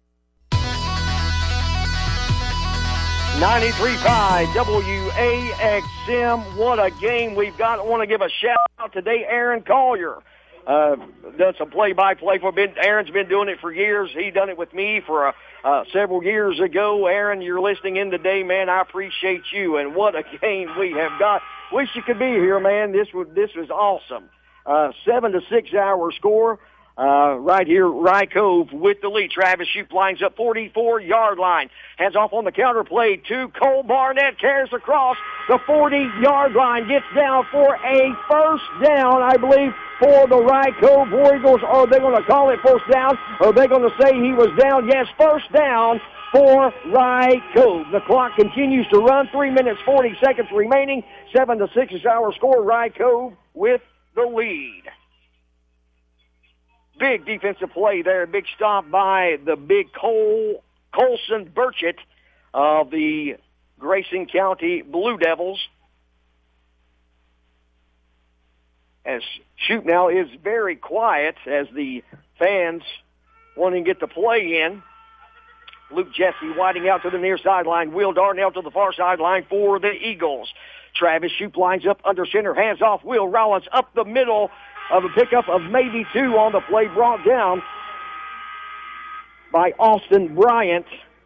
ninety-three point five W A X M. What a game we've got. I want to give a shout out today, Aaron Collier. Uh, done some play-by-play for been. Aaron's been doing it for years. He done it with me for uh, uh, several years ago. Aaron, you're listening in today, man. I appreciate you. And what a game we have got. Wish you could be here, man. This was this was awesome. Uh, seven to six our score. Uh, right here, Rye Cove with the lead. Travis Shoup lines up forty-four-yard line. Hands off on the counter play to Cole Barnett. Carries across the forty-yard line. Gets down for a first down, I believe, for the Rye Cove War Eagles. Are they going to call it first down? Are they going to say he was down? Yes, first down for Rye Cove. The clock continues to run. Three minutes, forty seconds remaining. Seven to six is our score. Rye Cove with the lead. Big defensive play there. Big stop by the big Cole, Colson Burchett of the Grayson County Blue Devils. As shoot now is very quiet as the fans wanting to get the play in. Luke Jesse winding out to the near sideline. Will Darnell to the far sideline for the Eagles. Travis Shoup lines up under center. Hands off. Will Rollins up the middle of a pickup of maybe two on the play, brought down by Austin Bryant.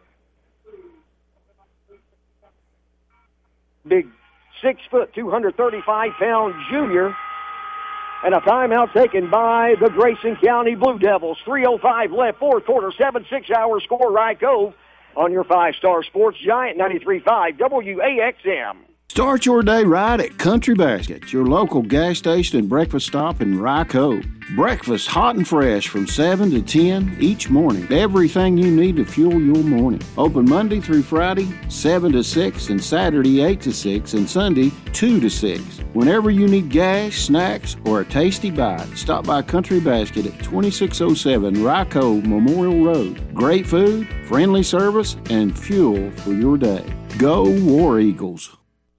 Big six foot, two hundred thirty-five pound junior. And a timeout taken by the Grayson County Blue Devils. three oh five left, fourth quarter, seven six hour score, Rye Cove on your five-star sports giant, ninety-three point five W A X M. Start your day right at Country Basket, your local gas station and breakfast stop in Rye Cove. Breakfast hot and fresh from seven to ten each morning. Everything you need to fuel your morning. Open Monday through Friday, seven to six, and Saturday, eight to six, and Sunday, two to six. Whenever you need gas, snacks, or a tasty bite, stop by Country Basket at twenty-six oh seven Rye Cove Memorial Road. Great food, friendly service, and fuel for your day. Go War Eagles!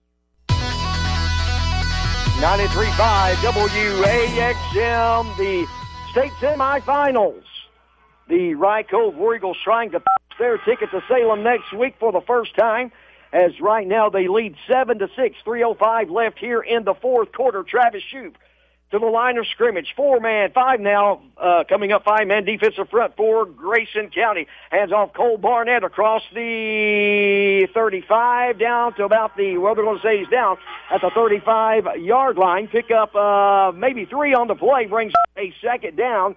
ninety-three point five W A X M, the state semifinals. The Rye Cove War Eagles trying to pass their ticket to Salem next week for the first time, as right now they lead seven to six. three oh five left here in the fourth quarter. Travis Shoup to the line of scrimmage. Four-man, five now, uh, coming up five-man defensive front for Grayson County. Hands off Cole Barnett across the thirty-five down to about the, well, they're going to say he's down at the thirty-five-yard line. Pick up uh, maybe three on the play, brings a second down.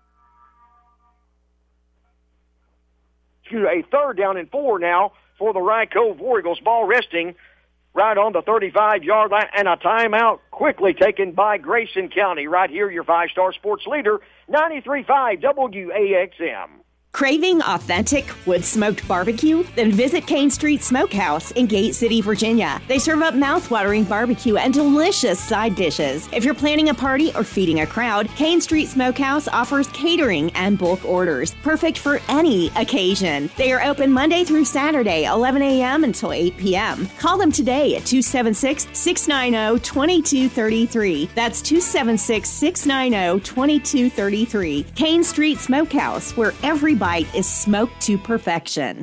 Excuse me, a third down and four now for the Rye Cove War Eagles. Ball resting right on the thirty-five-yard line, and a timeout quickly taken by Grayson County. Right here, your five-star sports leader, ninety-three point five W A X M. Craving authentic wood-smoked barbecue? Then visit Kane Street Smokehouse in Gate City, Virginia. They serve up mouth-watering barbecue and delicious side dishes. If you're planning a party or feeding a crowd, Kane Street Smokehouse offers catering and bulk orders, perfect for any occasion. They are open Monday through Saturday, eleven a.m. until eight p.m. Call them today at two seven six, six nine zero, two two three three. That's two seven six, six nine zero, two two three three. Kane Street Smokehouse, where every bite is smoked to perfection.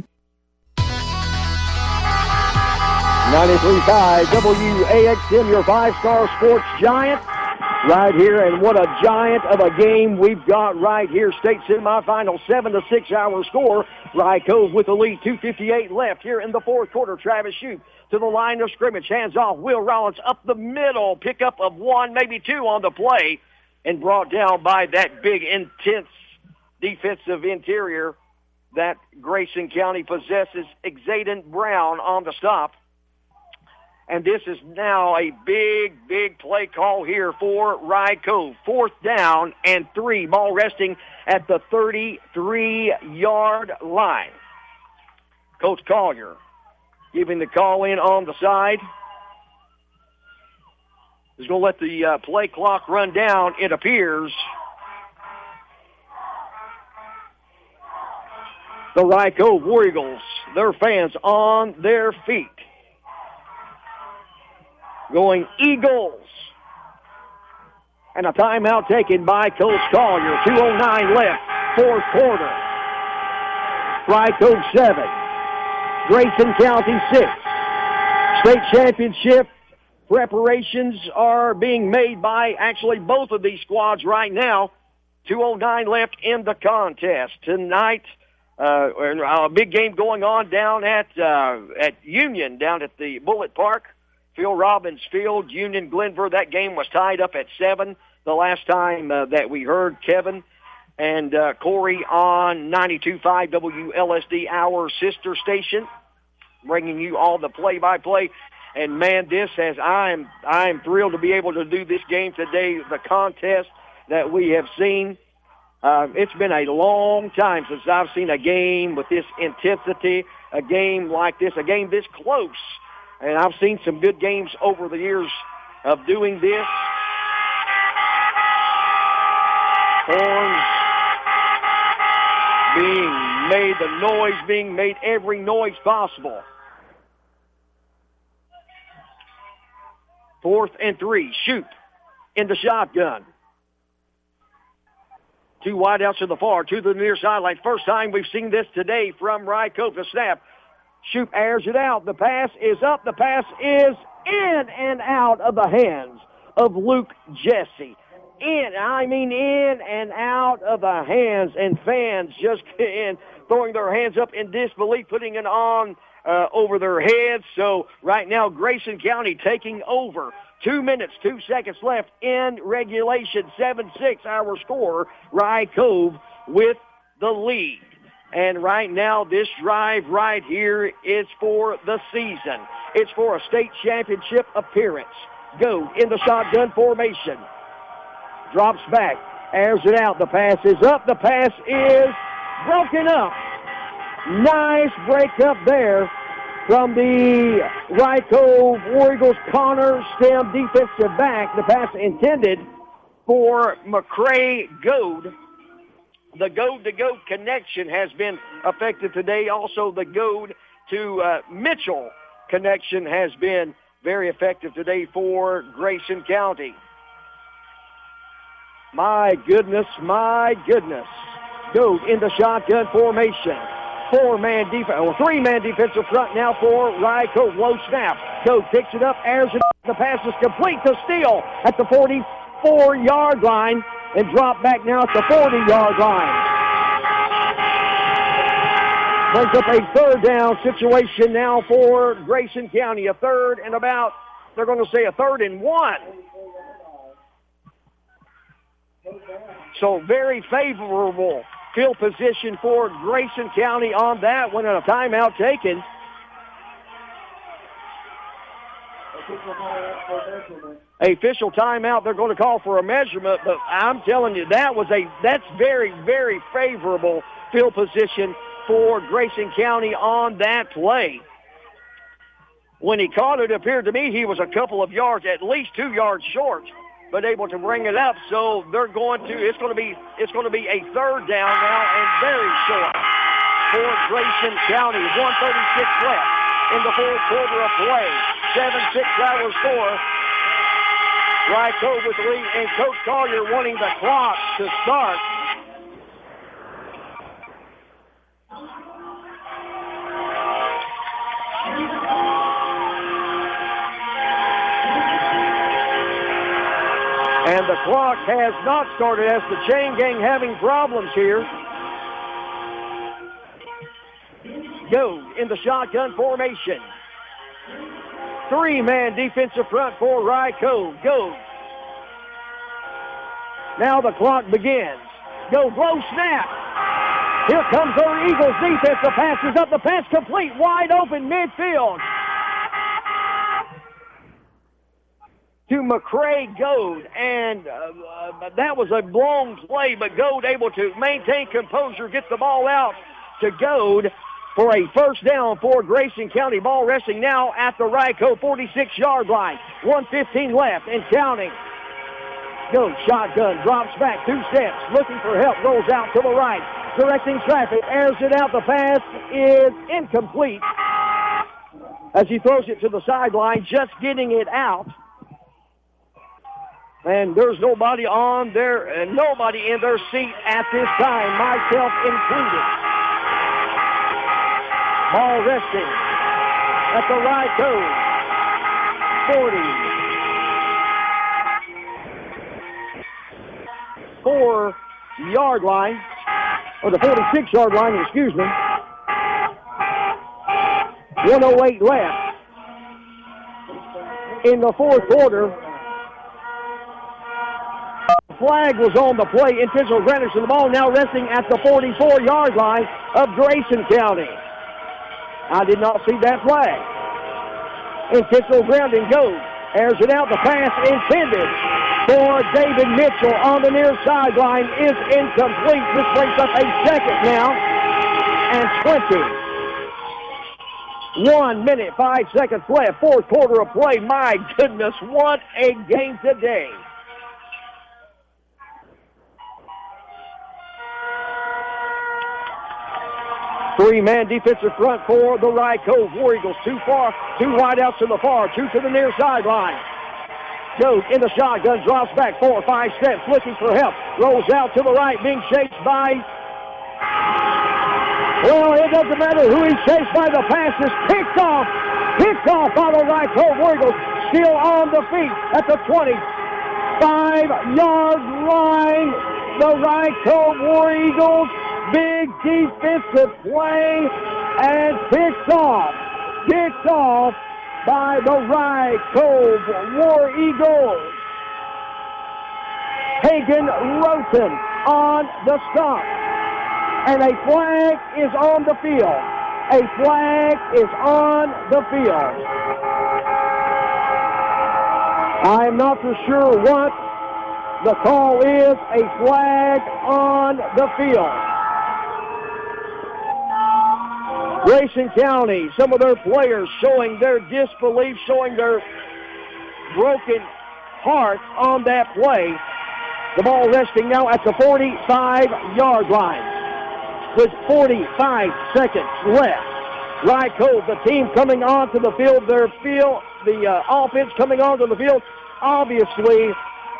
ninety-three point five W A X M, your five-star sports giant, right here. And what a giant of a game we've got right here. State semifinal, seven to six hour score. Rye Cove with the lead, two fifty-eight left here in the fourth quarter. Travis Shoup to the line of scrimmage. Hands off. Will Rollins up the middle. Pickup of one, maybe two on the play, and brought down by that big, intense defensive interior that Grayson County possesses. Xaden Brown on the stop. And this is now a big, big play call here for Rye Cove. Fourth down and three. Ball resting at the thirty-three-yard line. Coach Collier giving the call in on the side. He's going to let the uh, play clock run down, it appears. The Rye Cove War Eagles, their fans on their feet. Going Eagles. And a timeout taken by Coach Collier. two oh nine left, fourth quarter. Rye Cove seven. Grayson County six. State championship preparations are being made by actually both of these squads right now. two oh nine left in the contest. Tonight, uh, a big game going on down at uh, at Union, down at the Bullitt Park. Phil Robbins Field, Union Glenver. That game was tied up at seven the last time uh, that we heard Kevin and uh, Corey on ninety-two point five W L S D, our sister station, bringing you all the play-by-play. And, man, this has I'm I'm thrilled to be able to do this game today, the contest that we have seen. Uh, it's been a long time since I've seen a game with this intensity, a game like this, a game this close. And I've seen some good games over the years of doing this. Horns being made, the noise being made, every noise possible. Fourth and three, shoot in the shotgun. Two wideouts to the far, to the near sideline. First time we've seen this today from Rycote. The snap. Shoot airs it out. The pass is up. The pass is in and out of the hands of Luke Jesse. In, I mean in and out of the hands, and fans just in, throwing their hands up in disbelief, putting it on uh, over their heads. So right now, Grayson County taking over. Two minutes, two seconds left in regulation. seven six our score. Rycove with the lead. And right now, this drive right here is for the season. It's for a state championship appearance. Go in the shotgun formation. Drops back, airs it out. The pass is up. The pass is broken up. Nice break up there from the Rycove War Eagles Connor Stem defensive back. The pass intended for McCray Goad. The Goad-to-Goad connection has been effective today. Also, the Goad to uh, Mitchell connection has been very effective today for Grayson County. My goodness, my goodness. Goad in the shotgun formation. Four-man defense, or three-man defensive front now for Rycove. Low snap. Goad picks it up, airs it up. The pass is complete to Steele at the forty-four-yard line and drop back now at the forty-yard line. Brings up a third down situation now for Grayson County. A third and about, they're going to say a third and one. So very favorable field position for Grayson County on that one, and a timeout taken. A official timeout. They're going to call for a measurement, but I'm telling you, that was a that's very, very favorable field position for Grayson County on that play. When he caught it, it appeared to me he was a couple of yards, at least two yards short, but able to bring it up. So they're going to, it's going to be, it's going to be a third down now and very short for Grayson County. one thirty-six left in the fourth quarter of play. seven six our score. Rycove with the lead, and Coach Collier wanting the clock to start. And the clock has not started as the chain gang having problems here. Go in the shotgun formation. Three-man defensive front for Rycove. Go. Now the clock begins. Go, blow snap. Here comes our Eagles defense. The pass is up. The pass complete. Wide open midfield. To McCray Goad, and uh, uh, that was a blown play, but Goad able to maintain composure, gets the ball out to Goad for a first down for Grayson County. Ball resting now at the Rycove forty-six-yard line. one fifteen left and counting. Goad shotgun, drops back two steps, looking for help, rolls out to the right, directing traffic, airs it out. The pass is incomplete as he throws it to the sideline, just getting it out. And there's nobody on there, and nobody in their seat at this time, myself included. Ball resting at the Rycove forty-four-yard line, or the forty-six-yard line, excuse me. one oh eight left in the fourth quarter. Flag was on the play. Intentional advantage to the ball, now resting at the forty-four-yard line of Grayson County. I did not see that flag. Intentional grounding goes. Airs it out. The pass intended for David Mitchell on the near sideline is incomplete. This brings up a second now and twenty. One minute, five seconds left. Fourth quarter of play. My goodness, what a game today. Three-man defensive front for the Rye Cove War Eagles. Two far, two wide outs to the far, two to the near sideline. Goes in the shotgun, drops back four or five steps, looking for help. Rolls out to the right, being chased by... Well, it doesn't matter who he's chased by. The pass is picked off. Picked off by the Rye Cove War Eagles. Still on the feet at the twenty-five-yard line. The Rye Cove War Eagles. Big defensive play and picked off. Picked off by the Rye Cove War Eagles. Hagen Roten on the stop. And a flag is on the field. A flag is on the field. I'm not for sure what the call is. A flag on the field. Grayson County, some of their players showing their disbelief, showing their broken hearts on that play. The ball resting now at the forty-five-yard line with forty-five seconds left. Rye Cove, the team coming onto the field, their field, the uh, offense coming onto the field, obviously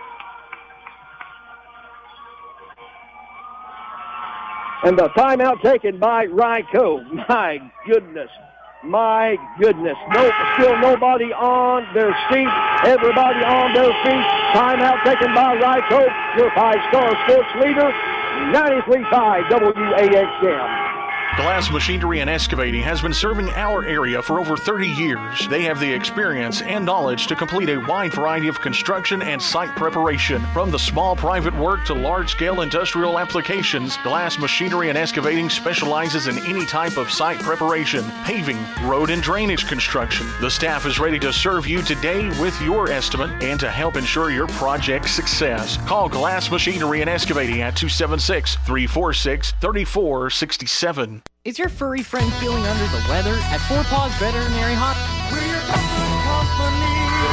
and the timeout taken by Rye Cove. My goodness. My goodness. No, still nobody on their feet. Everybody on their feet. Timeout taken by Rye Cove. Your five-star sports leader, ninety-three point five W A X M. Glass Machinery and Excavating has been serving our area for over thirty years. They have the experience and knowledge to complete a wide variety of construction and site preparation. From the small private work to large-scale industrial applications, Glass Machinery and Excavating specializes in any type of site preparation, paving, road and drainage construction. The staff is ready to serve you today with your estimate and to help ensure your project's success. Call Glass Machinery and Excavating at two seven six, three four six, three four six seven. Is your furry friend feeling under the weather? At Four Paws Veterinary Hospital. We're your company.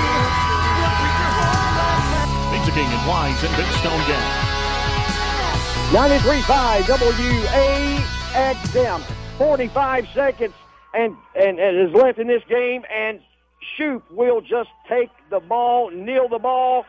Pizza King and Wines in Big Stone Gap. ninety-three point five W A X M. forty-five seconds and, and, and is left in this game, and Shoup will just take the ball, kneel the ball,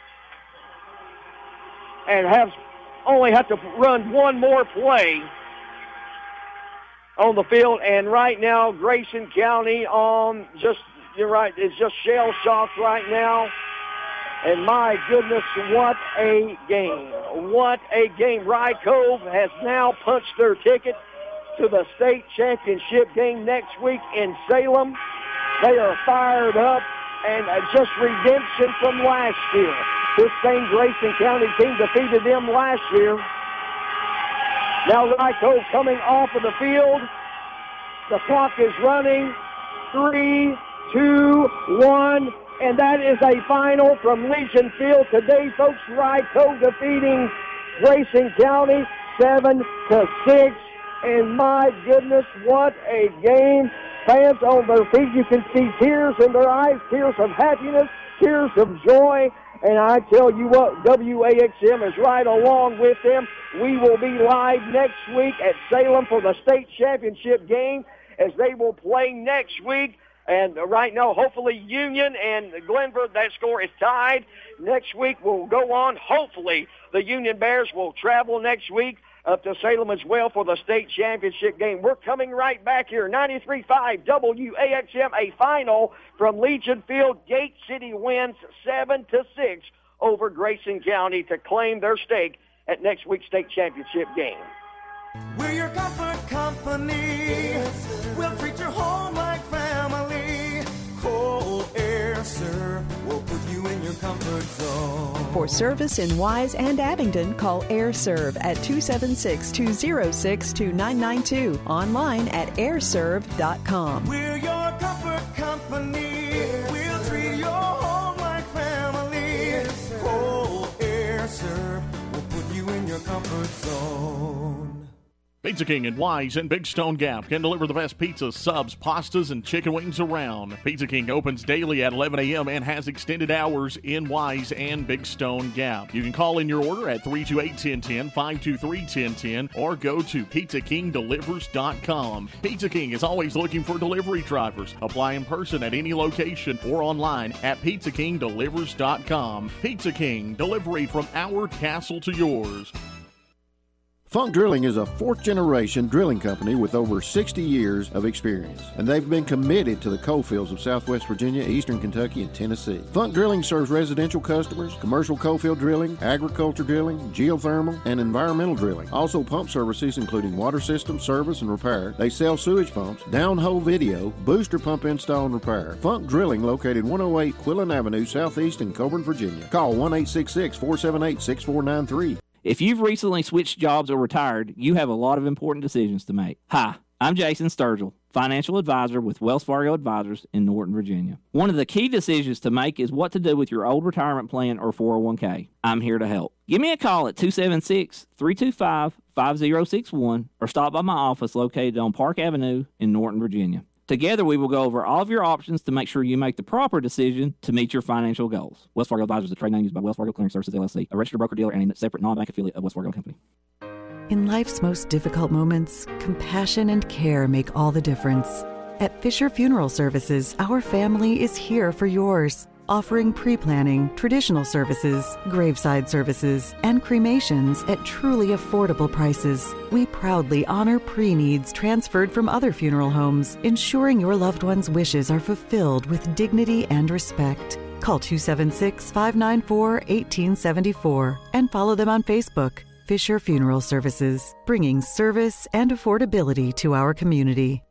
and have only have to run one more play on the field. And right now, Grayson County on just, you're right, it's just shell-shocked right now. And my goodness, what a game. What a game. Rye Cove has now punched their ticket to the state championship game next week in Salem. They are fired up, and just redemption from last year. This same Grayson County team defeated them last year. Now Rye Cove coming off of the field. The clock is running. Three, two, one, and that is a final from Legion Field today, folks. Rye Cove defeating Grayson County seven to six. And my goodness, what a game. Fans on their feet, you can see tears in their eyes, tears of happiness, tears of joy. And I tell you what, W A X M is right along with them. We will be live next week at Salem for the state championship game as they will play next week. And right now, hopefully Union and Glenford, that score is tied. Next week we'll go on. Hopefully the Union Bears will travel next week up to Salem as well for the state championship game. We're coming right back here. ninety-three point five W A X M, a final from Legion Field. Gate City wins seven to six over Grayson County to claim their stake at next week's state championship game. We're your comfort company. We'll treat your home like family. Cold Air Serve will put you in your comfort zone. For service in Wise and Abingdon, call AirServe at two seven six, two zero six, two nine nine two. Online at airserve dot com. We're your comfort company. Pizza King in Wise and Big Stone Gap can deliver the best pizza, subs, pastas, and chicken wings around. Pizza King opens daily at eleven a.m. and has extended hours in Wise and Big Stone Gap. You can call in your order at three two eight, one zero one zero, five two three, one zero one zero or go to pizza king delivers dot com. Pizza King is always looking for delivery drivers. Apply in person at any location or online at pizza king delivers dot com. Pizza King, delivery from our castle to yours. Funk Drilling is a fourth-generation drilling company with over sixty years of experience, and they've been committed to the coal fields of Southwest Virginia, Eastern Kentucky, and Tennessee. Funk Drilling serves residential customers, commercial coal field drilling, agriculture drilling, geothermal, and environmental drilling. Also pump services including water system service and repair. They sell sewage pumps, downhole video, booster pump install and repair. Funk Drilling, located one oh eight Quillen Avenue, Southeast in Coburn, Virginia. Call one eight six six, four seven eight, six four nine three. If you've recently switched jobs or retired, you have a lot of important decisions to make. Hi, I'm Jason Sturgill, financial advisor with Wells Fargo Advisors in Norton, Virginia. One of the key decisions to make is what to do with your old retirement plan or four oh one k. I'm here to help. Give me a call at two seven six, three two five, five oh six one or stop by my office located on Park Avenue in Norton, Virginia. Together, we will go over all of your options to make sure you make the proper decision to meet your financial goals. Wells Fargo Advisors is a trade name used by Wells Fargo Clearing Services, L L C, a registered broker-dealer and a separate non-bank affiliate of Wells Fargo Company. In life's most difficult moments, compassion and care make all the difference. At Fisher Funeral Services, our family is here for yours, offering pre-planning, traditional services, graveside services, and cremations at truly affordable prices. We proudly honor pre-needs transferred from other funeral homes, ensuring your loved one's wishes are fulfilled with dignity and respect. Call two seven six, five nine four, one eight seven four and follow them on Facebook. Fisher Funeral Services, bringing service and affordability to our community.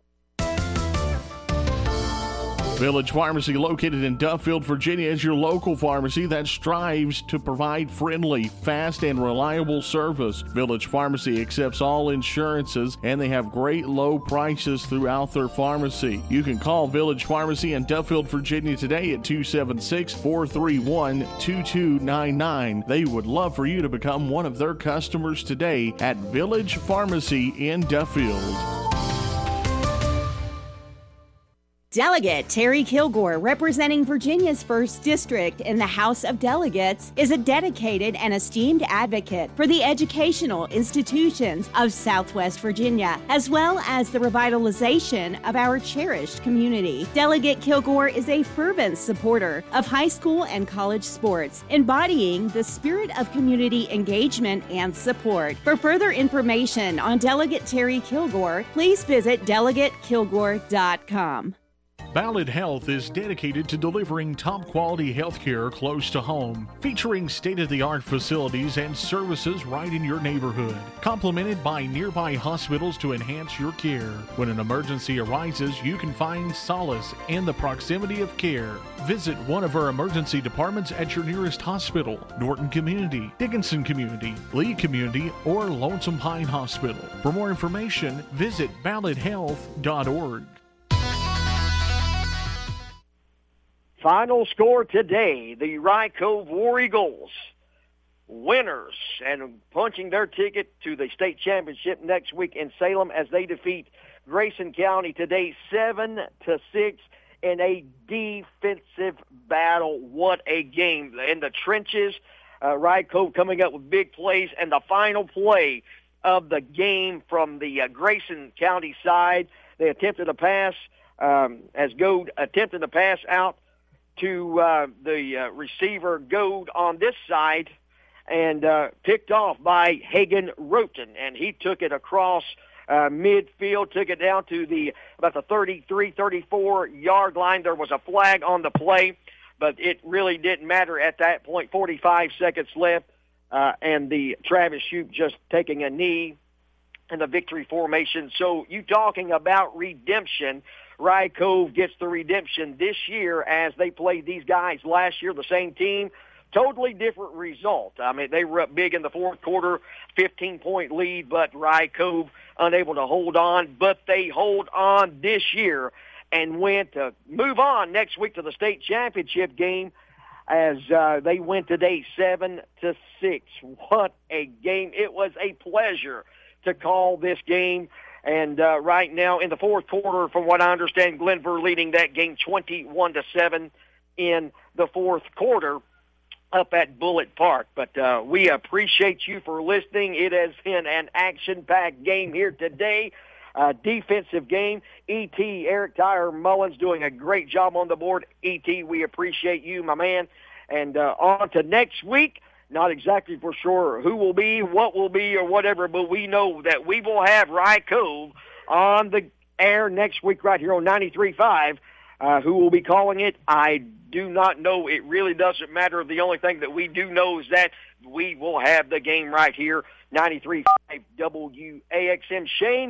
Village Pharmacy, located in Duffield, Virginia, is your local pharmacy that strives to provide friendly, fast, and reliable service. Village Pharmacy accepts all insurances, and they have great low prices throughout their pharmacy. You can call Village Pharmacy in Duffield, Virginia today at two seven six, four three one, two two nine nine. They would love for you to become one of their customers today at Village Pharmacy in Duffield. Delegate Terry Kilgore, representing Virginia's first District in the House of Delegates, is a dedicated and esteemed advocate for the educational institutions of Southwest Virginia, as well as the revitalization of our cherished community. Delegate Kilgore is a fervent supporter of high school and college sports, embodying the spirit of community engagement and support. For further information on Delegate Terry Kilgore, please visit delegate kilgore dot com. Ballad Health is dedicated to delivering top-quality health care close to home, featuring state-of-the-art facilities and services right in your neighborhood, complemented by nearby hospitals to enhance your care. When an emergency arises, you can find solace in the proximity of care. Visit one of our emergency departments at your nearest hospital, Norton Community, Dickinson Community, Lee Community, or Lonesome Pine Hospital. For more information, visit ballad health dot org. Final score today, the Rye Cove War Eagles, winners and punching their ticket to the state championship next week in Salem as they defeat Grayson County today seven to six in a defensive battle. What a game. In the trenches, uh, Rye Cove coming up with big plays, and the final play of the game from the uh, Grayson County side, they attempted a pass, um, as Goad attempted a pass out to uh, the uh, receiver Goad on this side, and uh, picked off by Hagan Roten, and he took it across uh, midfield, took it down to the about the thirty-three, thirty-four yard line. There was a flag on the play, but it really didn't matter at that point. forty-five seconds left, uh, and the Travis Shoup just taking a knee in the victory formation. So you talking about redemption. Rye Cove gets the redemption this year as they played these guys last year, the same team. Totally different result. I mean, they were up big in the fourth quarter, fifteen-point lead, but Rye Cove unable to hold on. But they hold on this year and went to move on next week to the state championship game as uh, they win today seven to six. What a game. It was a pleasure to call this game. And uh, right now in the fourth quarter, from what I understand, Glenver leading that game twenty-one to seven in the fourth quarter up at Bullitt Park. But uh, we appreciate you for listening. It has been an action-packed game here today. Uh, defensive game. E T, Eric Tyler Mullins, doing a great job on the board. E T, we appreciate you, my man. And uh, on to next week. Not exactly for sure who will be, what will be, or whatever, but we know that we will have Rye Cove on the air next week right here on ninety-three point five. Uh, who will be calling it? I do not know. It really doesn't matter. The only thing that we do know is that we will have the game right here, ninety-three point five W A X M. Shane,